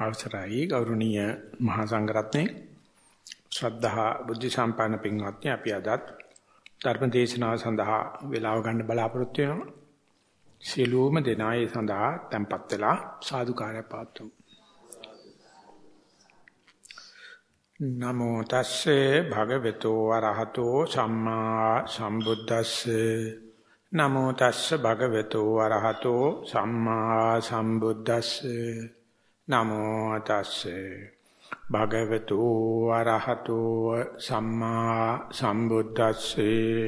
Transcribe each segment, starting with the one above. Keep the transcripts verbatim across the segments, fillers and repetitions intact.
අවසරයි ගෞරවනීය මහා සංඝරත්නයේ ශ්‍රද්ධා බුද්ධ සම්පන්න පින්වත්නි අපි අදත් ධර්ම දේශනාව සඳහා වේලාව ගන්න බලාපොරොත්තු වෙනවා. සියලුම දෙනා ඒ සඳහා tempත් වෙලා සාදුකාරය පාත්තුමු. නමෝ තස්සේ භගවතු වරහතෝ සම්මා සම්බුද්දස්සේ නමෝ තස්සේ භගවතු වරහතෝ සම්මා සම්බුද්දස්සේ නමෝ තස්සේ භගවතු වරහතෝ සම්මා සම්බුද්දස්සේ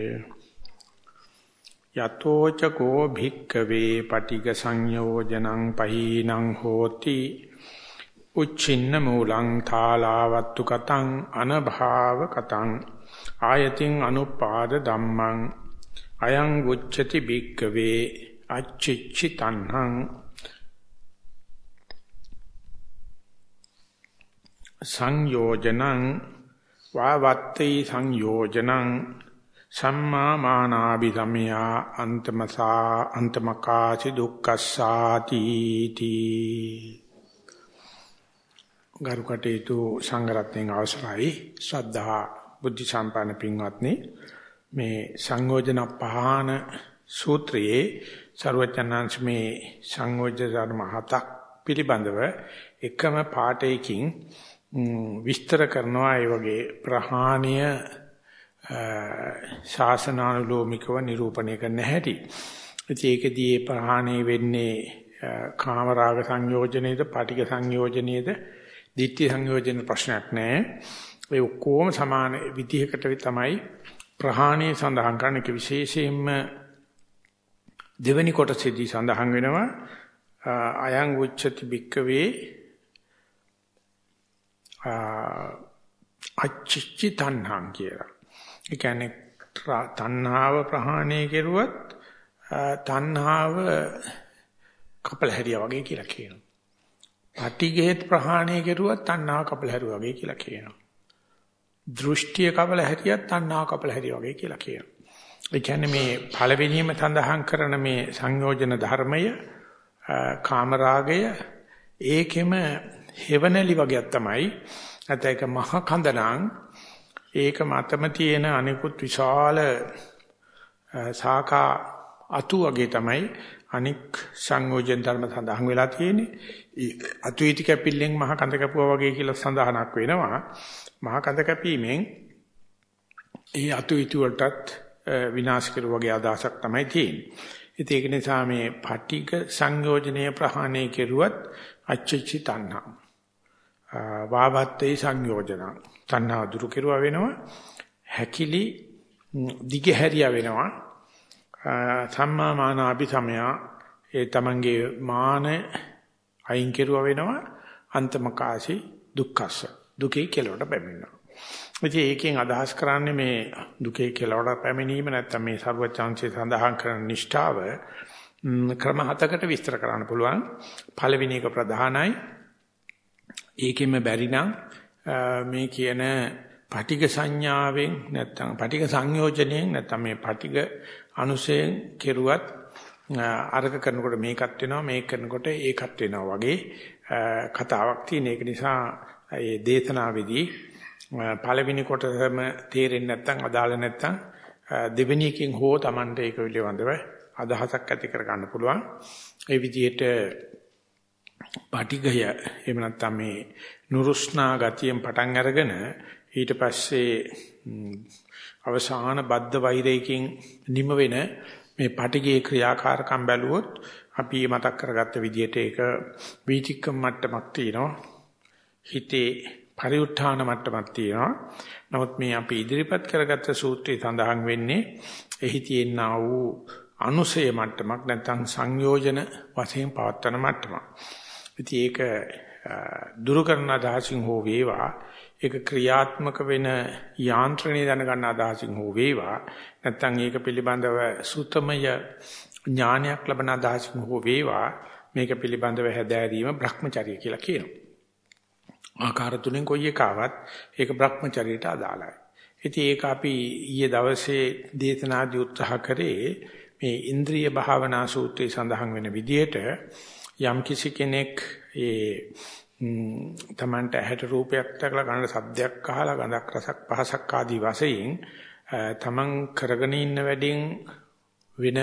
යතෝ චකෝ භික්ඛවේ පටිඝ සංයෝජනං පහීනං හෝති උච්චින්න මූලං ථාලාවත්තු කතං අනභාව කතං ආයතින් අනුපාද ධම්මං අයං උච්චති භික්ඛවේ අච්චිච්චි තණ්හං සංයෝජනං වාවත්තේ සංයෝජනං සම්මා මානාභි සමයා අන්තමසා අන්තමකාචි දුක්ඛසාති තී ගරුකටේතු සංඝරත්නයන් අවසරයි ශ්‍රද්ධා බුද්ධ සම්පන්න පින්වත්නි මේ සංයෝජන පහන සූත්‍රයේ සර්වඥාන්ස මේ සංයෝජන ධර්ම හතක් පිළිබඳව එකම පාඩයකින් විස්තර කරනවා. ඒ වගේ ප්‍රහාණීය ශාසනානුලෝමිකව නිරූපණය කරන්න හැටි. ඉතින් ඒකදී ප්‍රහාණය වෙන්නේ කාමරාග සංයෝජනයේද පටිඝ සංයෝජනයේද ditthi සංයෝජන ප්‍රශ්නයක් නැහැ. ඒ ඔක්කොම සමාන විදිහකට තමයි ප්‍රහාණය සඳහන් කරන එක. විශේෂයෙන්ම දෙවෙනි කොටසේදී සඳහන් වෙනවා අයං උච්චති භික්ඛවේ අච්චිච්චි තණ්හං කියලා. ඒ කියන්නේ තණ්හාව ප්‍රහාණය කෙරුවත් තණ්හාව කපල හැරියා වගේ කියලා කියනවා. පටිඝේත් ප්‍රහාණය කෙරුවත් තණ්හාව කපල හැරුවා වගේ කියලා කියනවා. දෘෂ්ටිය කපල හැරියත් තණ්හාව කපල හැරියා වගේ කියලා කියනවා. ඒ කියන්නේ මේ පළවෙනියම සඳහන් කරන මේ සංයෝජන ධර්මය කාමරාගය ඒකෙම හේවණලි වගේක් තමයි. නැත්නම් ඒක මහ කඳනං ඒක මතම තියෙන අනිකුත් විශාල සාකා අතු වගේ තමයි අනික් සංයෝජන ධර්ම සඳහන් වෙලා තියෙන්නේ. අතු ඊටි කැපිල්ලෙන් මහ කඳ කැපුවා වගේ කියලා සඳහනක් වෙනවා. මහ කඳ කැපීමෙන් ඒ අතු ඊටි වලටත් විනාශ කරුවා වගේ අදහසක් තමයි තියෙන්නේ. ඒක නිසා මේ පටිඝ සංයෝජනීය ප්‍රහාණය කෙරුවත් අච්චචි තණ්හා වාවත්තේ සංයෝජන තණ්හා දුරු කෙරුවා වෙනවා. හැකිලි දිගහැරියා වෙනවා. සම්මා මානාභි සමයා ඒ තමන්ගේ මාන අයින් කෙරුවා වෙනවා. අන්තමකාසි දුක්ඛස්ස දුකේ කෙලවට පැමිණෙනවා. ඉතින් ඒකෙන් අදහස් කරන්නේ මේ දුකේ කෙලවට පැමිණීම නැත්නම් මේ සර්වචාන්සේ සඳහන් කරන නිෂ්ඨාව ක්‍රම හතකට විස්තර කරන්න පුළුවන්. පළවෙනි එක ප්‍රධානයි. ඒකෙම බැරි නම් මේ කියන පටිඝ සංඥාවෙන් නැත්නම් පටිඝ සංයෝජනයෙන් නැත්නම් මේ පටිඝ අනුසයෙන් කෙරුවත් අරක කරනකොට මේකත් වෙනවා මේක කරනකොට ඒකත් වෙනවා වගේ කතාවක් තියෙන. ඒක නිසා මේ දේශනාවේදී පළවෙනි කොටසම තේරෙන්නේ නැත්නම් අදාළ නැත්නම් දෙවෙනි එකෙන් හෝ Tamante ඒක පිළිබඳව අදහසක් ඇති කර ගන්න පුළුවන්. ඒ විදිහට පටිඝය එහෙම නැත්නම් මේ නුරුස්නා ගතියෙන් පටන් අරගෙන ඊට පස්සේ අවසාන බද්ධ වෛරයකින් නිම වෙන මේ පටිඝයේ ක්‍රියාකාරකම් බැලුවොත් අපි මතක් කරගත්ත විදිහට ඒක වීතික්කම් මට්ටමක් තියෙනවා. හිතේ පරිඋත්ථාන මට්ටමක් තියෙනවා. නමුත් මේ අපි ඉදිරිපත් කරගත්ත සූත්‍රයේ සඳහන් වෙන්නේ එහි තියෙනා වූ අනුසය මට්ටමක් නැත්නම් සංයෝජන වශයෙන් පවත්වන මට්ටමක්. ඉතින් ඒක දුරු කරන අදහසින් හෝ වේවා ඒක ක්‍රියාත්මක වෙන යාන්ත්‍රණය දැනගන්න අදහසින් හෝ වේවා නැත්නම් ඒක පිළිබඳව සුතමය ඥානයක් ලබන අදහසින් හෝ වේවා මේක පිළිබඳව හැදෑරීම Brahmacharya කියලා කියනවා. ආකාර තුනෙන් කොයි එකාවත් ඒක Brahmacharyaට අදාළයි. ඉතින් ඒක අපි ඊයේ දවසේ දේශනාදී උත්සාහ කරේ මේ ඉන්ද්‍රිය භාවනා සූත්‍රයේ සඳහන් වෙන විදිහට යම් කිසි කෙනෙක් ඒ තමන්ට ඇහැට රූපයක් දැකලා කනට ශබ්දයක් අහලා ගඳක් රසක් පහසක් ආදී වශයෙන් තමන් කරගෙන ඉන්න වැඩෙන් වෙන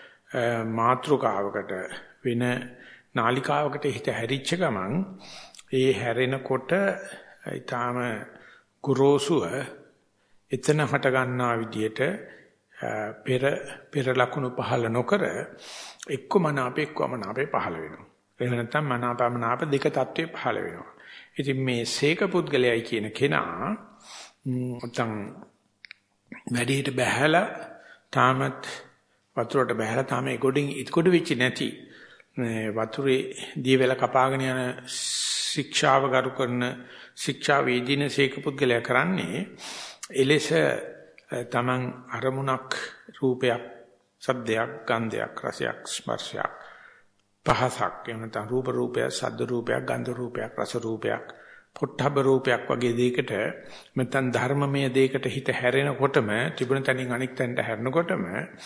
මාත්‍රකාවකට වෙන නාලිකාවකට හිත හැරිච්ච ගමන් ඒ හැරෙනකොට ඊටාම ගුරුසුව එතන හට ගන්නා විදියට පෙර පෙර ලකුණු පහළ නොකර එක්ක මනාප එක්ක මනාපේ පහළ වෙනවා. එහෙම නැත්නම් මනාපමනාප දෙක තත්ත්වේ පහළ වෙනවා. ඉතින් මේ සීක පුද්ගලයයි කියන කෙනා නැත්නම් වැඩිහිට බහැලා තාමත් වතුරට බහැලා තාම ඒ ගොඩින් ඉක්කොඩ වෙච්ච නැති වතුරේ දියවැල කපාගෙන යන ශික්ෂාව ගරු කරන ශික්ෂා වේදින සීක පුද්ගලයා කරන්නේ එලෙස තමන් අරමුණක් රූපයක් සද්දයක් ගන්ධයක් රසයක් ස්පර්ශයක් පහසක් එහෙම නැත්නම් රූප රූපයක් ශබ්ද රූපයක් ගන්ධ රූපයක් රස රූපයක් පොට්ටබ රූපයක් වගේ දෙයකට නැත්නම් ධර්මමය දෙයකට හිත හැරෙනකොටම තිබුණ තැනින් අනික් තැනට හැරෙනකොටම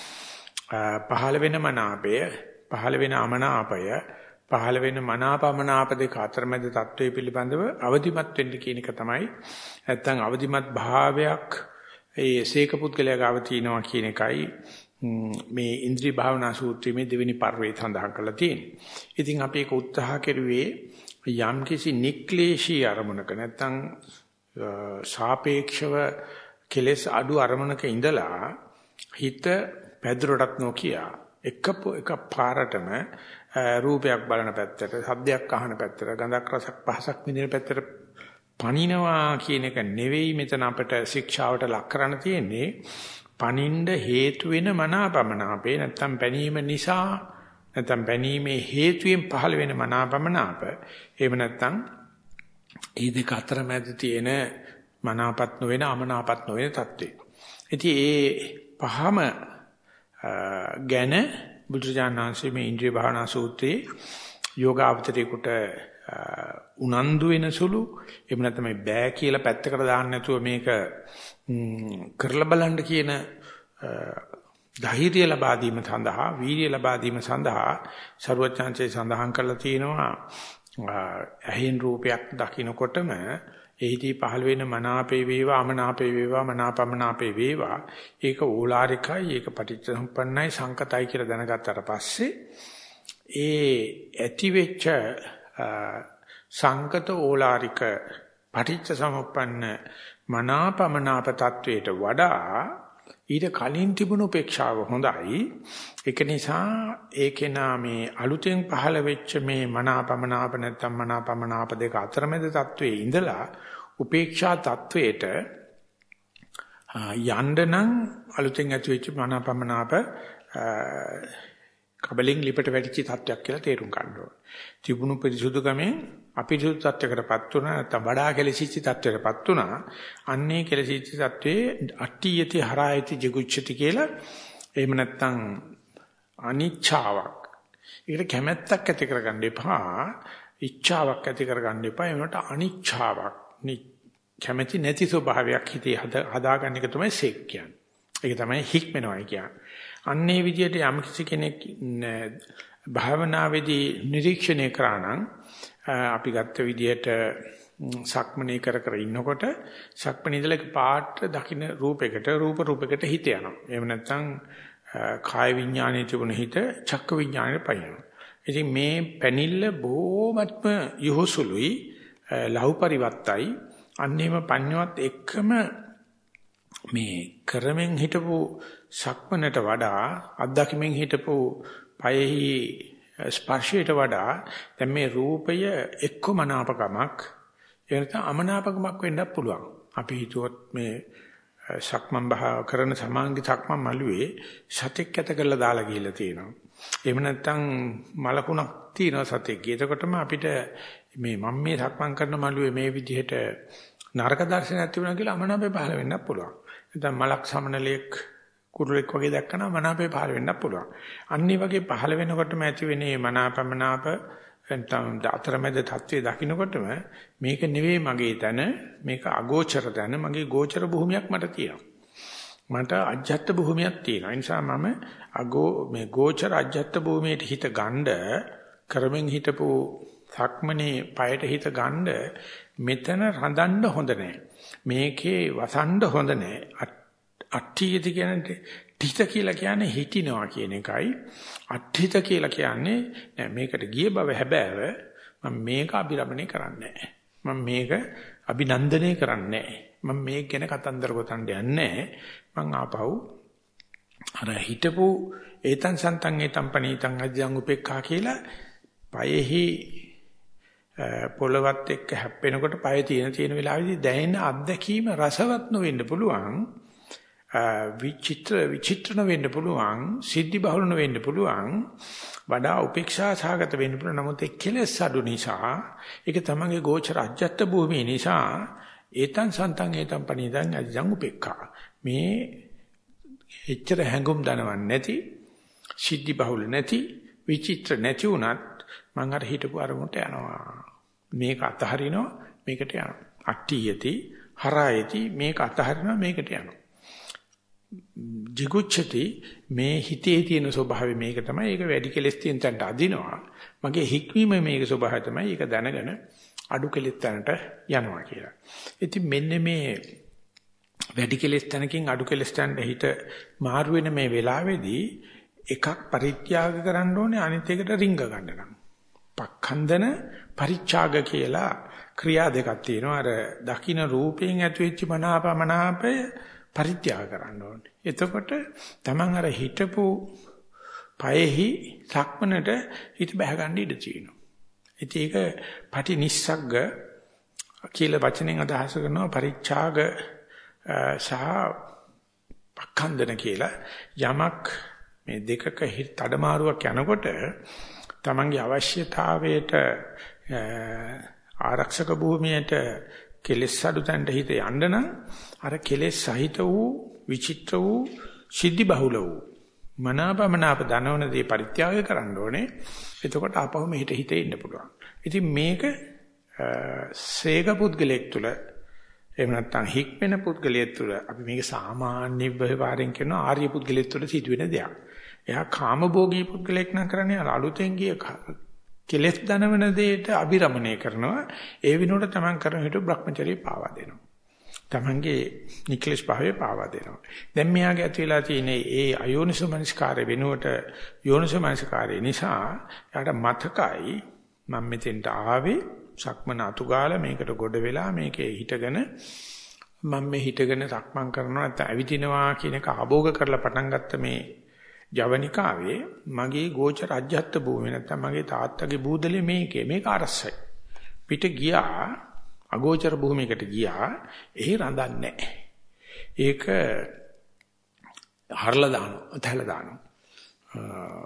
පහළ වෙන මනාපය පහළ වෙන අමනාපය පහළ වෙන මනාපමනාප දෙක අතරමැද තත්වයේ පිළිබඳව අවදිමත් වෙන්න කියන එක තමයි නැත්නම් අවදිමත් භාවයක් ඒ සීක පුද්ගලයා ගාව තියෙනවා කියන එකයි මේ ඉන්ද්‍රිය භාවනා සූත්‍රයේ දෙවෙනි පර්වයේ සඳහන් කරලා තියෙන්නේ. ඉතින් අපි ඒක උත්සාහ කෙරුවේ යම් කිසි නික්ලේශී අරමුණක නැත්නම් සාපේක්ෂව කෙලෙස් අඩු අරමුණක ඉඳලා හිත පැදුරටත් නොකිය එක එක පාරටම රූපයක් බලන පැත්තට, ශබ්දයක් අහන පැත්තට, ගඳක් රසක් පහසක් විඳින පැත්තට පණිනවා කියන එක නෙවෙයි මෙතන අපිට ශික්ෂාවට ලක් කරන්න තියෙන්නේ. පණින්න හේතු වෙන මනාපමනාපේ නැත්තම් පැනීම නිසා නැත්තම් පැනීමේ හේතුයෙන් පහළ වෙන මනාපමනාප. එහෙම නැත්තම් මේ දෙක අතර මැද තියෙන මනාපත් නොවන අමනාපත් නොවන தත්ත්වය. ඉතින් ඒ පහම ගැන බුදුරජාණන්සේ මේ ඉන්ද්‍රිය භාවනා සූත්‍රයේ යෝගාවචරේකට උනන්දු වෙන සුළු එහෙම නැත්නම් බෑ කියලා පැත්තකට දාන්න නැතුව මේක කරලා බලන්න කියන ධෛර්යය ලබා දීම සඳහා වීර්යය ලබා දීම සඳහා ਸਰවඥාන්සේ සඳහන් කරලා තියෙනවා ඇහෙන් රූපයක් දකිනකොටම එහිදී පහළ වෙන මනාපේ වේවා අමනාපේ වේවා මනාපමනාපේ වේවා ඒක ඕලාරිකයි ඒක පටිච්චසමුප්පන්නයි සංකතයි කියලා දැනගත්තට පස්සේ ඒ ඇති වෙච්ච සංකත ඕලාරික පටිච්චසමුප්පන්න මනාපමනාප තත්වයට වඩා ඊට කලින් තිබුණු උපේක්ෂාව හොඳයි. ඒක නිසා ඒකේ නාමේ අලුතෙන් පහළ වෙච්ච මේ මනාපමනාප නැත්නම් මනාපමනාප දෙක අතරමැද තත්වයේ ඉඳලා උපේක්ෂා තත්වයට යන්න නම් අලුතෙන් ඇති වෙච්ච මනාපමනාප කබලින් ලිපට වැටිච්ච තත්වයක් කියලා තේරුම් ගන්න ඕනේ. තිබුණු පිරිසුදුකමෙන් අපිරිසුදු තත්වයකටපත් වුණා නැත්නම් වඩා කෙලසිච්ච තත්වයකටපත් වුණා. අන්නේ කෙලසිච්ච තත්වයේ අට්ඨියති හරායති ජිගුච්ඡති කියලා එහෙම නැත්නම් අනිච්ඡාවක්. ඒකට කැමැත්තක් ඇති කරගන්න එපා. ඉච්ඡාවක් ඇති කරගන්න එපා. ඒකට අනිච්ඡාවක් කැමැති නැති ස්වභාවයක් හිතේ හදාගන්න එක තමයි සෙක් කියන්නේ. ඒක තමයි හික්මනවයි කියන්නේ. අන්නේ විදියට යම් කිසි කෙනෙක් භාවනාවේදී නිරීක්ෂණය කරා නම් අපි ගත්ත විදියට සක්මනේ කර කර ඉන්නකොට සක්මනේ ඉඳලා පාට දකින්න රූපයකට රූප රූපයකට හිත යනවා. එහෙම නැත්නම් කාය විඥානයේ තිබුණ හිත චක්ක විඥානයට පයින්නවා. ඉතින් මේ පැනිල්ල බොහොමත්ම යොහුසුලුයි ලහු පරිවත්තයි අන්නේම පඤ්ඤවත් එක්කම මේ කරමින් හිටපු සක්මනට වඩා අත්දැකීමෙන් හිටපු පයෙහි ස්පර්ශයට වඩා දැන් මේ රූපය එක්ක මනාපකමක් එනත අමනාපකමක් වෙන්නත් පුළුවන්. අපි හිතුවොත් මේ සක්මන් බහ කරන සමාංගි සක්මන් මළුවේ සතෙක් ඇත කරලා දාලා ගිහිල්ලා තියෙනවා. එහෙම නැත්නම් මලකුණක් තියෙනවා සතෙක්. එතකොටම අපිට මේ මම මේ සක්මන් කරන මළුවේ මේ විදිහට නරක දර්ශනයක් තිබුණා කියලා අමනාපේ පහළ වෙන්නත් පුළුවන්. නැත්නම් මලක් සමනලයක් කුරුලෙක් වගේ දැක්කම මනාපේ පහළ වෙන්නත් පුළුවන්. අනිත් වගේ පහළ වෙනකොටම ඇති වෙන්නේ මනාපමනාප නැත්නම් අතරමැද තත්ත්වයේ දකින්නකොටම මේක නෙවෙයි මගේ තන මේක අගෝචර තන මගේ ගෝචර භූමියක් මට තියෙනවා. මට අජ්ජත් භූමියක් තියෙනවා. ඒ නිසා මම අගෝ මේ ගෝචර අජ්ජත් භූමියට හිත ගන්න කරමින් හිටපු සක්මනේ පයට හිත ගන්න මෙතන රඳන්න හොඳ නැහැ. මේකේ වසන්ඩ හොඳ නැහැ. අට්ඨියද කියන්නේ තිත කියලා කියන්නේ හිටිනවා කියන එකයි. අට්ඨිත කියලා කියන්නේ නෑ මේකට ගිය බව හැබෑව මම මේක අභිරමණය කරන්නේ නැහැ. මම මේක අභිනන්දනය කරන්නේ නැහැ. මම මේක ගැන කතන්දර ගොතන්න යන්නේ නැහැ. මං ආපහු අර හිටපු ඒතං සන්තං ඒතං පනීතං අධ්‍යං උපේක්ඛා කියලා පයෙහි පොළවත් එක්ක හැප්පෙනකොට පය තියෙන තියෙන වෙලාවෙදී දැනෙන අත්දැකීම රසවත් නොවෙන්න පුළුවන්. විචිත්‍ර විචිත්‍රන වෙන්න පුළුවන්. සිද්ධි බහුලන වෙන්න පුළුවන්. වඩා උපේක්ෂා සහගත වෙන්න පුළුවන්. නමුත් ඒ කෙලෙස් අඩු නිසා ඒක තමගේ ගෝචර අජ්ජත් භූමිය නිසා ඒතං සන්තං ඒතං පනීතං අධ්‍යං උපේක්ඛා මේ එච්චර හැඟුම් දනවන්නේ නැති සිද්ධි බහුල නැති විචිත්‍ර නැති උනත් මම අර හිටපු අරමුණට යනවා. මේක අතහරිනවා මේකට යනවා. අට්ඨියති හරායති මේක අතහරිනවා මේකට යනවා. jigucchati මේ හිතේ තියෙන ස්වභාවය මේක තමයි. ඒක වැඩි කෙලස් තියෙන තැනට අදිනවා. මගේ හික්වීම මේක ස්වභාවය තමයි. ඒක දැනගෙන අඩු කෙලස් තැනට යනවා කියලා. ඉතින් මෙන්න මේ වැඩි කෙලස් තැනකින් අඩු කෙලස් තැනට හිත මාරු වෙන මේ වෙලාවේදී එකක් පරිත්‍යාග කරන්න ඕනේ අනිත් එකට රිංග ගන්න නම්. පක්ඛන්දන පරිත්‍යාග කියලා ක්‍රියා දෙකක් තියෙනවා. අර දකින්න රූපයෙන් ඇතිවෙච්ච මනාපමනාපය පරිත්‍යාග කරන්න ඕනේ. එතකොට Taman අර හිටපු පයෙහි සක්මනට හිත බහ ගන්න ඉඩ තියෙනවා. ඉතින් ඒක පටි නිස්සග්ග කියලා වචනෙන් අදහස් කරනවා පරිත්‍යාග සහ පක්ඛන්දන කියලා. යමක් මේ දෙකක හිත අඩමාරුවක් යනකොට තමන්ගේ අවශ්‍යතාවයට ආරක්ෂක භූමියට කෙලෙස් අඩු තැනට හිත යන්න නම් අර කෙලෙස් සහිත වූ විචිත්‍ර වූ සිද්ධි බහුල වූ මනාපමනාප දනවන දේ පරිත්‍යාග කරන්න ඕනේ. එතකොට ආපහු මෙහෙට හිත එන්න පුළුවන්. ඉතින් මේක සේක පුද්ගලෙක් තුල එහෙම නැත්නම් හික්මෙන පුද්ගලයෙක් තුල අපි මේක සාමාන්‍ය ව්‍යවહાරයෙන් කරන ආර්ය පුද්ගලයෙක් තුල සිදුවෙන දෙයක්. එයා කාමභෝගී පුද්ගලෙක් නම් කරන්නේ අලුතෙන් ගිය කෙලෙස් දනවන දෙයට අභිරමණය කරනවා. ඒ විනෝඩ තමන් කරන හිට බ්‍රහ්මචර්යය පාවා දෙනවා. තමන්ගේ නික්ලේශ භාවය පාවා දෙනවා. දැන් මෙයාගේ ඇති වෙලා තියෙන ඒ අයෝනිසෝ මනස්කාරය වෙනුවට යෝනිසෝ මනස්කාරය නිසා එයාට මතකයි මම මෙතෙන්ට ආවේ සක්මන අතුගාලා මේකට ගොඩ වෙලා මේකේ හිටගෙන මම මේ හිටගෙන සක්මන් කරනවා නැත්නම් ඇවිදිනවා කියන එක ආභෝග කරලා පටන් ගත්ත මේ ජවනිකාවේ මගේ ගෝචර අජ්ජත් භූමිය නැත්නම් මගේ තාත්තගේ බූදලේ මේකේ මේක අරසයි පිට ගියා අගෝචර භූමියකට ගියා එහි රඳන්නේ නැහැ. ඒක හරලා දානවා තැල දානවා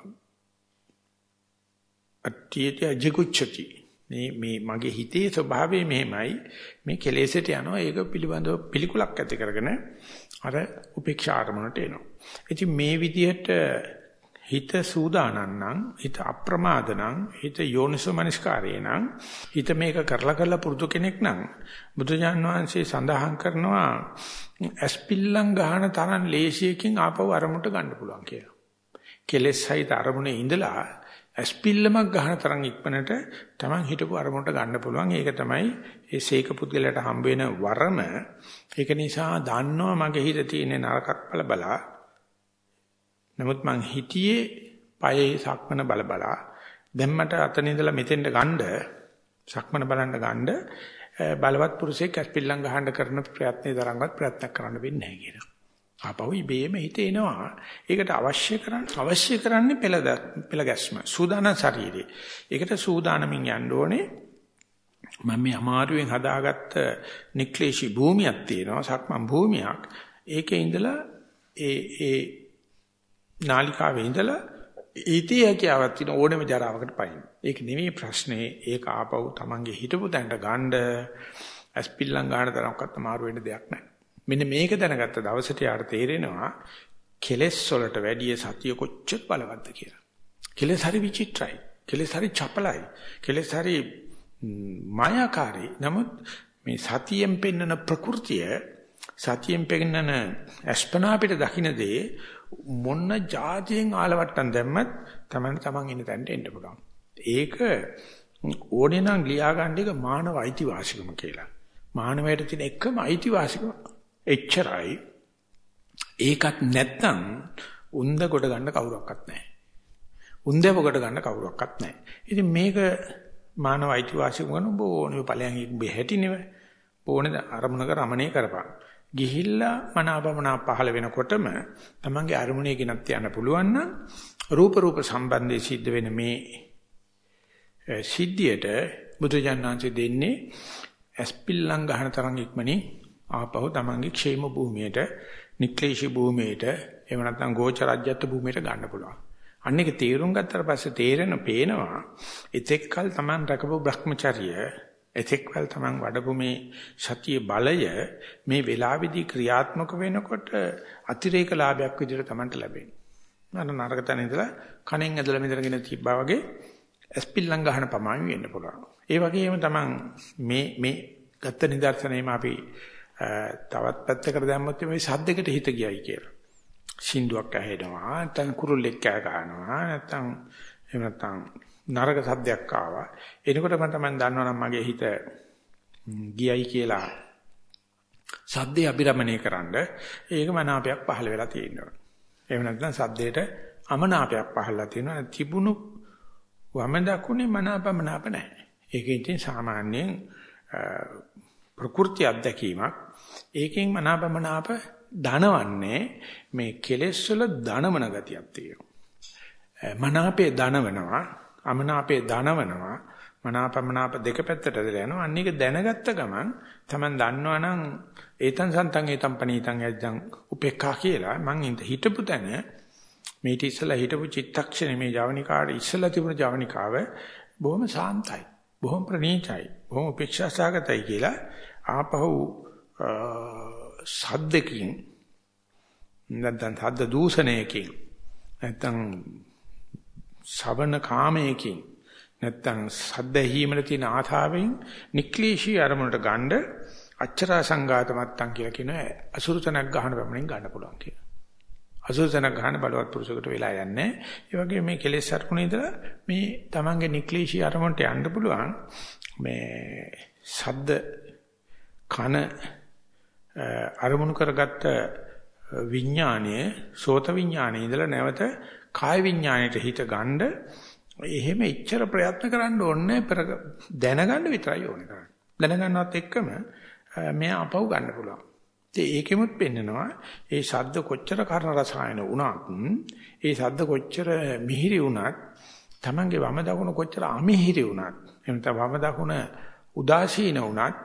අට්ඨියති අජිකුච්චති මේ මේ මගේ හිතේ ස්වභාවය මෙහෙමයි මේ කෙලෙසට යනවා ඒක පිළිබඳව පිළිකුලක් ඇති කරගෙන අර උපේක්ෂා අරමුණට එනවා. ඉතින් මේ විදිහට හිත සූදානම් නම් හිත අප්‍රමාද නම් හිත යෝනිසෝ මනස්කාරේ නම් හිත මේක කරලා කරලා පුරුදු කෙනෙක් නම් බුදුජාන් වහන්සේ සඳහන් කරනවා ඇස්පිල්ලම් ගහන තරම් ලේසියකින් ආපහු අරමුණට ගන්න පුළුවන් කියලා. කෙලෙස් සහිත අරමුණේ ඉඳලා ඇස්පිල්ලමක් ගහන තරම් ඉක්මනට Taman හිටපු අරමුණට ගන්න පුළුවන්. ඒක තමයි ඒ සීක පුද්ගලයාට හම්බ වෙන වරම. ඒක නිසා දන්නවා මගේ හිත තියෙන නරකක් බල බලා. නමුත් මං හිතියේ පයේ සක්මන බල බලා. දැන් මට අතන ඉඳලා මෙතෙන්ට ගන්න සක්මන බලන්න ගන්න බලවත් පුරුෂයෙක් ඇස්පිල්ලම් ගහන්න කරන ප්‍රයත්නේ තරම්වත් ප්‍රයත්න කරන්න වෙන්නේ නැහැ කියනවා. ආපහු ඉබේම හිත එනවා. ඒකට අවශ්‍ය කරන්නේ අවශ්‍ය කරන්නේ පෙළ පෙළ ගැස්ම. සූදානම් ශරීරය. ඒකට සූදානමින් යන්න ඕනේ. මම මේ අමාරුවෙන් හදාගත්ත නික්ලේශී භූමියක් තියෙනවා. සක්මන් භූමියක්. ඒකේ ඉඳලා ඒ ඒ නාලිකාවේ ඉඳලා ඊටි හැකියාවක් තියෙන ඕනෙම ජරාවකට පයින්. ඒක නෙමෙයි ප්‍රශ්නේ. ඒක ආපහු Tamange හිටපු තැනට ගන්න ඇස්පිල්ලම් ගන්න තරම්වත් අමාරු වෙන්න දෙයක් නැහැ. මෙන්න මේක දැනගත්ත දවසට යාට තේරෙනවා කෙලෙස් වලට වැඩිය සතිය කොච්චර බලවත්ද කියලා. කෙලෙස් හරි විචිත්‍රයි. කෙලෙස් හරි චපලයි. කෙලෙස් හරි මායාකාරී. නමුත් මේ සතියෙන් පෙන්නන ප්‍රകൃතිය සතියෙන් පෙන්නන අස්පනා පිට දකින්නේ මොන જાතියෙන් ආලවට්ටම් දැම්මත් Taman Taman ඉන්න තැනට එන්න පුළුවන්. ඒක ඕනේ නම් ලියා ගන්න එක මානව අයිතිවාසිකම කියලා. මානවයට තියෙන එකම අයිතිවාසිකම එච්චරයි. ඒකත් නැත්තම් උන්ද කොට ගන්න කවුරක්වත් නැහැ. උන්දව කොට ගන්න කවුරක්වත් නැහැ. ඉතින් මේක මානව අයිතිවාසිකම ගන්න ඕනේ ඵලයන් ඉබේ හැටිනෙව. ඕනේ අරමුණක රමණේ කරපන්. ගිහිල්ලා මනාපමනා පහළ වෙනකොටම තමන්ගේ අරමුණේ ගෙනත් යන්න පුළුවන් නම් රූප රූප සම්බන්ධයේ සිද්ධ වෙන මේ සිද්ධියට බුදුජානනාංශය දෙන්නේ ඇස්පිල්ලම් ගහන තරම් ඉක්මනින් ආපහු තමන්ගේ ക്ഷേම භූමියට, නික්ලේශී භූමියට, එහෙම නැත්නම් ගෝචරජ්‍යත් භූමියට ගන්න පුළුවන්. අන්න ඒක තීරුම් ගත්තට පස්සේ තේරෙන පේනවා එතෙක්කල් තමන් රකපු Brahmacharya, එතෙක්කල් තමන් වඩපු මේ සතිය බලය මේ වෙලාවේදී ක්‍රියාත්මක වෙනකොට අතිරේක ලාභයක් විදිහට තමන්ට ලැබෙනවා. අර නරක තැන ඉඳලා කණෙන් ඇදලා මෙතනගෙන තිබ්බා වගේ ඇස්පිල්ලම් ගහන පමාණු වෙන්න පුළුවන්. ඒ වගේම තමන් මේ මේ ගත්ත නිදර්ශනයම අපි තවත් පැත්තකට දැම්මොත් මේ සද්දයකට හිත ගියයි කියලා. සින්දුවක් ඇහෙනවා, නැත්නම් කුරුල්ලෙක් කෑ ගහනවා, නැත්නම් එහෙම නැත්නම් නරක සද්දයක් ආවා. එනකොට මම තමයි දන්නවනම් මගේ හිත ගියයි කියලා සද්දේ අභිරමණය කරන්න ඒක මනාපයක් පහළ වෙලා තියෙනවා. එහෙම නැත්නම් සද්දේට අමනාපයක් පහළලා තියෙනවා. තිබුණු වම දකුණේ මනාපමනාප නැහැ. ඒක ඉතින් සාමාන්‍යයෙන් ප්‍රകൃති අත්දැකීමක්. ඒකෙන් මනාපමනාප ධනවන්නේ මේ කෙලෙස් වල ධනවන ගතියක් තියෙනවා. මනාපේ ධනවනවා, අමනාපේ ධනවනවා, මනාපමනාප දෙක පැත්තට දලා යනවා. අන්න ඒක දැනගත්ත ගමන් Taman දන්නවනම් ඒතන් සන්තන් ඒතන් පනීතන් යද්දන් උපේක්ඛා කියලා මං හිතපු තැන මේ ඉතිසලා හිටපු චිත්තක්ෂණේ මේ ජවනිකාට ඉස්සලා තිබුණ ජවනිකාව බොහොම සාන්තයි, බොහොම ප්‍රණීතයි, බොහොම උපේක්ෂාසගතයි කියලා ආපහු සද්දකින් නැත්නම් සද්ද දූෂණයකින් නැත්නම් ශවන කාමයකින් නැත්නම් සද්ද ඇහිමල තියෙන ආතාවෙන් නික්ලේශී අරමුණට ගන්න අච්චරා සංඝාත මත්තන් කියලා කියන අසුරුතනක් ගහන බැමණින් ගන්න පුළුවන් කියලා. අසුරුතනක් ගහන බලවත් පුරුෂයෙකුට වෙලා යන්නේ. ඒ වගේ මේ කෙලෙස් අර්පණේ ඉඳලා මේ තමන්ගේ නික්ලේශී අරමුණට යන්න පුළුවන්. මේ සද්ද කන අරමුණු කරගත්ත විඥානයේ සෝත විඥානයේ ඉඳලා නැවත කාය විඥාණයට හිත ගන්න එහෙම ඉච්ඡර ප්‍රයත්න කරන්න ඕනේ දැනගන්න විතරයි ඕනේ කරන්නේ. දැනගන්නවත් එක්කම මෙයා අපව ගන්න පුළුවන්. ඉතින් ඒකෙමුත් පෙන්නනවා ඒ ශබ්ද කොච්චර කර්ණ රසායන වුණත් ඒ ශබ්ද කොච්චර මිහිරි වුණත් Tamange වම දකුණ කොච්චර අමිහිරි වුණත් එහෙම නැත්නම් වම දකුණ උදාසීන වුණත්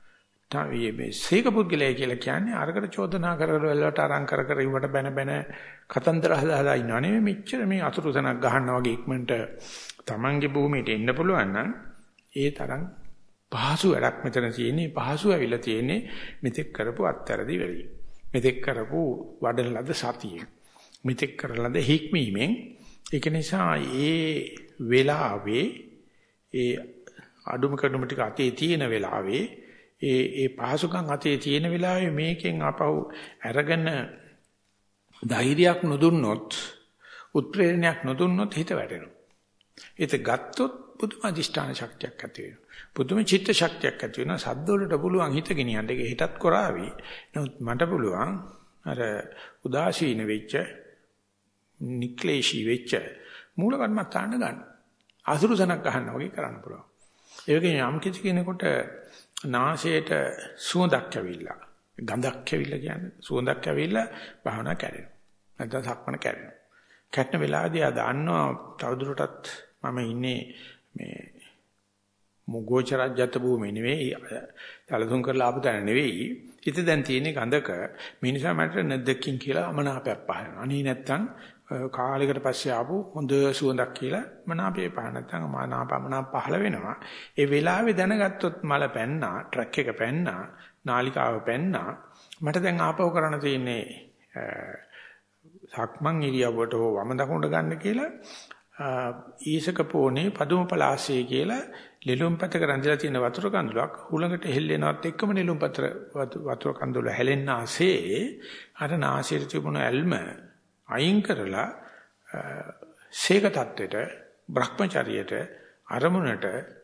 මේ සීක පුද්ගලයා කියලා කියන්නේ අරකට චෝදනා කරවලට අරන් කර කර ඉවට බැන බැන කතන්දර හදා හදා ඉන්නව නෙමෙයි මෙච්චර මේ අතුරුතනක් ගහනවා වගේ ඉක්මනට Tamange භූමියට එන්න පුළුවන් නම් ඒ තරම් පහසු වැඩක් මෙතන තියෙන්නේ පහසු ඇවිල්ලා තියෙන්නේ මෙතෙක් කරපු අත්තරදි වෙලී මෙතෙක් කරපු වඩන ලද සතියේ මෙතෙක් කරන ලද හික්මීමෙන් ඒක නිසා ඒ වෙලාවේ ඒ අඩුම කඩුම ටික අතේ තියෙන වෙලාවේ ඒ ඒ පහසුකම් අතේ තියෙන වෙලාවේ මේකෙන් ආපහු අරගෙන ධෛර්යයක් නොදුන්නොත් උත්ප්‍රේරණයක් නොදුන්නොත් හිත වැටෙනවා. ඒක ගත්තොත් පුදුම අධිෂ්ඨාන ශක්තියක් ඇති වෙනවා. පුදුම චිත්ත ශක්තියක් ඇති වෙනවා. සද්ද වලට පුළුවන් හිත ගෙනියන්න. ඒක හිතත් කරાવી. නමුත් මට පුළුවන් අර උදාසීන වෙච්ච නික්ලේශී වෙච්ච මූල කර්මස්ථාන ගන්න. අසුරුසනක් ගන්නවා වගේ කරන්න පුළුවන්. ඒ වගේ යම් කිසි කෙනෙකුට නාසයට සුවඳක් ඇවිල්ලා ගඳක් ඇවිල්ලා කියන්නේ සුවඳක් ඇවිල්ලා භාවනා කරනවා. නැත්නම් සක්මන කරනවා. කැටන වෙලාවදී ආ දන්නවා තවදුරටත් මම ඉන්නේ මේ මොගෝචරජ්‍යත් භූමියේ නෙවෙයි තලතුන් කරලා ආපු තැන නෙවෙයි. හිත දැන් තියෙන්නේ ගඳක. මේ නිසා මට නැද්දකින් කියලා අමනාපයක් පහළ වෙනවා. අනේ නැත්තම් කාලයකට පස්සේ ආපු හොඳ සුවඳක් කියලා මනාපේ පහ නැත්තම් මානාපමනා පහළ වෙනවා. ඒ වෙලාවේ දැනගත්තොත් මල පැන්නා, ට්‍රක් එක පැන්නා, නාලිකාව පැන්නා. මට දැන් ආපහු කරන්න තියෙන්නේ සක්මන් ඉරියව්වට හෝ වම දකුණට ගන්න කියලා ඊසක පොනේ පදුම පලාසේ කියලා ලෙලුම් පතක රැඳිලා තියෙන වතුර කඳුලක් හුලඟට හෙල්ලෙනවත් එක්කම ලෙලුම් පතර වතුර කඳුල හැලෙන්න ආසේ අර නාසයේ තිබුණ ඇල්ම අයින් කරලා සීක තත්වෙට Brahmacharyaට අරමුණට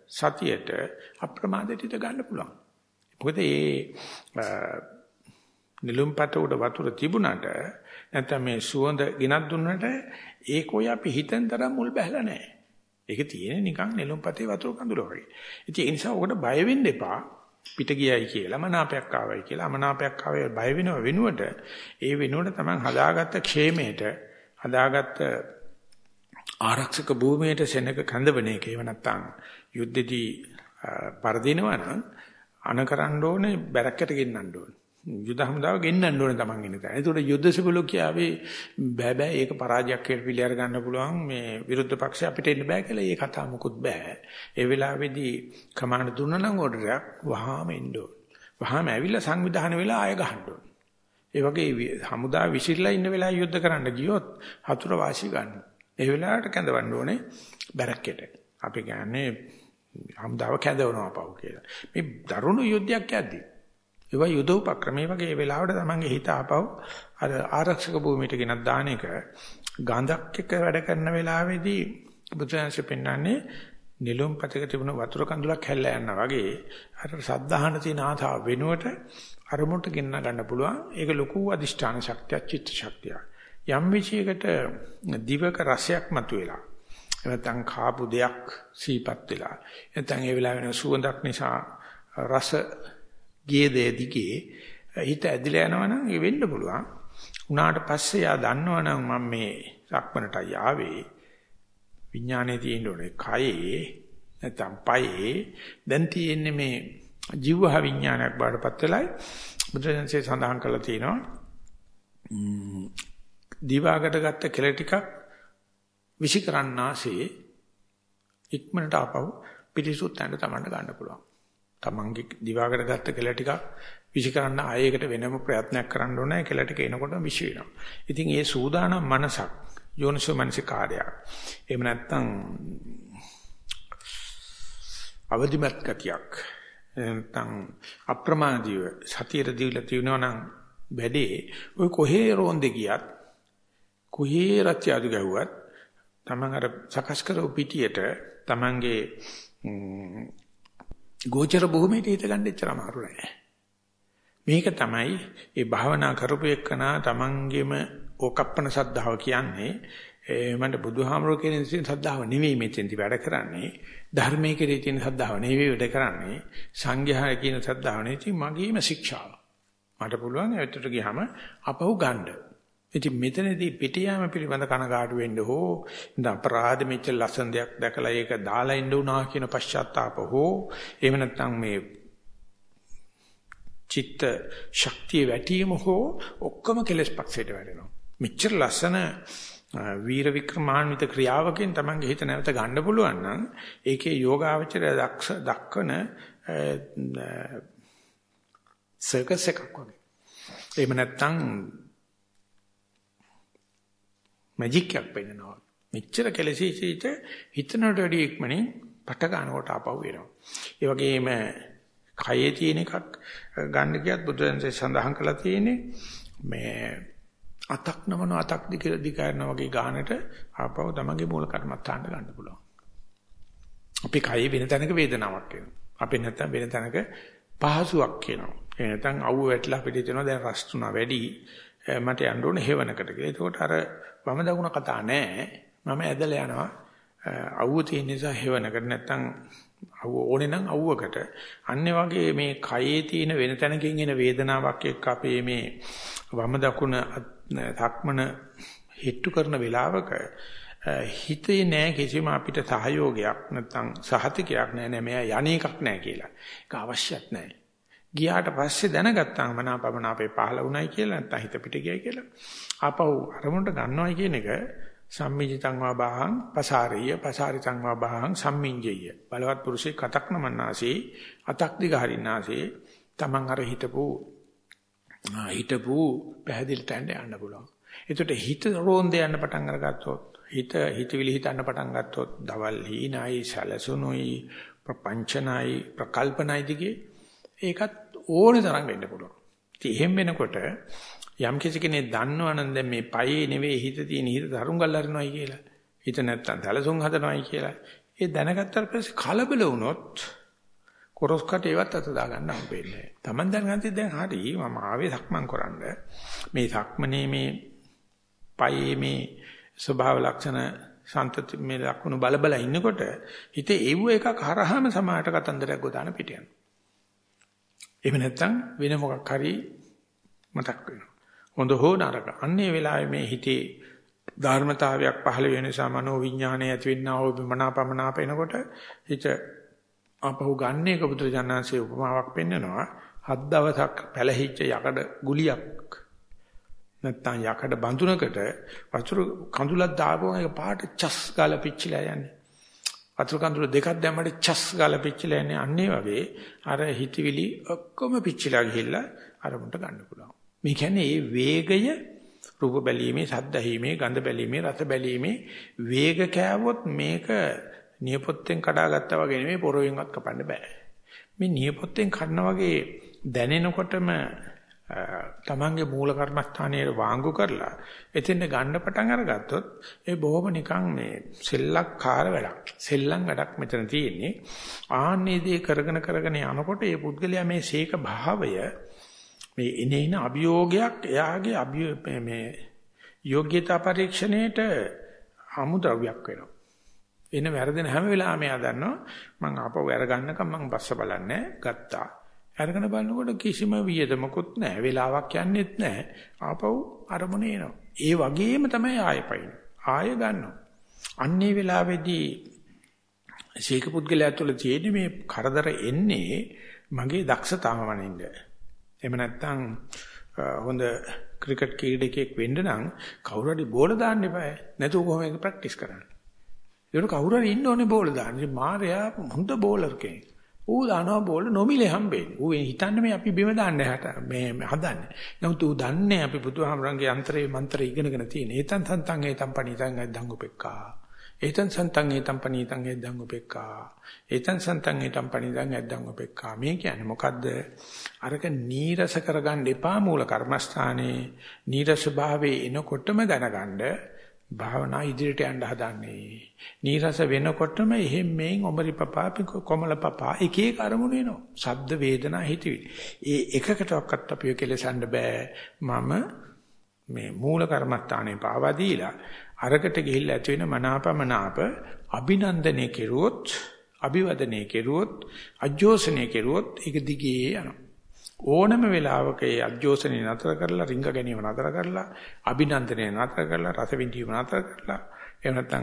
සතියට අප්‍රමාදයට ඉඳ ගන්න පුළුවන්. මොකද මේ නිලුම්පත උඩ වතුර තිබුණාට නැත්නම් මේ සුවඳ ගෙනත් දුන්නට ඒක ඔය අපි හිතෙන් තරම් මුල් බැහැලා නැහැ. ඒක තියෙන්නේ නිකන් නිලුම්පතේ වතුර කඳුල වගේ. ඉතින් ඒ නිසා ඔකට බය වෙන්න එපා. පිට ගියයි කියලා මනාපයක් ආවයි කියලා අමනාපයක් ආවේ බය වෙනව වෙනුවට ඒ වෙනුවට තමයි හදාගත්ත ക്ഷേමයට හදාගත්ත ආරක්ෂක භූමියට සෙනක කඳවන එක. ඒව නැත්තම් යුද්ධෙදී පරදිනවා නම් අනකරන්න ඕනේ බැරක්කට ගෙන්නන්න ඕනේ. යුද හමුදාව ගෙන්නන්න ඕනේ Taman ඉන්න තැන. ඒකට යුද්ධ සිබළු කියාවේ බෑ බෑ ඒක පරාජයක් කියලා පිළිඅර ගන්න පුළුවන් මේ විරුද්ධ පක්ෂය අපිට එන්න බෑ කියලා ඒ කතාව මොකුත් බෑ. ඒ වෙලාවේදී කමාන්ඩ් දුන්නා නම් ඕඩරයක් වහාම එන්න ඕනේ. වහාම ඇවිල්ලා සංවිධානය වෙලා ආය ගහන්න ඕනේ. ඒ වගේ හමුදාව විසිරලා ඉන්න වෙලාව යුද්ධ කරන්න ගියොත් හතුර වාසි ගන්න. ඒ වෙලාවට කැඳවන්න ඕනේ බැරක්කෙට. අපි කියන්නේ හමුදාව කැඳවනවා පව් කියලා. මේ දරුණු යුද්ධයක් යද්දී ඒවා යුද උපක්‍රමයේ වගේ වෙලාවට තමන්ගේ හිත ආපහු අර ආරක්ෂක භූමියට ගෙනත් දාන එක ගඳක් එක්ක වැඩ කරන වෙලාවේදී බුදුන්සේ පෙන්වන්නේ නිලුම් පතක තිබුණ වතුර කඳුලක් හැල්ලා යනවා වගේ අර සද්ධාහන තියෙන ආතාව වෙනුවට අරමුණට ගෙන්න ගන්න පුළුවන්. ඒක ලොකු අදිෂ්ඨාන ශක්තියක්, චිත්ත ශක්තියක්. යම් විචයකට දිවක රසයක් මතුවෙලා නැත්නම් කාපු දෙයක් සීපත් වෙලා නැත්නම් ඒ වෙලාවේ සුවඳක් නිසා රස ගේ දෙදිගේ හිත ඇදිලා යනවා නම් ඒ වෙන්න පුළුවන්. උනාට පස්සේ යා දන්නවනම් මම මේ සක්මනටයි ආවේ. විඥානේ තියෙන්න ඕනේ කයේ නැත්නම් පයේ. දැන් තියෙන්නේ මේ ජීවහ විඥානයක් බාටපත් වෙලයි. බුදුරජාණන්සේ සඳහන් කරලා තියෙනවා දිවාකට ගත්ත කෙල ටිකක් විසිකරන්නාසේ ඉක්මනට ආපහු පිටිසුත් යන තමන්ට ගන්න පුළුවන්. තමන්ගේ දිවාකට ගත්ත කෙල ටිකක් විසිකරන්න ආයෙකට වෙනම ප්‍රයත්නයක් කරන්න ඕනේ. කෙල ටික එනකොට විසි වෙනවා. ඉතින් ඒ සූදානම් මනසක් යෝනිසෝ මනසිකාරයක්. එහෙම නැත්නම් අවදිමත් ගතියක් නැත්නම් අප්‍රමාදීව සතියේ දීලා තියෙනවා නම් බැදී ඔය කොහේ රෝන්දේ ගියත් කොහේ රත්යාදු ගැව්වත් තමන් අර සකස් කරපු පිටියට තමන්ගේ ගෝචර භූමියට හිත ගන්න එච්චර අමාරු නෑ. මේක තමයි ඒ භාවනා කරපු එක්කනා තමන්ගේම ඕකප්පන සද්ධාව කියන්නේ. මන්ට බුදුහාමරෝ කියන සද්ධාව නෙවෙයි මෙතෙන්දි වැඩ කරන්නේ. ධර්මයේ කෙරේ තියෙන සද්ධාව නෙවෙයි වැඩ කරන්නේ. සංඝයා කියන සද්ධාව නෙවෙයි මගේම ශික්ෂාව. මට පුළුවන් ඒකට ගියාම අපහු ගන්න. ඉතින් මෙතනදී පිටියාම පිළිබඳ කනගාටු වෙන්න හෝ ඉතින් අපරාධ මෙච්ච ලස්සන දෙයක් දැකලා ඒක දාලා ඉන්න උනා කියන පශ්චාත්තාප හෝ එහෙම නැත්නම් මේ චිත්ත ශක්තිය වැටීම හෝ ඔක්කොම කෙලස් පක්ෂයට වැටෙනවා. මෙච්චර ලස්සන වීර වික්‍රමාන්විත ක්‍රියාවකින් තමන්ගේ හිත නැවත ගන්න පුළුවන් නම් ඒකේ යෝගාවචරය දක්ෂ දක්වන සර්කස් එකක් වගේ. එහෙම නැත්නම් මැජික් එකක් වෙනවා. මෙච්චර කෙලෙසිසිට හිතනට වැඩි ඉක්මනින් පට ගන්නකොට ආපහු වෙනවා. ඒ වගේම කයේ තියෙන එකක් ගන්න ගියත් බුදුරජාණන්සේ සඳහන් කළා තියෙන්නේ මේ අතක් නමන අතක් දිග දිගාරන වගේ ගානට ආපහු තමගේ මූල කර්මත්තාන්න ගන්න පුළුවන්. අපි කයේ වෙන තැනක වේදනාවක් එනවා. අපි නැත්තම් වෙන තැනක පහසුවක් එනවා. ඒ නැත්තම් අවුව වැටලා අපිට හිතෙනවා දැන් රස්තුනා වැඩි මට යන්න ඕනේ හේවනකට කියලා. ඒකට අර වම දකුණ කතා නැහැ. මම ඇදලා යනවා අවුව තියෙන නිසා හේවනකට නැත්තම් අවුව ඕනේ නම් අවුවකට. අන්නේ වගේ මේ කයේ තියෙන වෙන තැනකින් එන වේදනාවක් එක්ක අපේ මේ වම දකුණ ධක්මන හිටු කරන වෙලාවක හිතේ නෑ කිසිම අපිට සහයෝගයක් නැත්තම් සහතිකයක් නෑ නෑ මෙයා යන්නේ එකක් නෑ කියලා. ඒක අවශ්‍යත් නෑ. ගියාට පස්සේ දැනගත්තාම මනාපමන අපේ පහළ වුණයි කියලා නැත්තම් හිත පිට ගියයි කියලා. ආපහු අරමුණට ගන්නවයි කියන එක සම්මිජිතං වා බාහං පසාරිය පසාරිතං වා බාහං සම්මිඤ්ජය. බලවත් පුරුෂයෙක් අතක් නමන්නාසේ අතක් දිග හරින්නාසේ තමන් අර හිතපු හිතපු පැහැදිලිට යන්න පුළුවන්. ඒකට හිත රෝන්දේ යන්න පටන් අරගත්තොත් හිත හිතවිලි හිතන්න පටන් ගත්තොත් දවල් හීනයි සැලසුනුයි ප්‍රපංචනයි ප්‍රකල්පනයි දිගේ ඒකත් ඕනේ තරම් වෙන්න පුළුවන්. ඉතින් එහෙම වෙනකොට යම් කිසි කෙනෙක් දන්නවනම් දැන් මේ පයේ නෙවෙයි හිත තියෙන හිත දරුංගල් අරිනවයි කියලා. හිත නැත්තම් සැලසුම් හදනවයි කියලා. ඒ දැනගත්තට පස්සේ කලබල වුණොත් කොරස් කටේවත් අත දාගන්න හම්බෙන්නේ නැහැ. Taman දැනගන්ති දැන් හරි මම ආවේ සක්මන් කරන්න. මේ සක්මනේ මේ පයේ මේ ස්වභාව ලක්ෂණ සම්තති මේ ලක්ෂණ බල බල ඉන්නකොට හිතේ ඒව එකක් හරහාම සමාහට කතන්දරයක් ගොඩාන පිට යනවා. එහෙම නැත්නම් වෙන මොකක් හරි මතක් වෙනවා. හොඳ හෝ නරක. අන්නේ වෙලාවේ මේ හිතේ ධර්මතාවයක් පහළ වෙන නිසා මනෝ විඥානය ඇති වෙන්නා වූ මනාපමනාප එනකොට හිත අපහු ගන්න එක බුදුරජාණන්සේ උපමාවක් පෙන්නනවා. හත් දවසක් පැලහිච්ච යකඩ ගුලියක් නැත්නම් යකඩ බඳුනකට වතුර කඳුලක් දාපුවම ඒක පාට චස් ගාලා පිච්චිලා යන්නේ. වතුර කඳුල දෙකක් දැම්මම චස් ගාලා පිච්චිලා යන්නේ. අන්නේ වගේ අර හිතවිලි ඔක්කොම පිච්චිලා ගිහිල්ලා අරමුණට ගන්න පුළුවන්. මේ කියන්නේ මේ වේගය රූප බැලීමේ, ශබ්ද ඇහිීමේ, ගන්ධ බැලීමේ, රස බැලීමේ වේග කෑවොත් මේක නියපොත්තෙන් කඩාගත්තා වගේ නෙමෙයි පොරවෙන්වත් කපන්න බෑ. මේ නියපොත්තෙන් කඩන වගේ දැනෙනකොටම තමන්ගේ මූල කර්මස්ථානයේ වාංගු කරලා එතෙන් ගන්න පටන් අරගත්තොත් ඒ බොහොම නිකන් මේ සෙල්ලක්කාර වැඩක්. සෙල්ලම් වැඩක් මෙතන තියෙන්නේ. ආන්නේ දේ කරගෙන කරගෙන යනකොට මේ පුද්ගලයා මේ සීක භාවය මේ එනේන අභියෝගයක් එයාගේ අභිය මේ යෝග්‍යතා පරීක්ෂණයට අමුද්‍රව්‍යයක් වෙනවා. එන වැරදෙන හැම වෙලාවෙම එයා දන්නවා මං ආපහු අරගන්නකම් මං බස්ස බලන්නේ ගත්තා. අරගෙන බලනකොට කිසිම වියදමකුත් නැහැ. වෙලාවක් යන්නේත් නැහැ. ආපහු අරමුණ එනවා. ඒ වගේම තමයි ආයෙ පයින්. ආයෙ ගන්නවා. අන්නේ වෙලාවේදී සීක පුද්ගලයා තුළ තියෙන මේ කරදර එන්නේ මගේ දක්ෂතාව මනින්ද. එහෙම නැත්නම් හොඳ ක්‍රිකට් ක්‍රීඩකයෙක් වෙන්න නම් කවුරු හරි බෝල දාන්න එපා. නැතුව කොහොම ඒක ප්‍රැක්ටිස් කරන්නේ. ඒක කවුරු හරි ඉන්න ඕනේ බෝල දාන්න. මාර්යා හොඳ බෝලර් කෙනෙක්. ඌ දානවා බෝල නොමිලේ හම්බෙන්නේ. ඌ හිතන්නේ මේ අපි බිම දාන්න මේ හදන්නේ. නමුත් ඌ දන්නේ අපි බුදුහාමරංගේ අන්තරේ මන්ත්‍රය ඉගෙනගෙන තියෙන. ඒතන් සන්තං ඒතම් පණිතං අද්දං උපෙක්කා. ඒතන් සන්තං ඒතම් පණිතං අද්දං උපෙක්කා. ඒතන් සන්තං ඒතම් පණිතං අද්දං උපෙක්කා. මේ කියන්නේ මොකද්ද? අරක නීරස කරගන්න එපා මූල කර්මස්ථානේ. නීරස භාවයේ එනකොටම දැනගන්න භාවනා ඉදිරියට යන්න හදන්නේ. නීරස වෙනකොටම එහෙම මේන් ඔමරි පපා කොමල පපා එක එක අරමුණු එනවා. ශබ්ද වේදනා හිතවිලි. ඒ එකකටවත් අපිව කෙලසන්න බෑ. මම මේ මූල කර්මස්ථානේ පාවා දීලා අරකට ගිහිල්ලා ඇති වෙන මනාපමනාප අභිනන්දනය කෙරුවොත්, අභිවදනය කෙරුවොත්, අජෝසනය කෙරුවොත් ඒක දිගේ යනවා. ඕනම වෙලාවක ඒ අජෝසනේ නතර කරලා රිංග ගැනීම නතර කරලා අභිනන්දනය නතර කරලා රස විඳීම නතර කරලා එහෙම නැත්නම්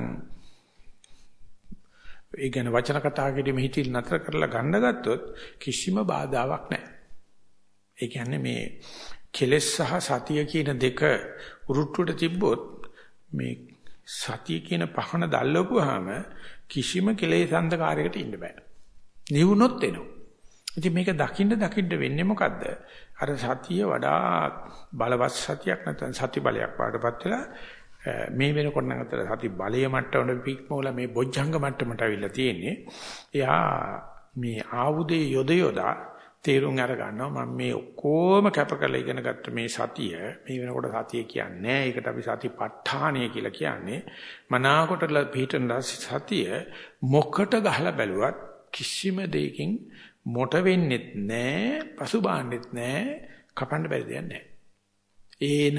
ඒ ගැන වචන කතා කිරීම හිතින් නතර කරලා ගන්න ගත්තොත් කිසිම බාධාවක් නැහැ. ඒ කියන්නේ මේ කෙලෙස් සහ සතිය කියන දෙක උරුට්ටුවට තිබ්බොත් මේ සතිය කියන පහන දැල්ලපුවාම කිසිම කෙලෙස් අන්ධකාරයකට ඉන්න බෑ. නිවුනොත් එනවා. ඉතින් මේක දකින්න දකින්න වෙන්නේ මොකද්ද? අර සතිය වඩා බලවත් සතියක් නැත්නම් සති බලයක් වඩපත් වෙලා මේ වෙනකොට නම් අතර සති බලය මට්ටමට පික්මෝල මේ බොජ්ජංග මට්ටමට අවිල්ලා තියෙන්නේ. එයා මේ ආයුධයේ යොද යොදා තේරුම් අර ගන්නවා මම මේ ඔක්කොම කැප කරලා ඉගෙන ගත්ත මේ සතිය මේ වෙනකොට සතිය කියන්නේ ඒකට අපි සතිපට්ඨානය කියලා කියන්නේ. මනාකොට පිටන සතිය මොකට ගහලා බැලුවත් කිසිම දෙයකින් මොට වෙන්නෙත් නැහැ, පසුබාන්නෙත් නැහැ, කපන්න බැරි දෙයක් නැහැ. ඒන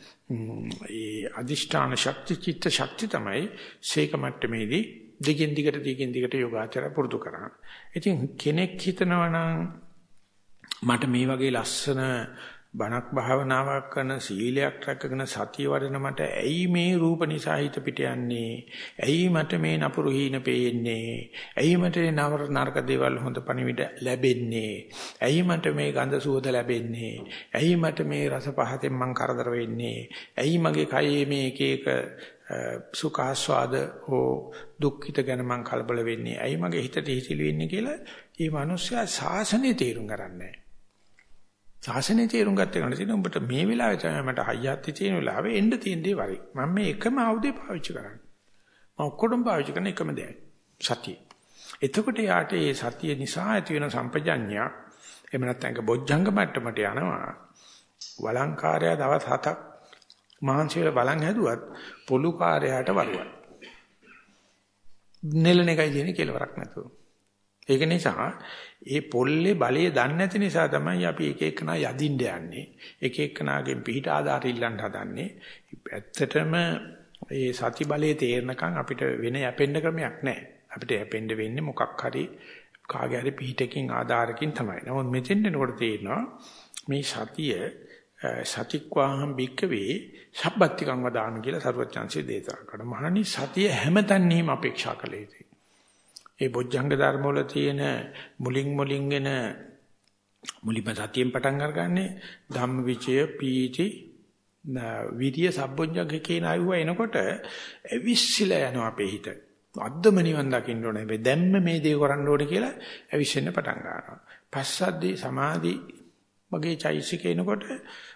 ඒ අදිෂ්ඨාන ශක්ති චිත්ත ශක්ති තමයි සීක මට්ටමේදී දිගින් දිගට දිගින් දිගට යෝගාචර පුරුදු කරා. ඉතින් කෙනෙක් හිතනවා නම් මට මේ වගේ ලස්සන බණක් භාවනාවක් කරන සීලයක් රැකගෙන සතිය වඩන මට ඇයි මේ රූප නිසා හිත පිට යන්නේ? ඇයි මට මේ නපුරු හීන පේන්නේ? ඇයි මට නවර නරක දේවල් හොඳ පණිවිඩ ලැබෙන්නේ? ඇයි මට මේ ගඳ සුවඳ ලැබෙන්නේ? ඇයි මට මේ රස පහතෙන් මං කරදර වෙන්නේ? ඇයි මගේ කයේ මේ එක එක සුඛ ආස්වාද හෝ දුක්ඛිත ගැන මං කලබල වෙන්නේ? ඇයි මගේ හිතට හිතිලි වෙන්නේ කියලා මේ මිනිස්සයා සාසනය තේරුම් ගන්නෑ. ශාසනය තේරුම් ගත්ත කෙනාට තියෙන උඹට මේ වෙලාවේ තමයි මට හයියත් තියෙන වෙලාවේ එන්න තියෙන දේ වරි. මම මේ එකම ආයුධය පාවිච්චි කරන්නේ. මම ඔක්කොටම පාවිච්චි කරන එකම දෙයයි. සතිය. එතකොට යාට මේ සතිය නිසා ඇති වෙන සම්පජඤ්ඤය එහෙම නැත්නම් ඒක බොජ්ජංග මට්ටමට යනවා. වළංකාරය දවස් හතක් මහන්සි වෙලා බලන් හැදුවත් පොළු කාර්යයට වරුවයි. නෙලන එකයි තියෙන්නේ කෙලවරක් නැතුව. ඒක නිසා ඒ පොල්ලේ බලය දන්නේ නැති නිසා තමයි අපි එක එකනා යදින්න යන්නේ. එක එකනාගෙන් පිට ආධාර ඉල්ලන්න හදන්නේ. ඇත්තටම මේ සති බලයේ තේරනකන් අපිට වෙන යැපෙන්න ක්‍රමයක් නැහැ. අපිට යැපෙන්න වෙන්නේ මොකක් හරි කාගේ හරි පිටකින් ආධාරකින් තමයි. නමුත් මෙතෙන් එනකොට තේරෙනවා මේ සතිය සතික්වාහම් බික්කවේ සබ්බත්තිකං වදාන කියලා සරුවචාන්සේ දේශනා කරනවා. මහණනි සතිය හැමතැනීම අපේක්ෂා කළ යුතුයි. ඒ බොජ්ජංග ධර්ම වල තියෙන මුලින් මුලින් එන මුලින්ම සතියෙන් පටන් අරගන්නේ ධම්මවිචය පීති විරිය සබ්බොජ්ජංග කියන අයුව එනකොට ඇවිස්සලා යනවා අපේ හිත. අද්දම නිවන් දකින්න ඕනේ. හැබැයි දැම්ම මේ දේ කරන්න ඕනේ කියලා ඇවිස්සෙන්න පටන් ගන්නවා. පස්සද්දී සමාධි වගේ චෛසික එනකොට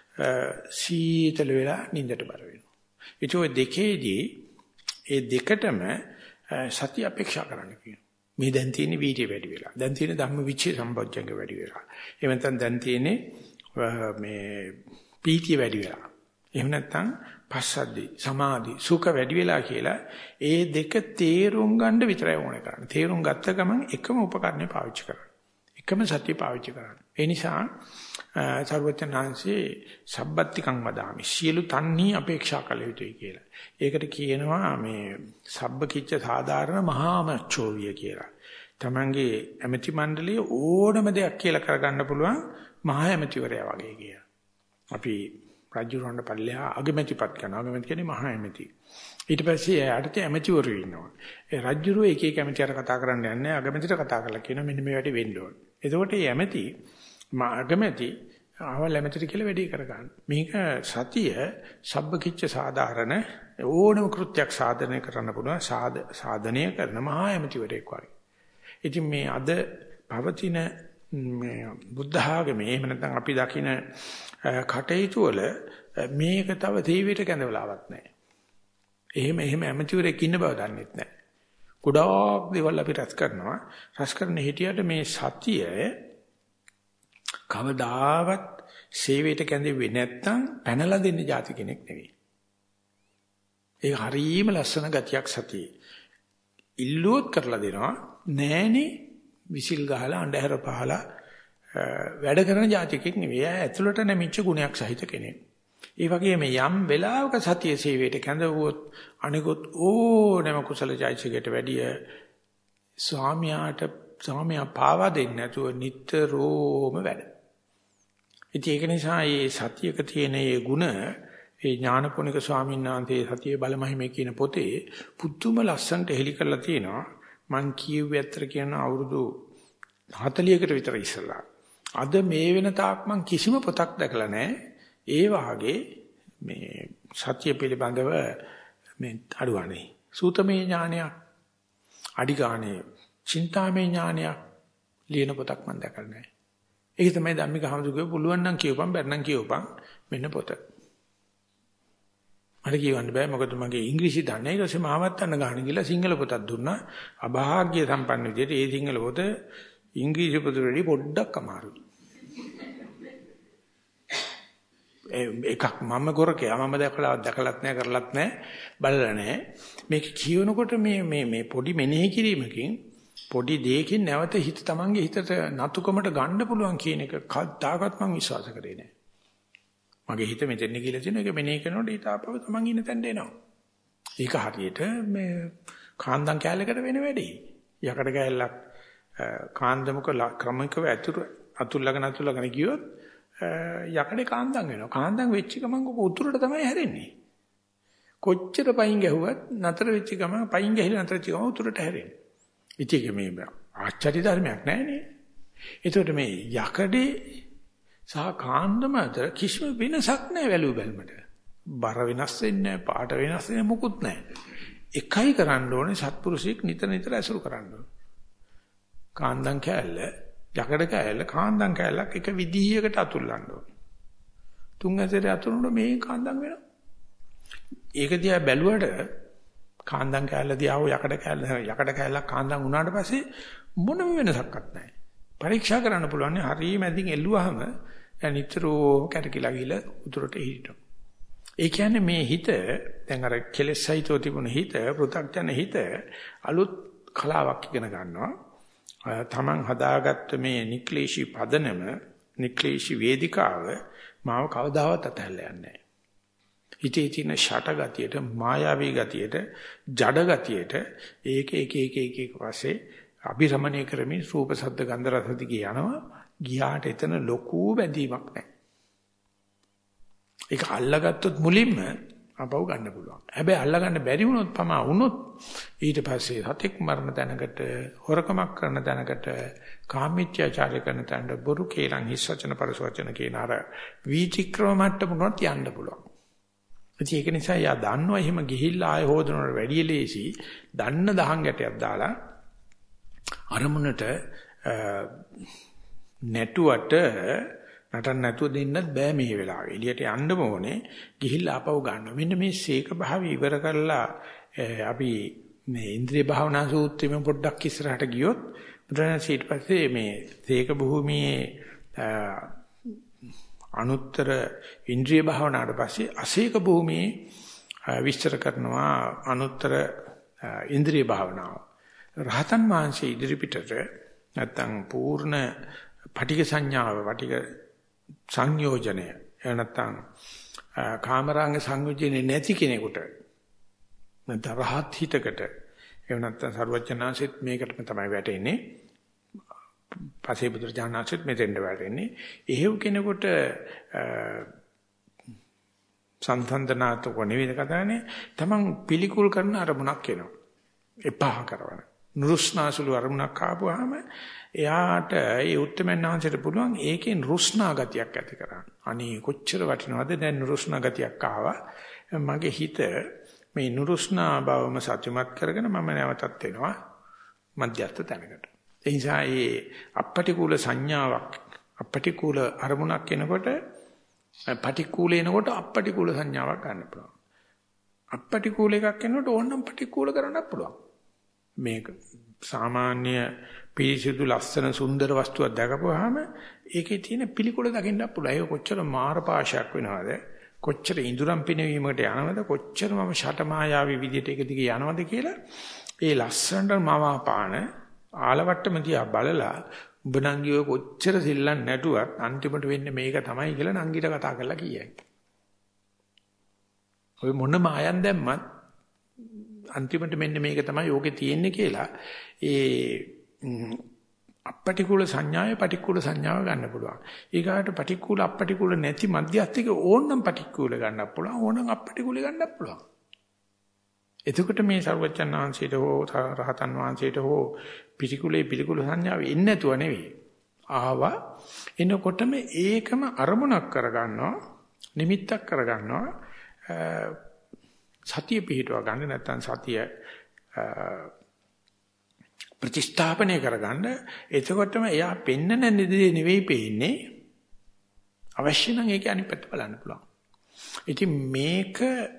සීතල වෙලා නිින්දට බර වෙනවා. ඒ ඔය දෙකේදී ඒ දෙකටම සතිය අපේක්ෂා කරන්න කියනවා. මේ දැන් තියෙන වීර්ය වැඩි වෙලා. දැන් තියෙන ධම්මවිචේ සම්පෝඥංග වැඩි වෙලා. එහෙම නැත්නම් දැන් තියෙන්නේ මේ පීතිය වැඩි වෙලා. එහෙම නැත්නම් පස්සද්දී සමාධි සුඛ වැඩි වෙලා කියලා ඒ දෙක තේරුම් ගන්න විතරයි ඕනේ කරන්නේ. තේරුම් ගත්ත ගමන් එකම උපකරණය පාවිච්චි කරන්න. එකම සතිය පාවිච්චි කරන්න. ඒ නිසා සර්වඥාන්සේ සබ්බත්තිකං වදාමි. සියලු තන්නේ අපේක්ෂා කළ යුතුයි කියලා. ඒකට කියනවා මේ සබ්බකිච්ච සාධාරණ මහාමච්ඡෝවිය කියලා. තමන්ගේ ඇමති මණ්ඩලයේ ඕනම දෙයක් කියලා කරගන්න පුළුවන් මහා ඇමතිවරයා වගේ කියලා. අපි රජුරවන්න පල්ලෙහා අගමැතිපත් කරනවා. අගමැති කියන්නේ මහා ඇමති. ඊට පස්සේ එයාට ඇමතිවරු ඉන්නවා. ඒ රජුරෝ එක එක ඇමතියර කතා කරන්න යන්නේ අගමැතිට කතා කරලා කියනවා මෙන්න මේ වැඩේ වෙන්න ඕනේ. එතකොට මේ ඇමති අගමැති ආවල් ඇමතිට කියලා වැඩේ කරගන්න. මේක සතිය සබ්බකිච්ච සාධාරණ ඕනම කෘත්‍යයක් සාධනය කරන්න පුළුවන් සාධනය කරන මහා ඇමතිවරයෙක් වගේ. ඉතින් මේ අද පවතින මේ බුද්ධ ආගමේ එහෙම නැත්නම් අපි දකින කටයුතු වල මේක තව තීවිත කැඳවලාවක් නැහැ. එහෙම එහෙම ඇමතිවරයෙක් ඉන්න බව දන්නෙත් නැහැ. ගොඩාක් දේවල් අපි රැස් කරනවා. රැස් කරන හිටියට මේ සතිය කවදාවත් සේවයට කැඳෙන්නේ නැත්නම් පැනලා දෙන්න જાති කෙනෙක් නෙවෙයි. ඒ හරීම ලස්සන ගතියක් සතියේ. ඉල්ලුවොත් කරලා දෙනවා නෑනේ විසිල් ගහලා අඬහැර පහලා වැඩ කරන જાතිකෙක් නෙවෙයි. එයා ඇතුළට නැමිච්ච ගුණයක් සහිත කෙනෙක්. ඒ වගේම යම් වෙලාවක සතිය සේවයට කැඳවුවොත් අනිකුත් ඕනෑම කුසල චෛතසිකයට වැඩිය ස්වාමියාට ස්වාමියා පාවා දෙන්නේ නැතුව නිතරම වැඩ. ඉතින් ඒක නිසා මේ සතියක තියෙන මේ ಗುಣ ඒ ඥානපෝනික ස්වාමීන් වහන්සේ සතියේ බලමහිමේ කියන පොතේ පුදුම ලස්සනට හෙලි කරලා තියෙනවා. මං කියුවේ ඇත්තට කියන අවුරුදු හතලිහකට විතර ඉස්සලා. අද මේ වෙන තාක් මං කිසිම පොතක් දැකලා නැහැ. ඒ වාගේ මේ සත්‍ය පිළිබඳව මේ අඩුවනේ සූතමේ ඥානයක් අඩිගානේ චින්තාමේ ඥානයක් ලියන පොතක් මම දැකලා නැහැ. ඒක තමයි ධම්මික හමුදුගේ පුළුවන් නම් කියවපන් බැරි නම් කියවපන් මෙන්න පොත. මට කියවන්න බෑ මොකද මගේ ඉංග්‍රීසි දන්නේ ඊට පස්සේ මාවත් අන්න ගන්න ගිහලා සිංහල පොතක් දුන්නා. අභාග්‍ය සම්පන්න විදිහට ඒ සිංහල පොත ඉංග්‍රීසි පොතට වඩා පොඩ්ඩක් අමාරුයි. එකක් මම ගොරකයා මම දැකලා දැකලත් නැහැ කරලත් නැහැ බලලා නැහැ. මේක කියවනකොට මේ මේ මේ පොඩි මෙනෙහි කිරීමකින් පොඩි දෙයකින් නැවත හිත තමන්ගේ හිතට නතුකමට ගන්න පුළුවන් කියන එක කවදාකවත් මම විශ්වාස කරේ නැහැ. මගේ හිත මෙතෙන් ගිහලා තියෙන එක මෙනෙහි කරනකොට ඊට ආපහු තමන් ඉන්න තැනට එනවා. ඒක හරියට මේ කාන්දම් කැලලකට වෙන වැඩේ. යකඩ කැලලක් කාන්දමක ක්‍රමිකව අතුරු අතුල්ලගෙන අතුල්ලගෙන ගියොත් යකඩේ කාන්දම් වෙනවා. කාන්දම් වෙච්ච ගමන් ඔක උතුරට තමයි හැරෙන්නේ. කොච්චර පයින් ගැහුවත් නතර වෙච්ච ගමන් පයින් ගැහිලා නතර වෙච්ච ගමන් උතුරට හැරෙන්නේ. ඉතින් මේ ආශ්චර්ය ධර්මයක් නෑ නේ. ඒකට මේ යකඩේ සහ කාන්දම අතර කිසිම වෙනසක් නෑ වැලු බැලමට. බර වෙනස් වෙන්නේ නෑ, පාට වෙනස් වෙන්නේ මොකුත් නෑ. එකයි කරන්න ඕනේ සත්පුරුෂයෙක් නිතර නිතර ඇසුරු කරන්න ඕනේ. කාන්දම් කැලල, යකඩ කැලල, කාන්දම් කැලලක් එක විදිහයකට අතුල්ලන්න ඕනේ. තුන් ඇසරේ අතුරුනොත් මේ කාන්දම් වෙනවා. ඒක දිහා බැලුවට කාන්දම් කැලල දිහා යකඩ කැලල යකඩ කැලලක් කාන්දම් වුණාට පස්සේ මොනම වෙනසක්වත් නැහැ. පරීක්ෂා කරන්න පුළුවන් හරිය මැදින් එල්ලුවාම නිතරම කැටකිලා ගිහලා උතුරට හිටිනවා. ඒ කියන්නේ මේ හිත දැන් අර කෙලෙස් සහිතව තිබුණ හිත පෘථග්ජන හිත අලුත් කලාවක් ඉගෙන ගන්නවා. තමන් හදාගත්ත මේ නික්ලේශී පදනම නික්ලේශී වේදිකාව මාව කවදාවත් අතහැරලා යන්නේ නැහැ. හිතේ තියෙන ෂට ගතියට, මායාවී ගතියට, ජඩ ගතියට ඒක එක එක එක එක පස්සේ අභිරමණය කරමින් රූප ශබ්ද ගන්ධ රස දිගේ යනවා. ගියාට එතන ලොකු බැඳීමක් නැහැ. ඒක අල්ලගත්තොත් මුලින්ම අපව ගන්න පුළුවන්. හැබැයි අල්ලගන්න බැරි වුණොත් පමා වුණොත් ඊට පස්සේ හතෙක් මරණ තැනකට, හොරකමක් කරන තැනකට, කාමීත්‍යාචාරය කරන තැනට, බොරු කේලම් හිස් වචන පරස වචන කියන අර වීතික්‍රම මට්ටමකට යන්න පුළුවන්. ඒක නිසා යා දන්නවා එහෙම ගිහිල්ලා ආය හොදනවට වැඩිය ලේසි. දන්න දහං ගැටයක් දාලා අරමුණට නැටුවට නටන්න නැතුව දෙන්නත් බෑ මේ වෙලාවේ. එළියට යන්න ඕනේ. ගිහිල්ලා ආපහු ගන්නවා. මෙන්න මේ සීක භාවය ඉවර කරලා අපි මේ ඉන්ද්‍රිය භාවනා සූත්‍රෙම පොඩ්ඩක් ඉස්සරහට ගියොත් බුදුරජාණන් ඊට පස්සේ මේ සීක භූමියේ අනුත්තර ඉන්ද්‍රිය භාවනාවට පස්සේ අසීක භූමියේ විස්තර කරනවා අනුත්තර ඉන්ද්‍රිය භාවනාව. රහතන් වහන්සේ ඉදිරිපිටට නැත්තම් පූර්ණ පටිඝ සංඥාව පටිඝ සංයෝජනය එනත්තම් කාමරාංග සංයෝජනේ නැති කෙනෙකුට නැත්නම් රහත් හිතකට එහෙම නැත්නම් සරුවචනාංශෙත් මේකටම තමයි වැටෙන්නේ. පසේ බුදුරජාණන්සෙත් මෙතෙන්ට වැටෙන්නේ. එහෙව් කෙනෙකුට සංසන්දනාතක නෙවෙයි කතානේ. තමන් පිළිකුල් කරන අරමුණක් එනවා. එපා කරවන. නුරුස්නාසුළු අරමුණක් ආපුවාම එයාට ඒ උත්තරමන්හන්සට පුළුවන් ඒකෙන් රුස්නා ගතියක් ඇති කරගන්න. අනේ කොච්චර වටිනවද දැන් නුරුස්නා ගතියක් ආවා. මගේ හිත මේ නුරුස්නා බවම සත්‍යමත් කරගෙන මම නැවතත් එනවා මධ්‍යස්ථ තැනකට. ඒ නිසා මේ අපටිකූල සංඥාවක් අපටිකූල අරමුණක් එනකොට පටිකූල එනකොට අපටිකූල සංඥාවක් ගන්න පුළුවන්. අපටිකූල එකක් එනකොට ඕනනම් පටිකූල කරන්නත් පුළුවන්. මේක සාමාන්‍ය පිරිසිදු ලස්සන සුන්දර වස්තුවක් දැකපුවාම ඒකේ තියෙන පිළිකුල දකින්න පුළුවන්. ඒක කොච්චර මාරපාශයක් වෙනවද? කොච්චර ඉඳුරම් පිනවීමකට යනවද? කොච්චර මම ෂට මායාවී විදියට ඒක දිගේ යනවද කියලා ඒ ලස්සනට මවාපාන ආලවට්ටම තියා බලලා උඹ නංගියෝ කොච්චර සිල්ලන් නැටුවත් අන්තිමට වෙන්නේ මේක තමයි කියලා නංගිට කතා කරලා කියයි. ඔය මොන මායන් දැම්මත් අන්තිමට මෙන්න මේක තමයි යෝගේ තියෙන්නේ කියලා ඒ අපටිකූල සංඥාවේ පටිකූල සංඥාව ගන්න පුළුවන්. ඊගාට පටිකූල අපටිකූල නැති මධ්‍යස්ථික ඕනනම් පටිකූල ගන්නත් පුළුවන් ඕනනම් අපටිකූල ගන්නත් පුළුවන්. එතකොට මේ සර්වචන් වහන්සේට හෝ රහතන් වහන්සේට හෝ පිටිකුලේ පිළිකුල සංඥාව ඉන්නේ නැතුව නෙවෙයි. ආවා එනකොටම ඒකම අරමුණක් කරගන්නවා නිමිත්තක් කරගන්නවා සතිය පිහිටුවා ගන්න නැත්නම් සතිය ප්‍රතිස්ථාපනය කරගන්න. එතකොටම එයා පෙන්නන නිදේ නෙවෙයි පේන්නේ අවශ්‍ය නම් ඒක අනිත් පැත්ත බලන්න පුළුවන්. ඉතින් මේක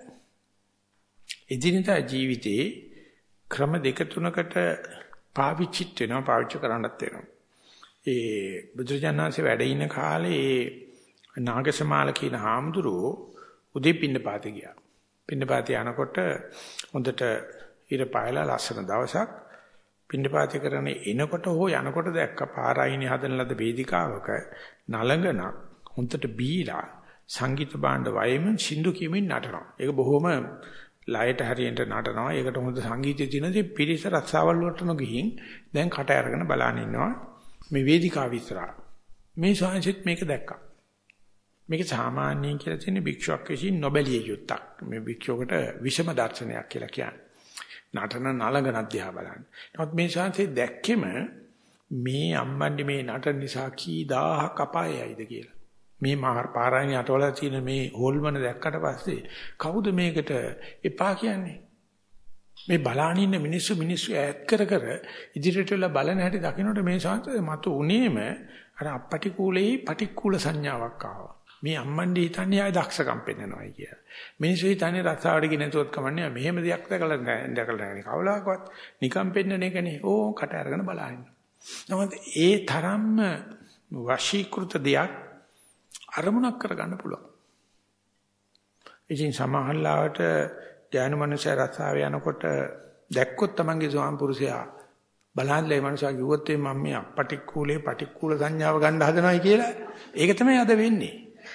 එදිනදා ජීවිතේ ක්‍රම දෙක තුනකට පාවිච්චිත් වෙනවා පාවිච්චි කරන්නත් වෙනවා. ඒ බුදුරජාණන්සේ වැඩ ඉන කාලේ ඒ නාගසමාල කියන හාමුදුරුවෝ උදේ පින්නපාතේ ගියා. පින්නපාතේ යනකොට හොඳට ඉර පායලා ලස්සන දවසක් පින්නපාතේ කරන්නේ එනකොට හෝ යනකොට දැක්ක පාරායිනේ හදන ලද වේදිකාවක නලංගනක් හොඳට බීලා සංගීත භාණ්ඩ වයමින් සින්දු කියමින් නටනවා. ඒක බොහොම ලයට හරියට නටනවා. ඒකට හොඳ සංගීතය තියෙනදී පිරිස රස්සාවල් වලට නොගිහින් දැන් කට අරගෙන බලන් ඉන්නවා මේ වේදිකාව විතරා. මේ සාංශිත් මේක දැක්කා. මේක සාමාන්‍යයෙන් කියලා තියෙන භික්ෂුවක් විසින් නොබැලිය යුත්තක්. මේ භික්ෂුවකට විෂම දර්ශනයක් කියලා කියන්නේ. නටන නලගන අධ්‍යා බලන්න. නමුත් මේ ශාන්සේ දැක්කෙම මේ අම්මන්ඩි මේ නටන නිසා කී දහහක් අපායයිද කියලා. මේ මහා පාරායන අටවල තියෙන මේ හොල්මන දැක්කට පස්සේ කවුද මේකට එපා කියන්නේ? මේ බලාන ඉන්න මිනිස්සු මිනිස්සු ඈත් කර කර ඉදිරියට වෙලා බලන හැටි දකින්නට මේ ශාන්සේ මතු උනේම අර අපටිකූලේ පටික්කුල සංඥාවක් ආවා. මේ අම්මන්ඩි හිතන්නේ ආය දක්ෂකම් පෙන්නනවායි කියලා. මිනිස්සු හිතන්නේ රස්සාවට ගිය නැතුවත් කමන්නේ මෙහෙම දෙයක් දැකලා දැකලා නැහැ. කවලාකවත් නිකම් පෙන්නන එකනේ. ඕ කට අරගෙන බලන්න. නමුත් ඒ තරම්ම වශීකృత දෙයක් අරමුණක් කරගන්න පුළුවන්. ඉතින් සමහරවිට ඥාන මනුෂ්‍ය රස්සාව යනකොට දැක්කොත් තමන්ගේ ස්වාම පුරුෂයා බලහන්ලේ මනුස්සයා කිව්වොත් මම මේ අපටික්කුලේ පටික්කුල සංඥාව ගන්න හදනවායි කියලා. ඒක තමයි අද වෙන්නේ.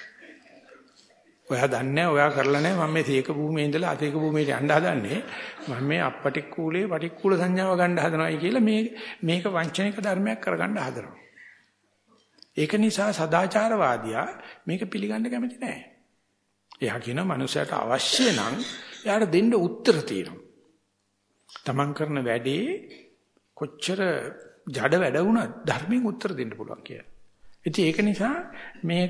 ඔයා දන්නේ නැහැ, ඔයා කරලා නැහැ. මම මේ තේක භූමියේ ඉඳලා අතේක භූමියට යන්න හදන්නේ. මම මේ අපටික්කුලේ පටික්කුල සංඥාව ගන්න හදනවායි කියලා මේ මේක වංචනික ධර්මයක් කරගන්න හදනවා. ඒක නිසා සදාචාරවාදියා මේක පිළිගන්න කැමති නැහැ. එයා කියනවා මනුස්සයාට අවශ්‍ය නම් එයාට දෙන්න උත්තර තියෙනවා. තමන් කරන වැඩේ කොච්චර ජඩ වැඩ වුණත් ධර්මයෙන් උත්තර දෙන්න පුළුවන් කියලා. ඉතින් ඒක නිසා මේක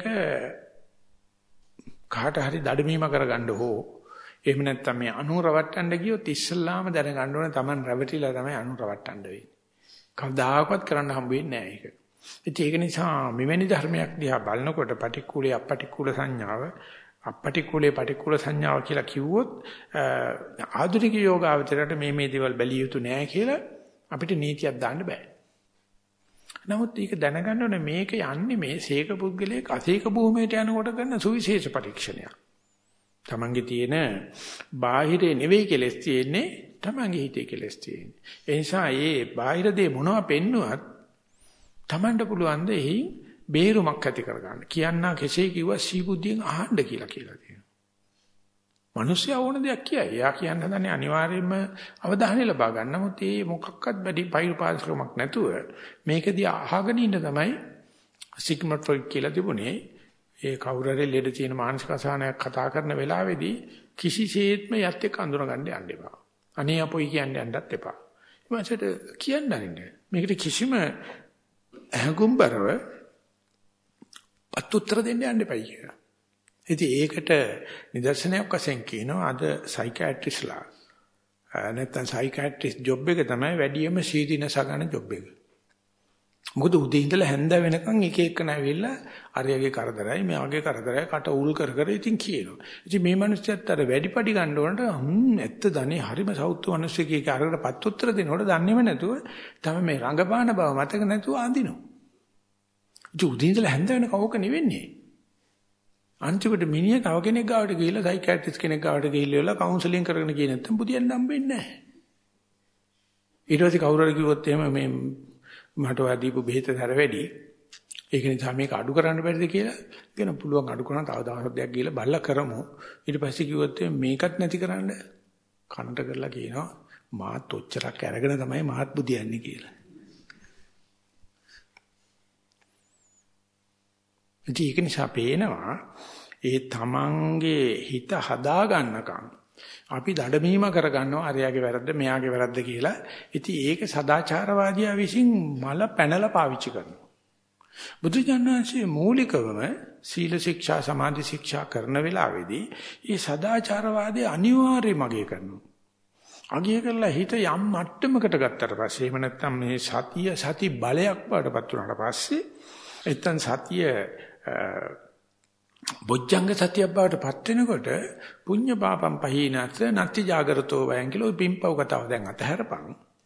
කාට හරි දඩමීම කරගන්න හෝ එහෙම නැත්නම් මේ අනු රවට්ටන්න ගියොත් ඉස්සල්ලාම දැනගන්න ඕනේ Taman රැවටිලා තමයි අනු රවට්ටන්න වෙන්නේ. කවදාකවත් කරන්න හම්බ වෙන්නේ නැහැ ඒක. ඉතින් ඒක නිසා මෙවැනි ධර්මයක් දිහා බලනකොට පටික්කුලේ අපටික්කුල සංඥාව අපටික්කුලේ පටික්කුල සංඥාව කියලා කිව්වොත් ආධුනික යෝගාවචරයට මේ මේ දේවල් බැලිය යුතු නෑ කියලා අපිට නීතියක් දාන්න බෑ. නමුත් ඒක දැනගන්න ඕනේ මේක යන්නේ මේ සීක පුද්ගලයෙක් අසීක භූමියට යනකොට කරන සුවිශේෂ පරීක්ෂණයක්. තමන්ගේ තියෙන බාහිරේ නෙවෙයි කෙලස් තියෙන්නේ තමන්ගේ හිතේ කෙලස් තියෙන්නේ. ඒ නිසා මේ බාහිර දේ මොනවා පෙන්නුවත් තමන්ට පුළුවන් ද එහි බේරුමක් ඇති කරගන්න. කියන්නා කෙසේ කිව්වා සීබුද්ධියෙන් අහන්න කියලා කියලා තියෙනවා. මිනිස්සයා ඕන දෙයක් කියයි. එයා කියන්න හදන්නේ අනිවාර්යයෙන්ම අවධානය ලබා ගන්න. නමුත් මේ මොකක්වත් බැරි පෛරුපාස්කමක් නැතුව මේකදී අහගෙන ඉන්න තමයි සිග්මන්ඩ් ෆ්‍රොයිඩ් කියලා තිබුණේ. ඒ කවුරු හරි ලෙඩ තියෙන මානසික අසහනයක් කතා කරන වෙලාවේදී කිසිසේත්ම යත් එක්ක අඳුර ගන්න යන්න එපා. අනේ අපොයි කියන්න යන්නත් එපා. ඊමණට කියන්න අරින්න. මේකට කිසිම අහගුම්බරව අතුත්තර දෙන්න යන්න එපයි කියලා. ඉතින් ඒකට නිදර්ශනයක් වශයෙන් කියනවා අද සයිකියාට්‍රිස්ලා නැත්නම් සයිකියාට්‍රිස් ජොබ් එක තමයි වැඩියම සීදීනස ගන්න ජොබ් එක. මොකද උදේ ඉඳලා හැන්ද වෙනකන් එක එක නැවිලා අරයගේ කරදරයි මෙයාගේ කරදරයි කට උල් කර කර ඉතින් කියනවා. ඉතින් මේ මිනිස්සුත් අර වැඩිපඩි ගන්න උනට හ්ම් ඇත්ත දනේ හරිම සෞත්තු මිනිස්සු කීක අරකට පත් උත්තර දෙනකොට දන්නේම නැතුව තමයි මේ රංගපාන බව මතක නැතුව අඳිනවා. ඉතින් උදේ ඉඳලා හැන්ද වෙනකන් ඕක නෙවෙන්නේ. අන්තිමට මිනිහ තව කෙනෙක් ගාවට ගිහිල්ලා සයිකියාට්‍රිස්ට් කෙනෙක් ගාවට ගිහිල්ලා කවුන්සලින් කරගෙන ගියේ නැත්නම් බුදියන් හම්බෙන්නේ නැහැ. ඊට පස්සේ කවුරු හරි කිව්වොත් එහෙම මේ මට ඔය දීපු බෙහෙත දර වැඩි. ඒක නිසා මේක අඩු කරන්න බැරිද කියලා. කියන පුළුවන් අඩු කරන්න තව දවස් දෙකක් ගිහලා බලලා කරමු. ඊට පස්සේ කිව්වොත් මේකත් නැති කරන්න කනට කරලා කියනවා මාත් ඔච්චරක් අරගෙන තමයි මාත් බුදියන්නේ කියලා. ඒක නිසා පේනවා ඒ තමන්ගේ හිත හදා ගන්නකම් අපි දඩමීම කරගන්නවා අරයාගේ වැරද්ද මෙයාගේ වැරද්ද කියලා. ඉතින් ඒක සදාචාරවාදියා විසින් මල පැනලා පාවිච්චි කරනවා. බුදුජානනාංශයේ මූලිකවම සීල ශික්ෂා සමාධි ශික්ෂා කරන වෙලාවේදී මේ සදාචාරවාදී අනිවාර්යයෙන්ම අගය කරනවා. අගය කරලා හිත යම් මට්ටමකට ගත්තට පස්සේ එහෙම නැත්නම් මේ සතිය සති බලයක් වඩපත් වුණාට පස්සේ එතන සතිය බොජ්ජංග සතිය බවට පත් වෙනකොට පුඤ්ඤ පාපම් පහීනත් නැති జాగරතෝ වයන් කියලා ওই පිම්පව් කතාව දැන් අතහැරපන්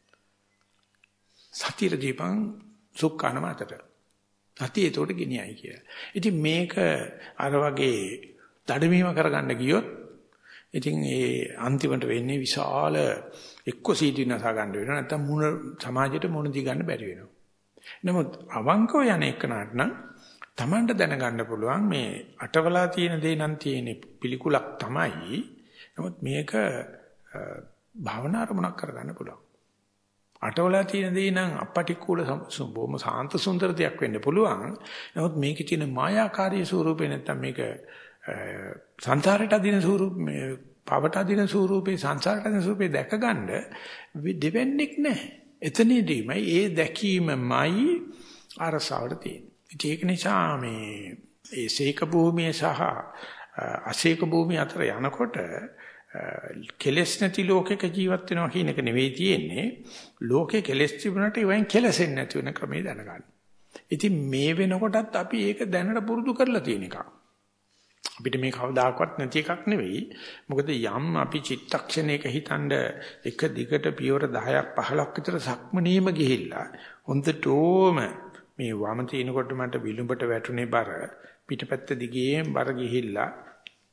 සතිය දීපන් සුඛාන මාතට සතිය ඒතකොට ගෙනියයි කියලා. ඉතින් මේක අර වගේ දඩමීම කරගන්න ගියොත් ඉතින් ඒ අන්තිමට වෙන්නේ විශාල එක්ක සීදීනස ගන්න වෙනවා නැත්නම් මුණ සමාජයට මුණ දී ගන්න බැරි වෙනවා. නමුත් අවංකව යන එකනට නම් Tamanට දැනගන්න පුළුවන් මේ අටවලා තියෙන දේ නම් තියෙන පිළිකුලක් තමයි. නමුත් මේක භාවනා අරමුණක් කරගන්න පුළුවන්. අටවලා තියෙන දේ නම් අපටික්කුල බොහොම සාන්ත සුන්දර දෙයක් වෙන්න පුළුවන්. නමුත් මේකේ තියෙන මායාකාරී ස්වරූපේ නැත්තම් මේක සංසාරයට අදින ස්වරූපේ පවට අදින ස්වරූපේ සංසාරයට අදින ස්වරූපේ දැකගන්න දෙවෙන්නෙක් නැහැ. එතනදීමයි ඒ දැකීමමයි අරසාවට තියෙන්නේ. ඒක නිසා මේ ඒ සීක භූමිය සහ අසීක භූමිය අතර යනකොට කෙලස් නැති ලෝකයක ජීවත් වෙනවා කියන එක නෙවෙයි තියෙන්නේ. ලෝකේ කෙලස් තිබුණාට ඒවෙන් කෙලසෙන්නේ නැති වෙන ක්‍රමය දැනගන්න. ඉතින් මේ වෙනකොටත් අපි ඒක දැනට පුරුදු කරලා තියෙන එකක්. අපිට මේ කවදාකවත් නැති එකක් නෙවෙයි. මොකද යම් අපි චිත්තක්ෂණයක හිතනද එක දිගට පියවර දහයක් පහළොක් විතර සක්මනීම ගිහිල්ලා හොඳටම මේ වම තිනකොට මට විලුඹට වැටුනේ බර පිටපැත්ත දිගේ බර ගිහිල්ලා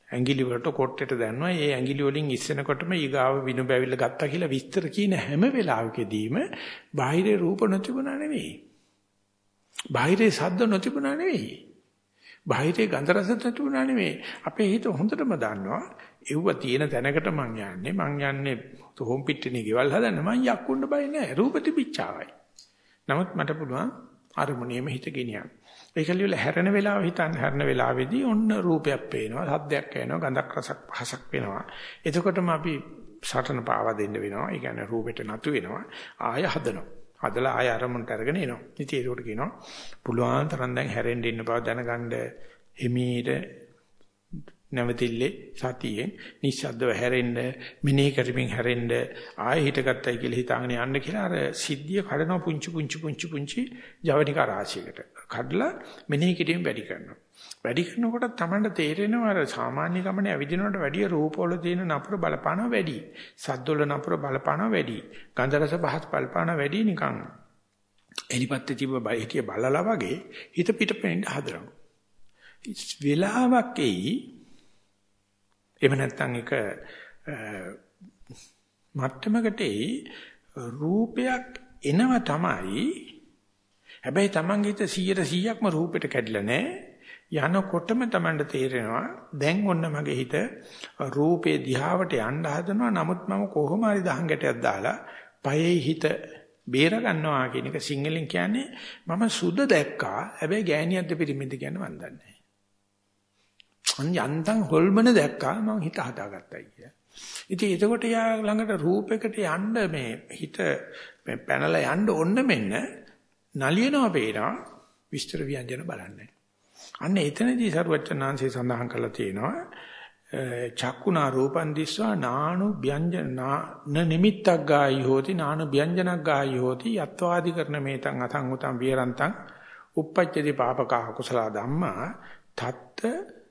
ඇඟිලි වලට කොට්ටෙට දැන්නවා. ඒ ඇඟිලි වලින් ඉස්සෙනකොටම ඊගාව විනුබ ඇවිල්ලා ගත්තා කියලා විස්තර කියන හැම වෙලාවකදීම බාහිරේ රූප නොතිබුණා නෙවෙයි. බාහිරේ ශබ්ද නොතිබුණා නෙවෙයි. බාහිරේ ගන්ධ රස නොතිබුණා නෙවෙයි. අපේ හිත හොඳටම දන්නවා. ඒව තියෙන තැනකට මං යන්නේ. මං යන්නේ තොහොම් පිටිනේ ගෙවල් හදන්න. මං යක්කුන්න බය නෑ. රූප තිබිච්චාවයි. නමුත් මට පුළුවන් අරමුණේම හිත ගෙනියන්න. ඒකලියල හැරෙන වෙලාව හිතන්න හැරෙන වෙලාවේදී ඔන්න රූපයක් පේනවා, සද්දයක් එනවා, ගඳක් රසක් පහසක් වෙනවා. එතකොටම අපි සටන පාවා දෙන්න වෙනවා. ඒ කියන්නේ රූපෙට නතු වෙනවා. ආය හදනවා. හදලා ආය අරමුණට අරගෙන එනවා. ඉතින් ඒකට කියනවා පුළුවන් තරම් දැන් හැරෙන්න ඉන්න බව දැනගන්න හිමීට නැවතිල්ලේ සතියෙන් නිශ්ශබ්දව හැරෙන්න මිනේ කරමින් හැරෙන්න ආයෙ හිටගත්තයි කියලා හිතාගෙන යන්න කියලා අර සිද්ධිය කඩනවා පුංචි පුංචි පුංචි පුංචි ජවනිකා රාශියකට කඩලා මිනේ කිරීම වැඩි කරනවා වැඩි කරනකොට තමයි තේරෙනවා අර සාමාන්‍ය ගමනේ ඇවිදිනවට වැඩිය රූපවල තියෙන නපුර බලපානවා වැඩි සද්දවල නපුර බලපානවා වැඩි ගන්ධ රස පහස් බලපානවා වැඩි නිකන් එලිපත්තේ තිබ්බ බයිහිටිය බලලා වගේ හිත පිටපෙන්න හදනවා වෙලාවක් එයි එහෙම නැත්නම් එක මට්ටමකට රූපයක් එනව තමයි හැබැයි Tamange හිත සීයට සීයක්ම රූපෙට කැඩිලා නැහැ යනකොටම Tamanට තේරෙනවා දැන් ඔන්න මගේ හිත රූපේ දිහාවට යන්න හදනවා නමුත් මම කොහොම හරි දහං ගැටයක් දාලා පයේ හිත බේර ගන්නවා කියන එක සිංහලෙන් කියන්නේ මම සුද දැක්කා හැබැයි ගෑණියක්ද පිරිමින්ද කියන්නේ මන් දන්නේ නැහැ යන්තම් හොල්මන දැක්කා මම හිත හදාගත්තා කියලා. ඉතින් එතකොට යා ළඟට රූපයකට යන්න මේ හිත පැනලා යන්න ඕන්න මෙන්න නලියනවා පේනවා විස්තර ව්‍යංජන බලන්නේ. අන්න එතනදී සරුවචනාංශය සඳහන් කරලා තියෙනවා චක්කුණා රූපං දිස්වා නානු ව්‍යංජන න නිමිත්තක් ගායි හෝති නානු ව්‍යංජනක් ගායි හෝති යත්වාදි කරන මේතං අතං උතං විරන්තං uppajjati papaka kusala dhamma තත්ත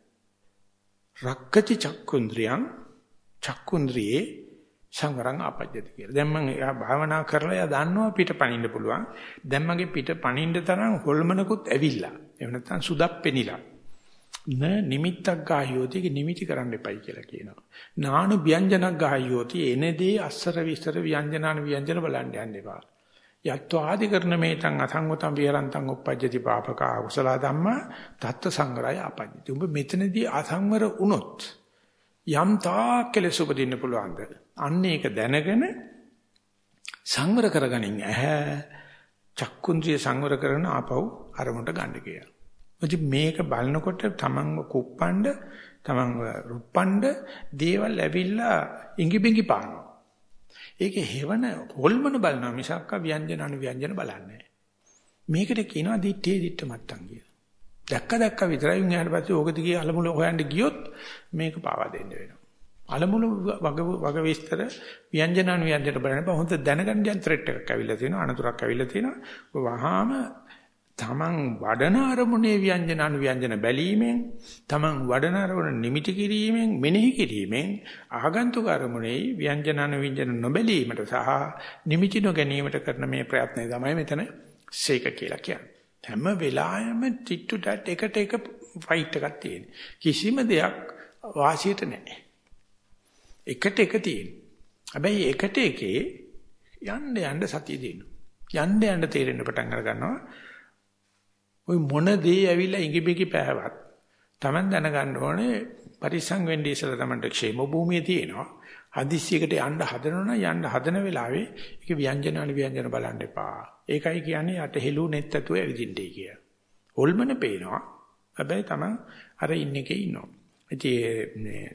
රක්කති චක්කුන්ද්‍රියං චක්කුන්ද්‍රියේ සංවරං ආපජ්ජති කියලා. දැන් මම එයා භාවනා කරලා එයා දන්නවා පිට පනින්න පුළුවන්. දැන් මගේ පිට පනින්න තරම් හොල්මනකුත් ඇවිල්ලා. එහෙම නැත්නම් සුදක් පෙනිලා. න නිමිත්තක් ගායෝති කි නිමිති කරන්න එපයි කියලා කියනවා. නානු ව්‍යංජනක් ගායෝති එනදී අස්සර විස්තර ව්‍යංජනාන ව්‍යංජන බලන්න යන්න එපා. යත්වාදි කරන මේතං අසංගතං විහරන්තං uppajjati papaka kusala dhamma tatta සංවරය ආපජ්ජති. උඹ මෙතනදී අසංවර වුණොත් යම් තාක් කෙලෙස උපදින්න පුළුවන්ද? අන්න ඒක දැනගෙන සංවර කරගනින් ඇහැ චක්කුන්ද්‍රිය සංවර කරන ආපහු අරමුණට ගන්න කියලා. මොකද මේක බලනකොට තමන්ව කුප්පණ්ඩ තමන්ව රුප්පණ්ඩ දේවල් ඇවිල්ලා ඉඟිබිඟි පානවා. ඒකේ හේවන හොල්මන බලනවා මිසක්ක ව්‍යංජන අනු ව්‍යංජන බලන්නේ. මේකට කියනවා දිත්තේ දිත්ත මත්තන් කියලා. දැක්ක දැක්ක විතරයි උන් එහාට පස්සේ ඕක දිගේ අලමුල හොයන්න ගියොත් මේක පාවා දෙන්න වෙනවා. අලමුල වග වග විස්තර ව්‍යංජන අනු ව්‍යංජන බලන්න බෑ. හොඳ දැනගන්න යන ත්‍රෙට් එකක් ඇවිල්ලා තියෙනවා අනතුරක් ඇවිල්ලා තියෙනවා. වහාම තමන් වඩන අරමුණේ ව්‍යංජන අනු ව්‍යංජන බැලීමෙන් තමන් වඩන අරමුණ නිමිති කිරීමෙන් මෙනෙහි කිරීමෙන් ආගන්තුක අරමුණේ ව්‍යංජන අනු ව්‍යංජන නොබැලීමට සහ නිමිති නොගැනීමට කරන මේ ප්‍රයත්නය තමයි මෙතන සීක කියලා කියන්නේ. හැම වෙලාවෙම ටිට්ටු ටට් එකට එක ෆයිට් එකක් තියෙන. කිසිම දෙයක් වාසියට නැහැ. එකට එක තියෙන. හැබැයි එකට එකේ යන්න යන්න සතිය දෙනවා. යන්න යන්න තේරෙන්න පටන් අර ගන්නවා. ওই මොන දේ ඇවිල්ලා ඉඟිබිඟි පෑවත් Taman දැනගන්න ඕනේ පරිසං වෙන්නේ ඉස්සලා Tamanට ക്ഷേම භූමිය තියෙනවා. හදිස්සියකට යන්න හදනවනම් යන්න හදන වෙලාවේ ඒක ව්‍යංජන අනු ව්‍යංජන බලන්න එපා. ඒකයි කියන්නේ යට හෙළු නෙත් ඇතුව ඇවිදින්නයි කිය. හොල්මන පේනවා. හැබැයි Taman අර ඉන්න එකේ ඉන්නවා. ඉතින් මේ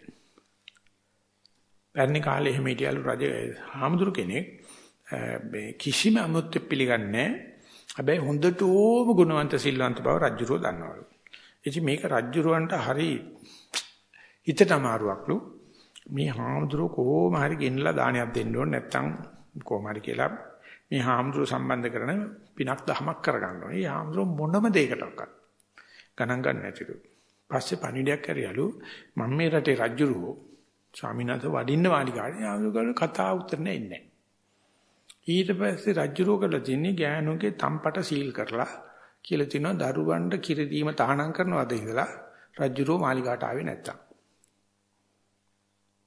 පැරණි කාලේ එහෙම හිටියලු රජ හාමුදුරු කෙනෙක් මේ කිසිම අමුත්‍ය පිළිගන්නේ නැහැ. හැබැයි හොඳට ඕම ගුණවන්ත සිල්වන්ත බව රජුරෝ දන්නවලු. ඉතින් මේක රජුරවන්ට හරි හිතට අමාරුවක්ලු. මේ හාමුදුරුවෝ කොහොම හරි ගෙන්නලා දානයක් දෙන්න ඕනේ නැත්නම් කොහොම හරි කියලා මේ හාමුදුරුවෝ සම්බන්ධ කරන පිනක් දහමක් කරගන්න ඕනේ. මේ හාමුදුරුවෝ මොනම දෙයකටවත් ගණන් ගන්න නැතිලු. පස්සේ පණිවිඩයක් කරියලු මම මේ රටේ රජුරෝ ස්වාමීන් වහන්සේ වඩින්න මාලිගාවේ හාමුදුරුවෝ කතා උත්තර නැහැ. ඊට පස්සේ රජුරෝ කළා තින්නේ ගෑනුගේ තම්පට සීල් කරලා කියලා තිනවා දරුවන්ට කිරි දීම තහනම් කරනවද ඉඳලා රජුරෝ මාලිගාට ආවේ නැත්තම්.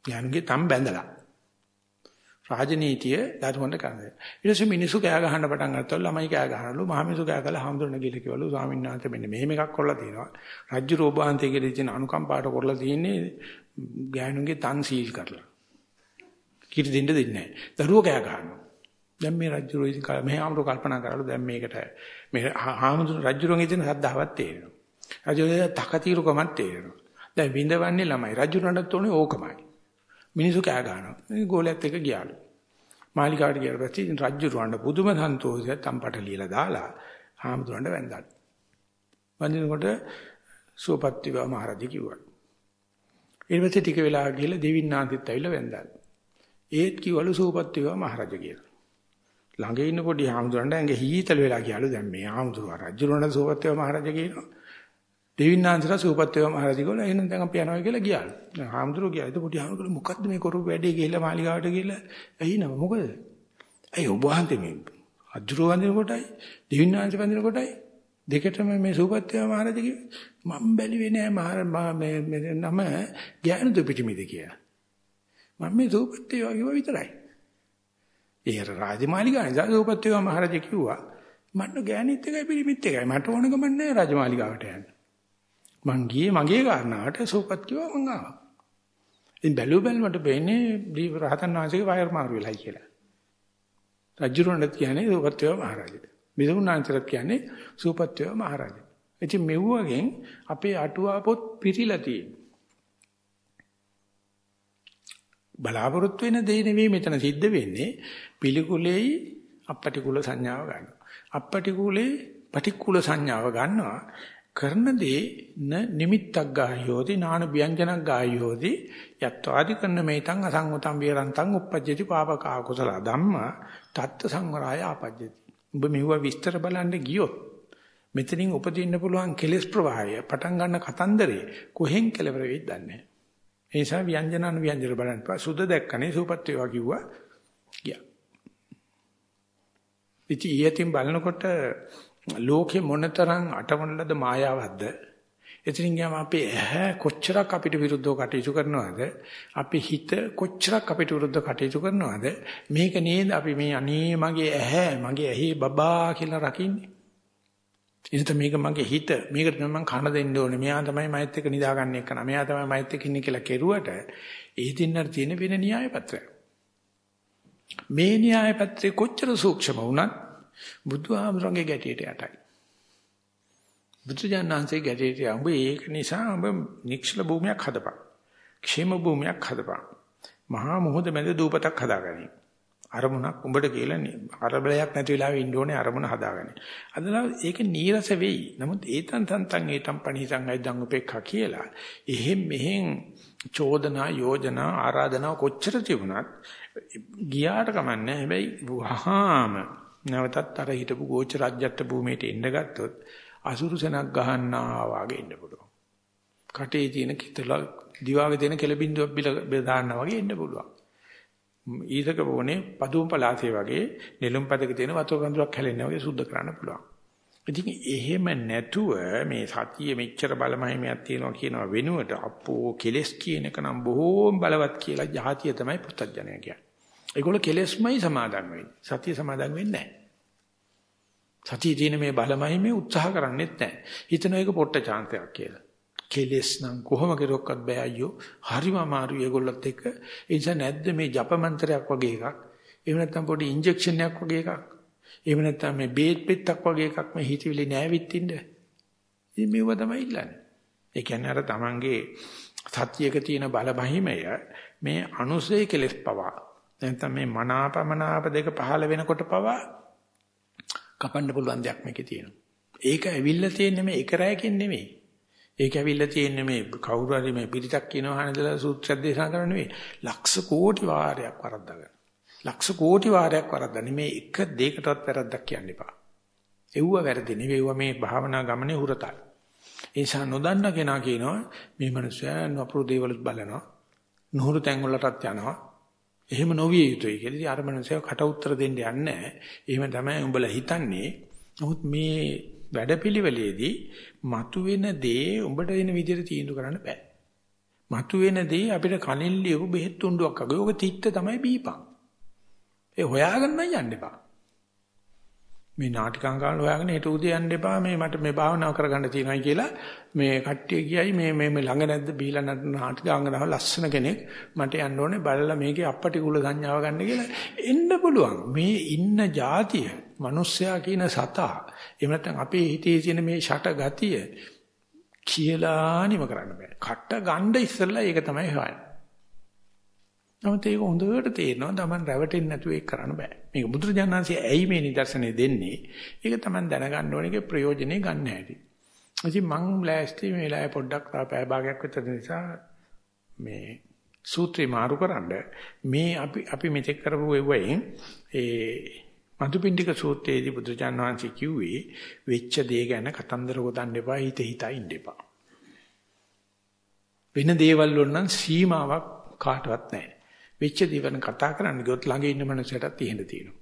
ඥානගේ තම් බැඳලා. රාජනීතිය දරුවන්ට කරන්නේ. ඊට පස්සේ මිනිස්සු කෑ ගහන්න පටන් ගත්තොත් ළමයි කෑ ගහනලු මහ මිනිස්සු කෑ කළා හාමුදුරනේ ගිහලා කිව්වලු ස්වාමීන් වහන්සේ මෙන්න මෙහෙම එකක් කරලා තියෙනවා. රාජ්‍ය රෝභාන්තයේ කියලා තියෙන අනුකම්පාවට කරලා තියෙන්නේ ගෑනුන්ගේ තන් සීල් කරලා. කිරි දෙන්න දෙන්නේ නැහැ. දරුවෝ කෑ ගහනවා. දැන් මේ රාජ්‍ය රෝහිත මේ හාමුදුරුවෝ කල්පනා කරලා දැන් මේකට මේ හාමුදුරුවෝ රාජ්‍ය රෝහිතේ තියෙන ශ්‍රද්ධාවක් තේරෙනවා. රාජ්‍ය රෝහිතේ තකතිරුකමක් තේරෙනවා. දැන් විඳවන්නේ ළමයි. රාජ්‍ය රණ්ඩත් උනේ ඕකමයි. මිනිස්සු කෑ ගහනවා. මේ ගෝලයත් එක්ක ගියාලු. මාලිකාවට ගියාට පස්සේ ඉතින් රජු රවන්න පුදුම සන්තෝෂයක් තම්පට ලියලා දාලා හාමුදුරන්ට වැඳලා. වඳිනකොට සුවපත් වේවා මහරජා කිව්වා. ඊට පස්සේ ටික වෙලා ගිහලා දෙවින්නාන්තිත් ඇවිල්ලා වැඳලා. ඒත් කිව්වලු සුවපත් වේවා මහරජා කියලා. ළඟ ඉන්න පොඩි හාමුදුරන්ට ඇඟ හීතල වෙලා ගියාලු දැන් මේ හාමුදුරුවෝ රජු රවන්න සුවපත් වේවා මහරජා කියනවා. දෙවින්නාන්තිලා සුවපත් වේවා මහරජා කියලා එහෙනම් දැන් අපි යනවා කියලා ගියාලු. දැන් හාමුදුරුවෝ ගියා. ඒක පොඩි හාමුදුරුවෝ මොකද්ද මේ කරපු වැඩේ ගිහලා මාලිගාවට ගිහලා ඇහිනව මොකද? අය ඔබ වහන්සේ මේ අජුරෝ වඳින කොටයි දෙවින්නාන්ති වඳින කොටයි දෙකටම මේ සුවපත් වේවා මහරජා කිව්වේ. මම බැලුවේ නෑ මහා මේ මේ නම ගෑනුද පිටිමිද කියලා. මම මේ සුවපත් වේවා කිව්වා විතරයි. ඒ රාජමාලිගාවේ සුවපත් වේවා මහරජා කිව්වා. මට ගෑනිත් එකයි පිටිමිත් එකයි මට ඕන ගමන් නෑ රාජමාලිගාවට යන්න. මං ගියේ මගේ කාරණාවට සෝපත් කිව්වා මං ආවා. ඉතින් බැලුව බැලමට වෙන්නේ රහතන් වහන්සේගේ වයර් මාරු වෙලයි කියලා. රජුරණත් කියන්නේ සෝපත් වේවා මහරජා. මිදුණාන්තරත් කියන්නේ සෝපත් වේවා මහරජා. ඉතින් මෙව්වගෙන් අපේ අටුවා පොත් පිරීලා තියෙනවා. බලාපොරොත්තු වෙන දේ නෙවෙයි මෙතන සිද්ධ වෙන්නේ පිළිකුලෙයි අපටිකුල සංඥාව ගන්නවා. අපටිකුලේ පටිකුල සංඥාව ගන්නවා. කරන දේ න නිමිත්තක් ගායෝති නාන ව්‍යංජනක් ගායෝති යත්වාදි කරන මේතං අසංගතං විරන්තං uppajjati පාපකා කුසල ධම්මා තත්ත සංවරාය ආපජ්ජති. ඔබ මෙවුවා විස්තර බලන්න ගියොත් මෙතනින් උපදින්න පුළුවන් කෙලෙස් ප්‍රවාහය පටන් ගන්න කතන්දරේ කොහෙන් කෙලවර වෙයිද දන්නේ නැහැ. ඒ නිසා ව්‍යංජනන ව්‍යංජන බලන්න පස්සේ සුද දැක්කනේ සූපත් වේවා කිව්වා ගියා. ඉතින් ඊයතින් බලනකොට ලෝකේ මොනතරම් අටවනලද මායාවක්ද එතනින් ගියාම අපේ ඇහැ කොච්චරක් අපිට විරුද්ධව කටයුතු කරනවද අපේ හිත කොච්චරක් අපිට විරුද්ධව කටයුතු කරනවද මේක නේද අපි මේ අනේ මගේ ඇහැ මගේ ඇහි බබා කියලා රකින්නේ ඉතින් මේක මගේ හිත මේකට මම කන දෙන්න ඕනේ මෙයා තමයි මයිත් එක්ක නිදාගන්න එක්ක නම මෙයා තමයි මයිත් එක්ක ඉන්නේ කියලා කෙරුවට ඒ දින්නර තියෙන වෙන න්‍යාය පත්‍රය මේ න්‍යාය පත්‍රේ කොච්චර සූක්ෂම වුණත් බුදුහාමුදුරන්ගේ ගැටියට යටයි. බුදුජානනාංශයේ ගැටියට යඹ ඒක නිසා ඔබ නික්ෂල භූමියක් හදපන්. ക്ഷേම භූමියක් හදපන්. මහා මොහොත මැද දූපතක් හදාගනි. අරමුණක් උඹට කියලා අරබලයක් නැති වෙලාවෙ ඉන්න ඕනේ අරමුණ හදාගනි. අදලා ඒක නීරස වෙයි. නමුත් ඒතන් තන්තන් ඒතම් පණිසං අයිදං උපේක්ඛා කියලා. එහෙම් මෙහෙන් චෝදනා යෝජනා ආරාධනා කොච්චර තිබුණත් ගියාට කමන්නේ. හැබැයි වහාම නැවතත් අර හිටපු ගෝච රාජ්‍යත්ව භූමියට එන්න ගත්තොත් අසුරු සෙනක් ගහන්නා වාගේ එන්න පුළුවන්. කටේ තියෙන කිතල දිවාගේ තියෙන කෙලබින්දුවක් බිල දාන්නා වගේ එන්න පුළුවන්. ඊසක බොනේ පදුම් පලාසේ වගේ නෙළුම් පදක තියෙන වතුර කඳුලක් හැලෙනවා වගේ සුද්ධ කරන්න පුළුවන්. ඉතින් එහෙම නැතුව මේ සතිය මෙච්චර බලමහිමයක් තියෙනවා කියනවා වෙනුවට අපෝ කෙලස් කියන එක නම් බොහෝම බලවත් කියලා ජාතිය තමයි පුත්තජනය කියන්නේ. ඒගොල්ලෝ කෙලෙස්මයි සමාදන් වෙන්නේ. සතිය සමාදන් වෙන්නේ නැහැ. සතිය තියෙන මේ බලමයි මේ උත්සාහ කරන්නේත් නැහැ. හිතන එක පොට්ට chance එකක් කියලා. කෙලෙස් නම් කොහොම කෙරුවක්වත් බෑ අයියෝ. හරිම අමාරුයි ඒගොල්ලොත් එක්ක. ඒ නිසා නැද්ද මේ ජප මන්ත්‍රයක් වගේ එකක්. එහෙම නැත්නම් පොඩි ඉන්ජෙක්ෂන් එකක් වගේ එකක්. එහෙම නැත්නම් මේ බේත් පෙත්තක් වගේ එකක් මේ හිතවිලි නෑවිත්ින්ද. ඉතින් මේව තමයි ඉල්ලන්නේ. ඒ කියන්නේ අර තමන්ගේ සතියක තියෙන බලබහිමය මේ අනුසය කෙලෙස් පවා නැත්නම් මේ මනාපමනාප දෙක පහළ වෙනකොට පවා කපන්න පුළුවන් දෙයක් මේකේ තියෙනවා. ඒක ඇවිල්ලා තියෙන්නේ මේ එක රැයකින් නෙමෙයි. ඒක ඇවිල්ලා තියෙන්නේ මේ කවුරු හරි මේ පිරිතක් කියනවා හනදලා සූත්‍රයක් දේශනා කරන නෙමෙයි. ලක්ෂ කෝටි වාරයක් වරද්දාගෙන. ලක්ෂ කෝටි වාරයක් වරද්දන්නේ මේ එක දෙයකටවත් වැරද්දක් කියන්න එපා. එව්ව වැරදි නෙවෙයි. එව්ව මේ භාවනා ගමනේ හුරතල්. ඒ නිසා නොදන්න කෙනා කියනවා මේ මිනිස්සයා නපුරු දේවල් බලනවා. නුහුරු තැන් වලටත් යනවා. එහෙම නොවිය යුතුයි කියලා. ඉතින් අර මනුස්සයව කට උතර දෙන්න යන්නේ නැහැ. එහෙම තමයි උඹලා හිතන්නේ. නමුත් මේ වැඩපිළිවෙලේදී මතුවෙන දේ උඹට වෙන විදිහට තීන්දුව කරන්න බෑ. මතුවෙන දේ අපිට කනින් ලියපු බෙහෙත් තුණ්ඩුවක් වගේ. ඕක තිත්ත තමයි බීපන්. ඒ හොයාගන්න යන්න එපා. මේ නාටිකාංගාවල හොයාගෙන හිට උදේ යන්න එපා. මේ මට මේ භාවනාව කරගන්න තියෙනවායි කියලා මේ කට්ටිය කියයි මේ මේ මේ ළඟ නැද්ද බීලා නැද්ද නාටිකාංගනාව ලස්සන කෙනෙක් මට යන්න ඕනේ බලලා මේකේ අපටි කුල සංඥාව ගන්න කියලා එන්න පුළුවන්. මේ ඉන්න જાතිය, මිනිස්සයා කියන සතා, එහෙම නැත්නම් අපේ හිතේ තියෙන මේ ෂට ගතිය කියලා නිම කරන්න බෑ. කට ගන්න ඉස්සෙල්ලා ඒක තමයි හොයන්නේ. නමුත් ඒක හොඳට තේරෙනවා තමන් රැවටෙන්නේ නැතුව ඒක කරන්න බෑ. මේක බුදුරජාණන්සේ ඇයි මේ නිදර්ශනය දෙන්නේ? ඒක තමන් දැනගන්න ඕනේ ප්‍රයෝජනේ ගන්න හැටි. ඉතින් මං ලෑස්ති මේ වෙලාවේ පොඩ්ඩක් පැය භාගයක් විතර නිසා මේ සූත්‍රේ මාරු කරන්න මේ අපි අපි මෙතෙක් කරපු වෙවෙන් ඒ මදුපිණ්ඩික සූත්‍රයේදී බුදුරජාණන් වහන්සේ කිව්වේ වෙච්ච දේ ගැන කතන්දර ගොතන්න එපා, හිත හිතා ඉන්න එපා. වෙන දේවල් වල නම් සීමාවක් කාටවත් නැහැ. වෙච්ච දේවල් කතා කරන්න ගියොත් ළඟ ඉන්න මනුස්සයටත් ඉහෙඳ තියෙනවා.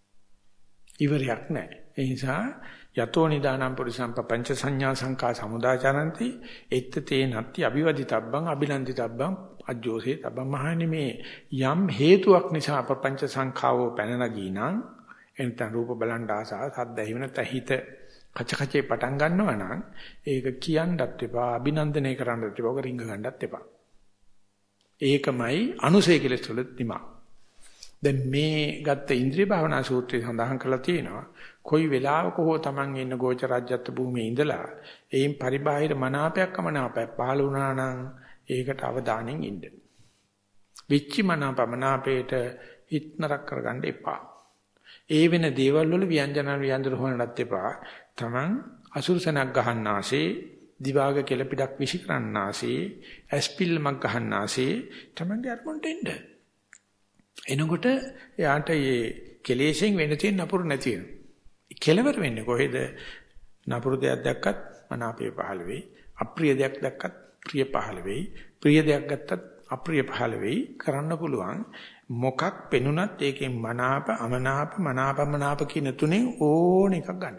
ඉවරයක් නැහැ. ඒ නිසා යතෝ නිදානම් පුරිසම් පංච සංඥා සංකා සමුදාචරಂತಿ එත්ත තේ නැති අභිවදිතබ්බං අභිනන්දිතබ්බං අජ්ජෝසේ තබ්බං මහණනි මේ යම් හේතුවක් නිසා පංච සංඛාවෝ පැන නගීනම් එතන රූප බලන් ආසාව සද්ද ඇහිව නැත්නම් හිත කච කචේ පටන් ගන්නවා නම් ඒක කියන්නත් එපා, අභිනන්දනය කරන්නත් එපා, ඔක රිංග ගන්නත් එපා. ඒකමයි අනුසය කෙලෙස් වල නිමා. දැන් මේ ගත්ත ඉන්ද්‍රිය භාවනා සූත්‍රයේ සඳහන් කරලා තියෙනවා කොයි වෙලාවක හෝ Taman ඉන්න ගෝචරජ්‍යත් භූමියේ ඉඳලා එයින් පරිබාහිර මනාපයක් අමනාපයක් පහළ වුණා නම් ඒකට අවධානයෙන් ඉන්න. විච්චි මනාපමනාපේට හිත නරක කරගන්න එපා. ඒ වෙන දේවල් වල ව්‍යංජන ව්‍යංජන හොයන්නත් එපා. Taman අසුරසනක් ගහන්නාසේ දිවාග කෙලපිඩක් විශ් කරන්නාසේ ඇස්පිල්මක් ගහන්නාසේ Tamanගේ අරමුණට එන්න. එනකොට එයාට මේ කෙලෙසෙන් වෙන තියෙන නපුරු නැති වෙනවා. කෙලවර වෙන්නේ කොහෙද? නපුරු දෙයක් දැක්කත් මනාපේ පහළ වෙයි. අප්‍රිය දෙයක් දැක්කත් ප්‍රිය පහළ වෙයි. ප්‍රිය දෙයක් ගත්තත් අප්‍රිය පහළ වෙයි. කරන්න පුළුවන් මොකක් පෙනුනත් ඒකෙන් මනාප අමනාප මනාපමනාප කියන තුනෙන් ඕන එකක් ගන්න.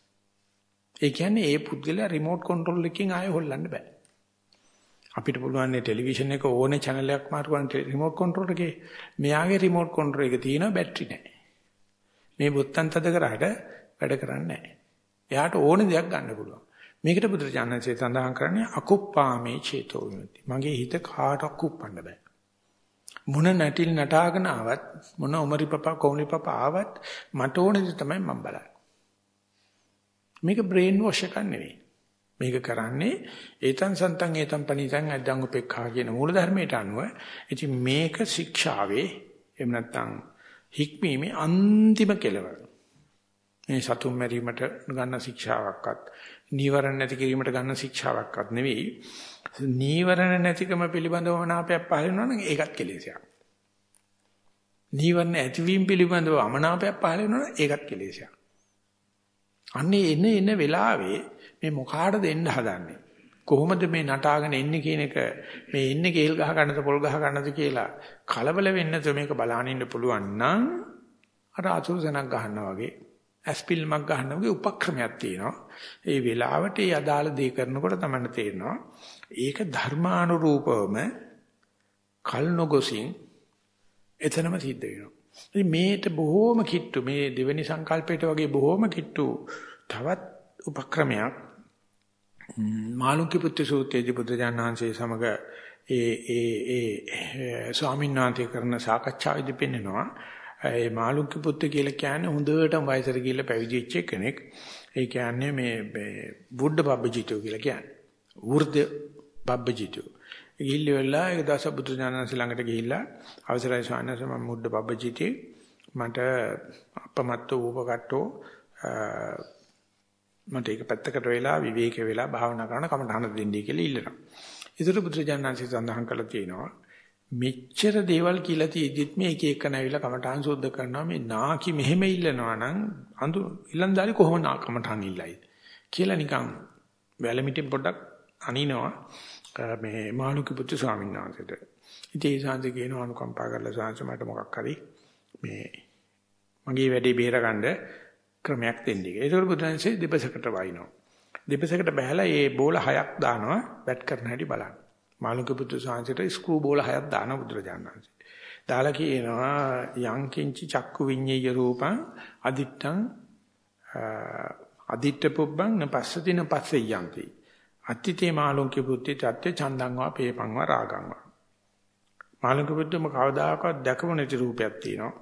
ඒ කියන්නේ ඒ පුද්ගලයා රිමෝට් කන්ට්‍රෝල් එකකින් ආයෙ හොල්ලන්න බෑ. අපිට පුළුවන් නේ ටෙලිවිෂන් එක ඕනේ channel එකක් මාරු කරන්න රිමෝට් කන්ට්‍රෝල් එකේ. මෙයාගේ රිමෝට් කන්ට්‍රෝල් එකේ තියෙන බැටරි නැහැ. මේ බොත්තම් තද කරාට වැඩ කරන්නේ නැහැ. එයාට ඕනේ දෙයක් ගන්න පුළුවන්. මේකට බුදුරජාණන්සේ සඳහන් කරන්නේ අකුප්පාමේ චේතෝ විමුක්ති. මගේ හිත කාටවත් කුප්පන්න බෑ. මොන නැටිල් නටාගෙන ආවත් මොන උමරි පපා කොමලි පපා ආවත් මට ඕනේ දේ තමයි මම බලන්නේ. මේක බ්‍රේන් වොෂ් එකක් නෙවෙයි. මේක කරන්නේ ඒතන් සන්තන් ඒතන් පණිතන් අද්දං උපේක්ඛා කියන මූල ධර්මයට අනුව. ඉතින් මේක ශික්ෂාවේ එහෙම නැත්නම් හික්මීමේ අන්තිම කෙලවර. මේ සතුම් මැරීමට ගන්න ශික්ෂාවක්වත් නීවරණ නැති කිරීමට ගන්න ශික්ෂාවක්වත් නෙවෙයි. නීවරණ නැතිකම පිළිබඳව මනාපයක් පහළ වෙනවා නම් ඒකත් කෙලෙසයක්. නීවරණ ඇතිවීම පිළිබඳව අමනාපයක් පහළ වෙනවා නම් ඒකත් කෙලෙසයක්. අන්නේ එන එන වෙලාවේ මේ මොකාටද එන්න හදන්නේ? කොහොමද මේ නටාගෙන එන්නේ කියන එක මේ එන්නේ කේල් ගහ ගන්නද පොල් ගහ ගන්නද කියලා කලබල වෙන්නේ නැතුව මේක බලාගෙන ඉන්න පුළුවන් නම් අර අසුරසනක් ගන්නවා වගේ ඇස්පිල්මක් ගන්නවා වගේ උපක්‍රමයක් තියෙනවා. ඒ වෙලාවට ඒ අදාළ දේ කරනකොට තමයි තේරෙනවා ඒක ධර්මානුරූපවම කල් නොගොසින් එතනම සිද්ධ වෙනවා. ඉතින් මේට බොහෝම කිට්ටු මේ දෙවෙනි සංකල්පයට වගේ බොහෝම කිට්ටු තවත් උපක්‍රමයක් මාළුක්‍ය පුත්‍ර සූත්‍රයේදී බුදුරජාණන් වහන්සේ සමග ඒ ඒ ඒ ස්වාමීන් වහන්සේ කරන සාකච්ඡාවේදී පෙන්නනවා ඒ මාළුක්‍ය පුත්‍ර කියලා කියන්නේ හොඳටම වයසට ගිහිල්ලා පැවිදිච්ච කෙනෙක්. ඒ කියන්නේ මේ බුද්ධ බබ්බජිතෝ කියලා කියන්නේ. වෘද්ධ බබ්බජිතෝ. ගිහිල්ලා වෙලා ඒ දස බුදුරජාණන් වහන්සේ ළඟට ගිහිල්ලා අවසරයි ස්වාමීන් වහන්සේ මම මුඩ බබ්බජිතේ මට අපමත්ත ූපකට්ටෝ මට ඒක පැත්තකට වෙලා විවේක වෙලා භාවනා කරන කමටහන දෙන්නයි කියලා ඉල්ලනවා. ඒතර බුදුරජාණන් වහන්සේ සඳහන් කළා තියෙනවා මෙච්චර දේවල් කියලා තියෙද්දිත් මේ එක එක නැවිලා කමටහන් සුද්ධ කරනවා මේ නාකි මෙහෙම ඉල්ලනවා නම් අඳු ඉලන්දාරි කොහොම නා කමටහන් ඉල්ලයි කියලා නිකන් වැලමිටින් පොඩ්ඩක් අනිනවා මේ මාළුක්‍ය පුත්‍ර ස්වාමීන් වහන්සේට. ඉතින් ඒ ශාන්ති කියනවා අනුකම්පා කරලා ශාන්ති මට මොකක් හරි මේ මගේ වැඩේ බේරගන්න ක්‍රමයක් දෙන්න කියලා. ඒකවල බුදුන්සේ දෙපසකට වයින්නවා. දෙපසකට බහැලා ඒ බෝල හයක් දානවා බැට් කරන හැටි බලන්න. මාළුන්ගේ පුත්‍ර සාංශයට ස්ක්‍රූ බෝල හයක් දාන බුදුරජාණන් වහන්සේ. දාලා කියනවා යං කිංචි චක්කු විඤ්ඤය රූපං අදිත්තං අදිත්ත පුබ්බං නපස්සති නපස්සයන්ති. අත්තිතේ මාළුන්ගේ පුත්‍ර තත්ත්‍ය චන්දං වා පේපං වා රාගං වා. මාළුන්ගේ පුත්‍රම කවදාකවත් දැකපු නැති රූපයක් තියෙනවා.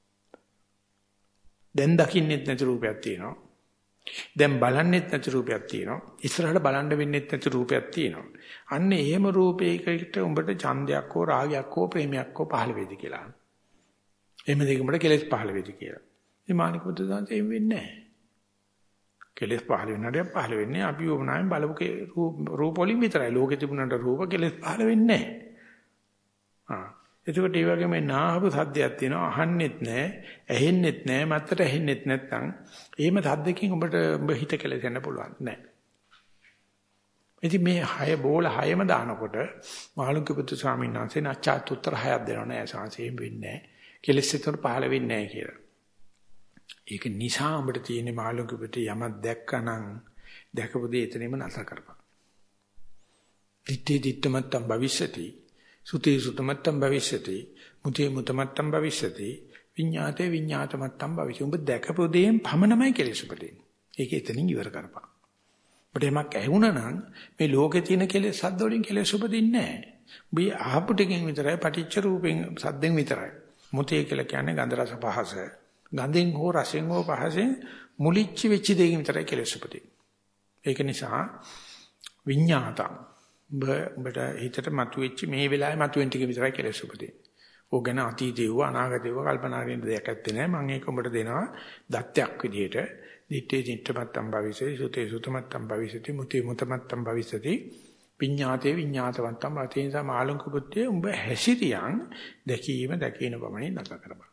දැන් දකින්නෙත් නැති රූපයක් තියෙනවා. දැන් බලන්නෙත් නැති රූපයක් තියෙනවා. ඉස්සරහට බලන්න වෙන්නෙත් නැති රූපයක් තියෙනවා. අන්න එහෙම රූපයකට උඹට ඡන්දයක් හෝ රාගයක් හෝ ප්‍රේමයක් හෝ පහළ වෙයිද කියලා. එහෙම දෙයක උඹට කෙලෙස් පහළ වෙයිද කියලා. මේ මානික බුද්ධ දාන්ත එහෙම වෙන්නේ නැහැ. කෙලෙස් පහළ වෙනකොට පහළ වෙන්නේ අපි වුණාම බලපු රූප වලින් විතරයි. ලෝකෙ තිබුණාට රූප කෙලෙස් පහළ වෙන්නේ නැහැ. ආ එතකොට ඒ වගේම නාහපු සද්දයක් තියෙනවා අහන්නෙත් නැහැ ඇහෙන්නෙත් නැහැ මත්තට ඇහෙන්නෙත් නැත්නම් එහෙම සද්දකින් ඔබට ඔබ හිත කෙලෙසෙන්න පුළුවන් නැහැ. ඉතින් මේ හය බෝල හයම දානකොට මාළුන්ගේ පුත්තු ස්වාමීන් වහන්සේ නැචාත් උත්තර හයක් දෙනවා නෑ සංසයෙන් වෙන්නේ නැහැ. කෙලෙස් එතකොට පහළ වෙන්නේ නැහැ කියලා. ඒක නිසා ඔබට තියෙන මාළුන්ගේ පුත්තු යමක් දැක්කනම් දැකපු දේ එතනෙම නැතර කරපන්. දිත්තේ දිත්තමත්තම් භවිෂති සුතේ සුතමත්තම් භවිෂති මුතේ මුතමත්තම් භවිෂති විඤ්ඤාතේ විඤ්ඤාතමත්තම් භවිෂති. ඔබ දැකපු දේෙන් පමණමයි කෙලෙස් උපදින්නේ. ඒක එතනින් ඉවර කරපන්. ඔබට එමක් ඇහුණා නම් මේ ලෝකේ තියෙන කෙලෙස් සද්ද වලින් කෙලෙස් උපදින්නේ නැහැ. ඔබ ආහපු ටිකෙන් විතරයි පටිච්ච රූපෙන් සද්දෙන් විතරයි. මුතේ කියලා කියන්නේ ගන්ධ රස පහස. ගන්ධෙන් හෝ රසෙන් හෝ පහසෙන් මුලිච්ච වෙච්ච දෙයකින් විතරයි කෙලෙස් උපදින්නේ. ඒක නිසා විඤ්ඤාතම් ඔබට හිතට මතුවෙච්ච මේ වෙලාවේ මතුවෙන ටික විතරයි කෙලෙස් උපදින්නේ. ඕක ගැන අතීතේ වූ අනාගතේ වූ කල්පනා කරන දෙයක් ඇත්තේ නැහැ. මම ඒක ඔබට දෙනවා දත්තයක් විදියට. දිත්තේ දිත්තමත්තම් භවිෂති සුතේ සුතමත්තම් භවිෂති මුතේ මුතමත්තම් භවිෂති විඤ්ඤාතේ විඤ්ඤාතවත්තම් භවිෂති. ඒ නිසා මාළුන්ක පුත්‍රය උඹ හැසිරියන් දැකීම දැකින පමණින් නැත කරපන්.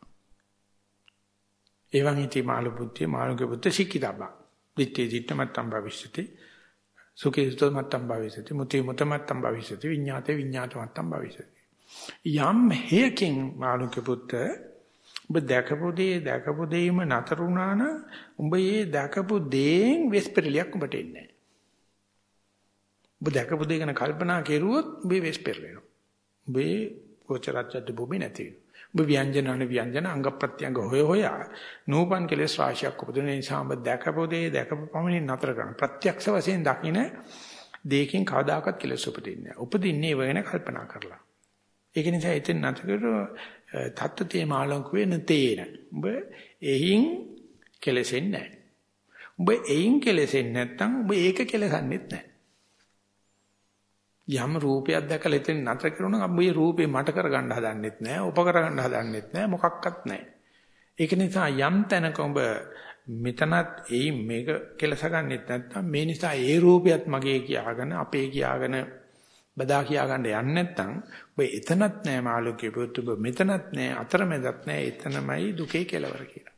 එවං ඉති මාළු පුත්‍රය මාළුන්ක පුත්‍ර සික්කිතබ්බා. දිත්තේ දිත්තමත්තම් භවිෂති සුඛේ සුතමත්තම් භවිෂති මුතේ මුතමත්තම් භවිෂති විඤ්ඤාතේ විඤ්ඤාතවත්තම් භවිෂති. යම් හේකින් මාළුන්ක පුත්‍ර ඔබ දැකපු දේ දැකපු දෙයම නතර වුණා නම් උඹ මේ දැකපු දේෙන් වෙස්පෙරලියක් උඹට එන්නේ නැහැ. ඔබ දැකපු දේ ගැන කල්පනා කෙරුවොත් ඔබ වෙස්පෙරලෙනවා. ඔබ කොචරච්චත් බොබේ නැති වෙනවා. ඔබ ව්‍යංජන අන ව්‍යංජන අංග ප්‍රත්‍යංග හොය හොයා නූපන් කෙලෙස් රාශියක් උපදින නිසා ඔබ දැකපු දේ දැකපු පමණින් නතර කරන ප්‍රත්‍යක්ෂ වශයෙන් දකින්න දෙයකින් කවදාකවත් කෙලෙස් උපදින්නේ නැහැ. උපදින්නේ ඒව ගැන කල්පනා කරලා. ඒක නිසා එතෙන් නැතර තත්ත්වයේ මාළංක වෙන තේන. ඔබ එයින් කෙලෙසෙන්නේ නැහැ. ඔබ එයින් කෙලෙසෙන්නේ නැත්නම් ඔබ ඒක කෙලසන්නෙත් නැහැ. යම් රූපයක් දැකලා එතෙන් නැතර කරනවා නම් ඔබ මේ රූපේ මට කරගන්න හදන්නෙත් නැහැ, උප කරගන්න හදන්නෙත් නැහැ, මොකක්වත් නැහැ. ඒක නිසා යම් තැනක ඔබ මෙතනත් එයින් මේක කෙලසගන්නෙත් නැත්නම් මේ නිසා ඒ රූපයත් මගේ කියාගෙන අපේ කියාගෙන බදා කියා ගන්න යන්නේ නැත්නම් ඔබ එතනත් නෑ මාළුකේ පුත් ඔබ මෙතනත් නෑ අතරමැදත් නෑ එතනමයි දුකේ කෙලවර කියලා.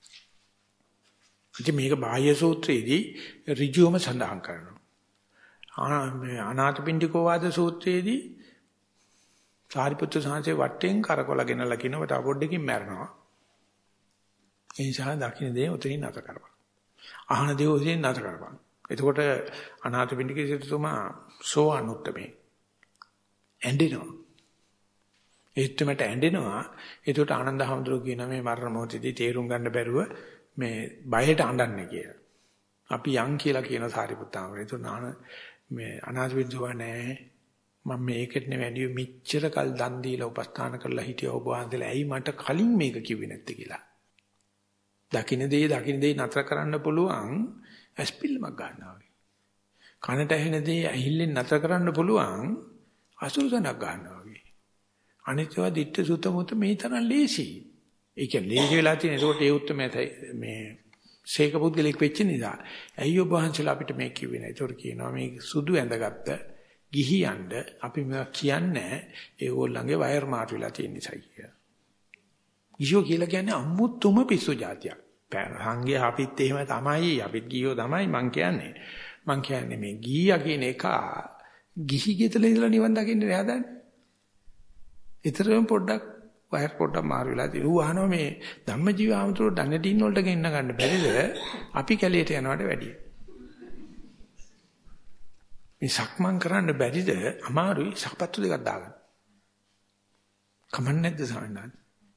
ඉතින් මේක බාහ්‍ය සූත්‍රයේදී ඍජුවම සඳහන් කරනවා. අනාථපිණ්ඩිකෝ වාද සූත්‍රයේදී සාරිපුත්‍ර සාංශේ වටෙන් කරකොලගෙන ලකිනව තව පොඩ්ඩකින් මැරෙනවා. ඒ නිසා දකින්න දේ උතරින් නැත කරපන්. අහන දේ උතරින් නැත කරපන්. එතකොට අනාථපිණ්ඩික සිටුතුමා සෝවාන් උත්තමේ ඇඬෙනවා. ඒත්මට ඇඬෙනවා. ඒකට ආනන්ද හැමදෙරෝ කියනවා මේ මරණ මොහොතේදී තේරුම් ගන්න බැරුව මේ බයට අඬන්නේ කියලා. අපි යන් කියලා කියන සාරිපුත්තාම. ඒක නාන මේ අනාථපිණ්ඩිකව නෑ. මම මේකට නෙවෙයි මෙච්චර කල් දන් දීලා උපස්ථාන කරලා හිටිය ඔබ වහන්සේලා ඇයි මට කලින් මේක කිව්වේ නැත්තේ කියලා. දකින්න දේ දකින්න දේ නතර කරන්න පුළුවන් ඇස්පිල්ලමක් ගන්නවා වගේ. කනට ඇහෙන දේ ඇහිල්ලෙන් නතර කරන්න පුළුවන් අසුසනක් ගන්නවා වගේ. අනිත්‍යවා දිට්ඨ සුත මුත මේ තරම් ලේසි. ඒ කියන්නේ ලේසි වෙලා තියෙන. ඒකට ඒ උත්තරමයි මේ ශේක පුද්ගලෙක් වෙච්ච නිසා. ඇයි ඔබ වහන්සේලා අපිට මේ කිව්වේ නැහැ. ඒතකොට කියනවා මේ සුදු ඇඳගත්ත ගිහියන්ද අපි මේවා කියන්නේ ඒගොල්ලන්ගේ වයර් මාරු වෙලා තියෙන නිසා කියලා. ගිහියෝ කියලා කියන්නේ අමුතුම පිස්සු జాතියක්. සංඝයා අපිත් එහෙම තමයි අපිත් ගිහියෝ තමයි මං කියන්නේ. මං කියන්නේ මේ ගිහියා කියන එක ගිහි ගෙදර ඉඳලා නිවන් දකින්න නෑ හදන්නේ. ඊතරම් පොඩ්ඩක් වයර් පොඩ්ඩක් මාරු වෙලා තියෙනවා. ඌ අහනවා මේ ධම්මජීව ආමතුරු ඩනඩින් වලට ගෙන්න ගන්න බැරිද? අපි කැලේට යනවට වැඩිය. මේ සක්මන් කරන්න බැරිද? අමාරුයි සපත්තු දෙකක් දාගන්න. කමන්නේ නැද්ද සාමාන්‍යයෙන්?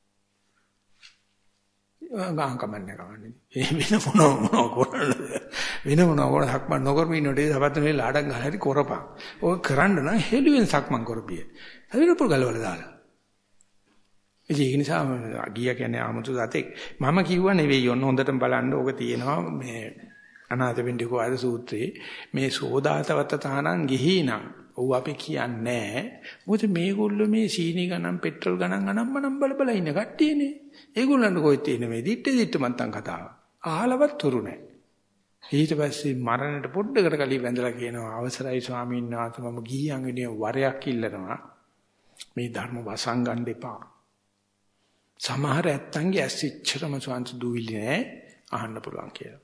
ගාන කමන්නේ කමන්නේ. ඒ වෙන මොන මොන කරන්නද? වෙන මොන මොන සක්මන් නොකරමින් ඉන්නකොට සපත්තු නේ ලාඩක් ගහලා හරි කරපන්. ඔය කරන්න නම් හෙළුවෙන් සක්මන් කරපිය. හරියට පොල් ගලවලා දාලා. ඒක නිසා ගියා කියන්නේ ආමතු සතෙක්. මම කිව්වා නෙවෙයි ඔන්න හොඳටම බලන්න ඕක තියෙනවා මේ අනාථපිණ්ඩික වාද සූත්‍රයේ මේ සෝදාතවත තහනම් ගිහිනම් ඔව් අපි කියන්නේ නැහැ. මොකද මේගොල්ලෝ මේ සීනි ගණන් පෙට්‍රල් ගණන් අනම්මනම් බල බල ඉන්න කට්ටියනේ. ඒගොල්ලන්ට කොහෙද තියෙන මේ දිට්ටි දිට්ටි මන්තන් කතාව. අහලවත් තුරු නැහැ. ඊට පස්සේ මරණයට පොඩ්ඩකට කලින් වැඳලා කියනවා අවසරයි ස්වාමීන් වහන්සේ මම ගිහියන් වෙනිය වරයක් ඉල්ලනවා. මේ ධර්ම වසංගන්න එපා. සමහර ඇත්තන්ගේ ඇස්සිච්චරම සුවන්ත දුවිලි නෑ අහන්න පුළුවන් කියලා.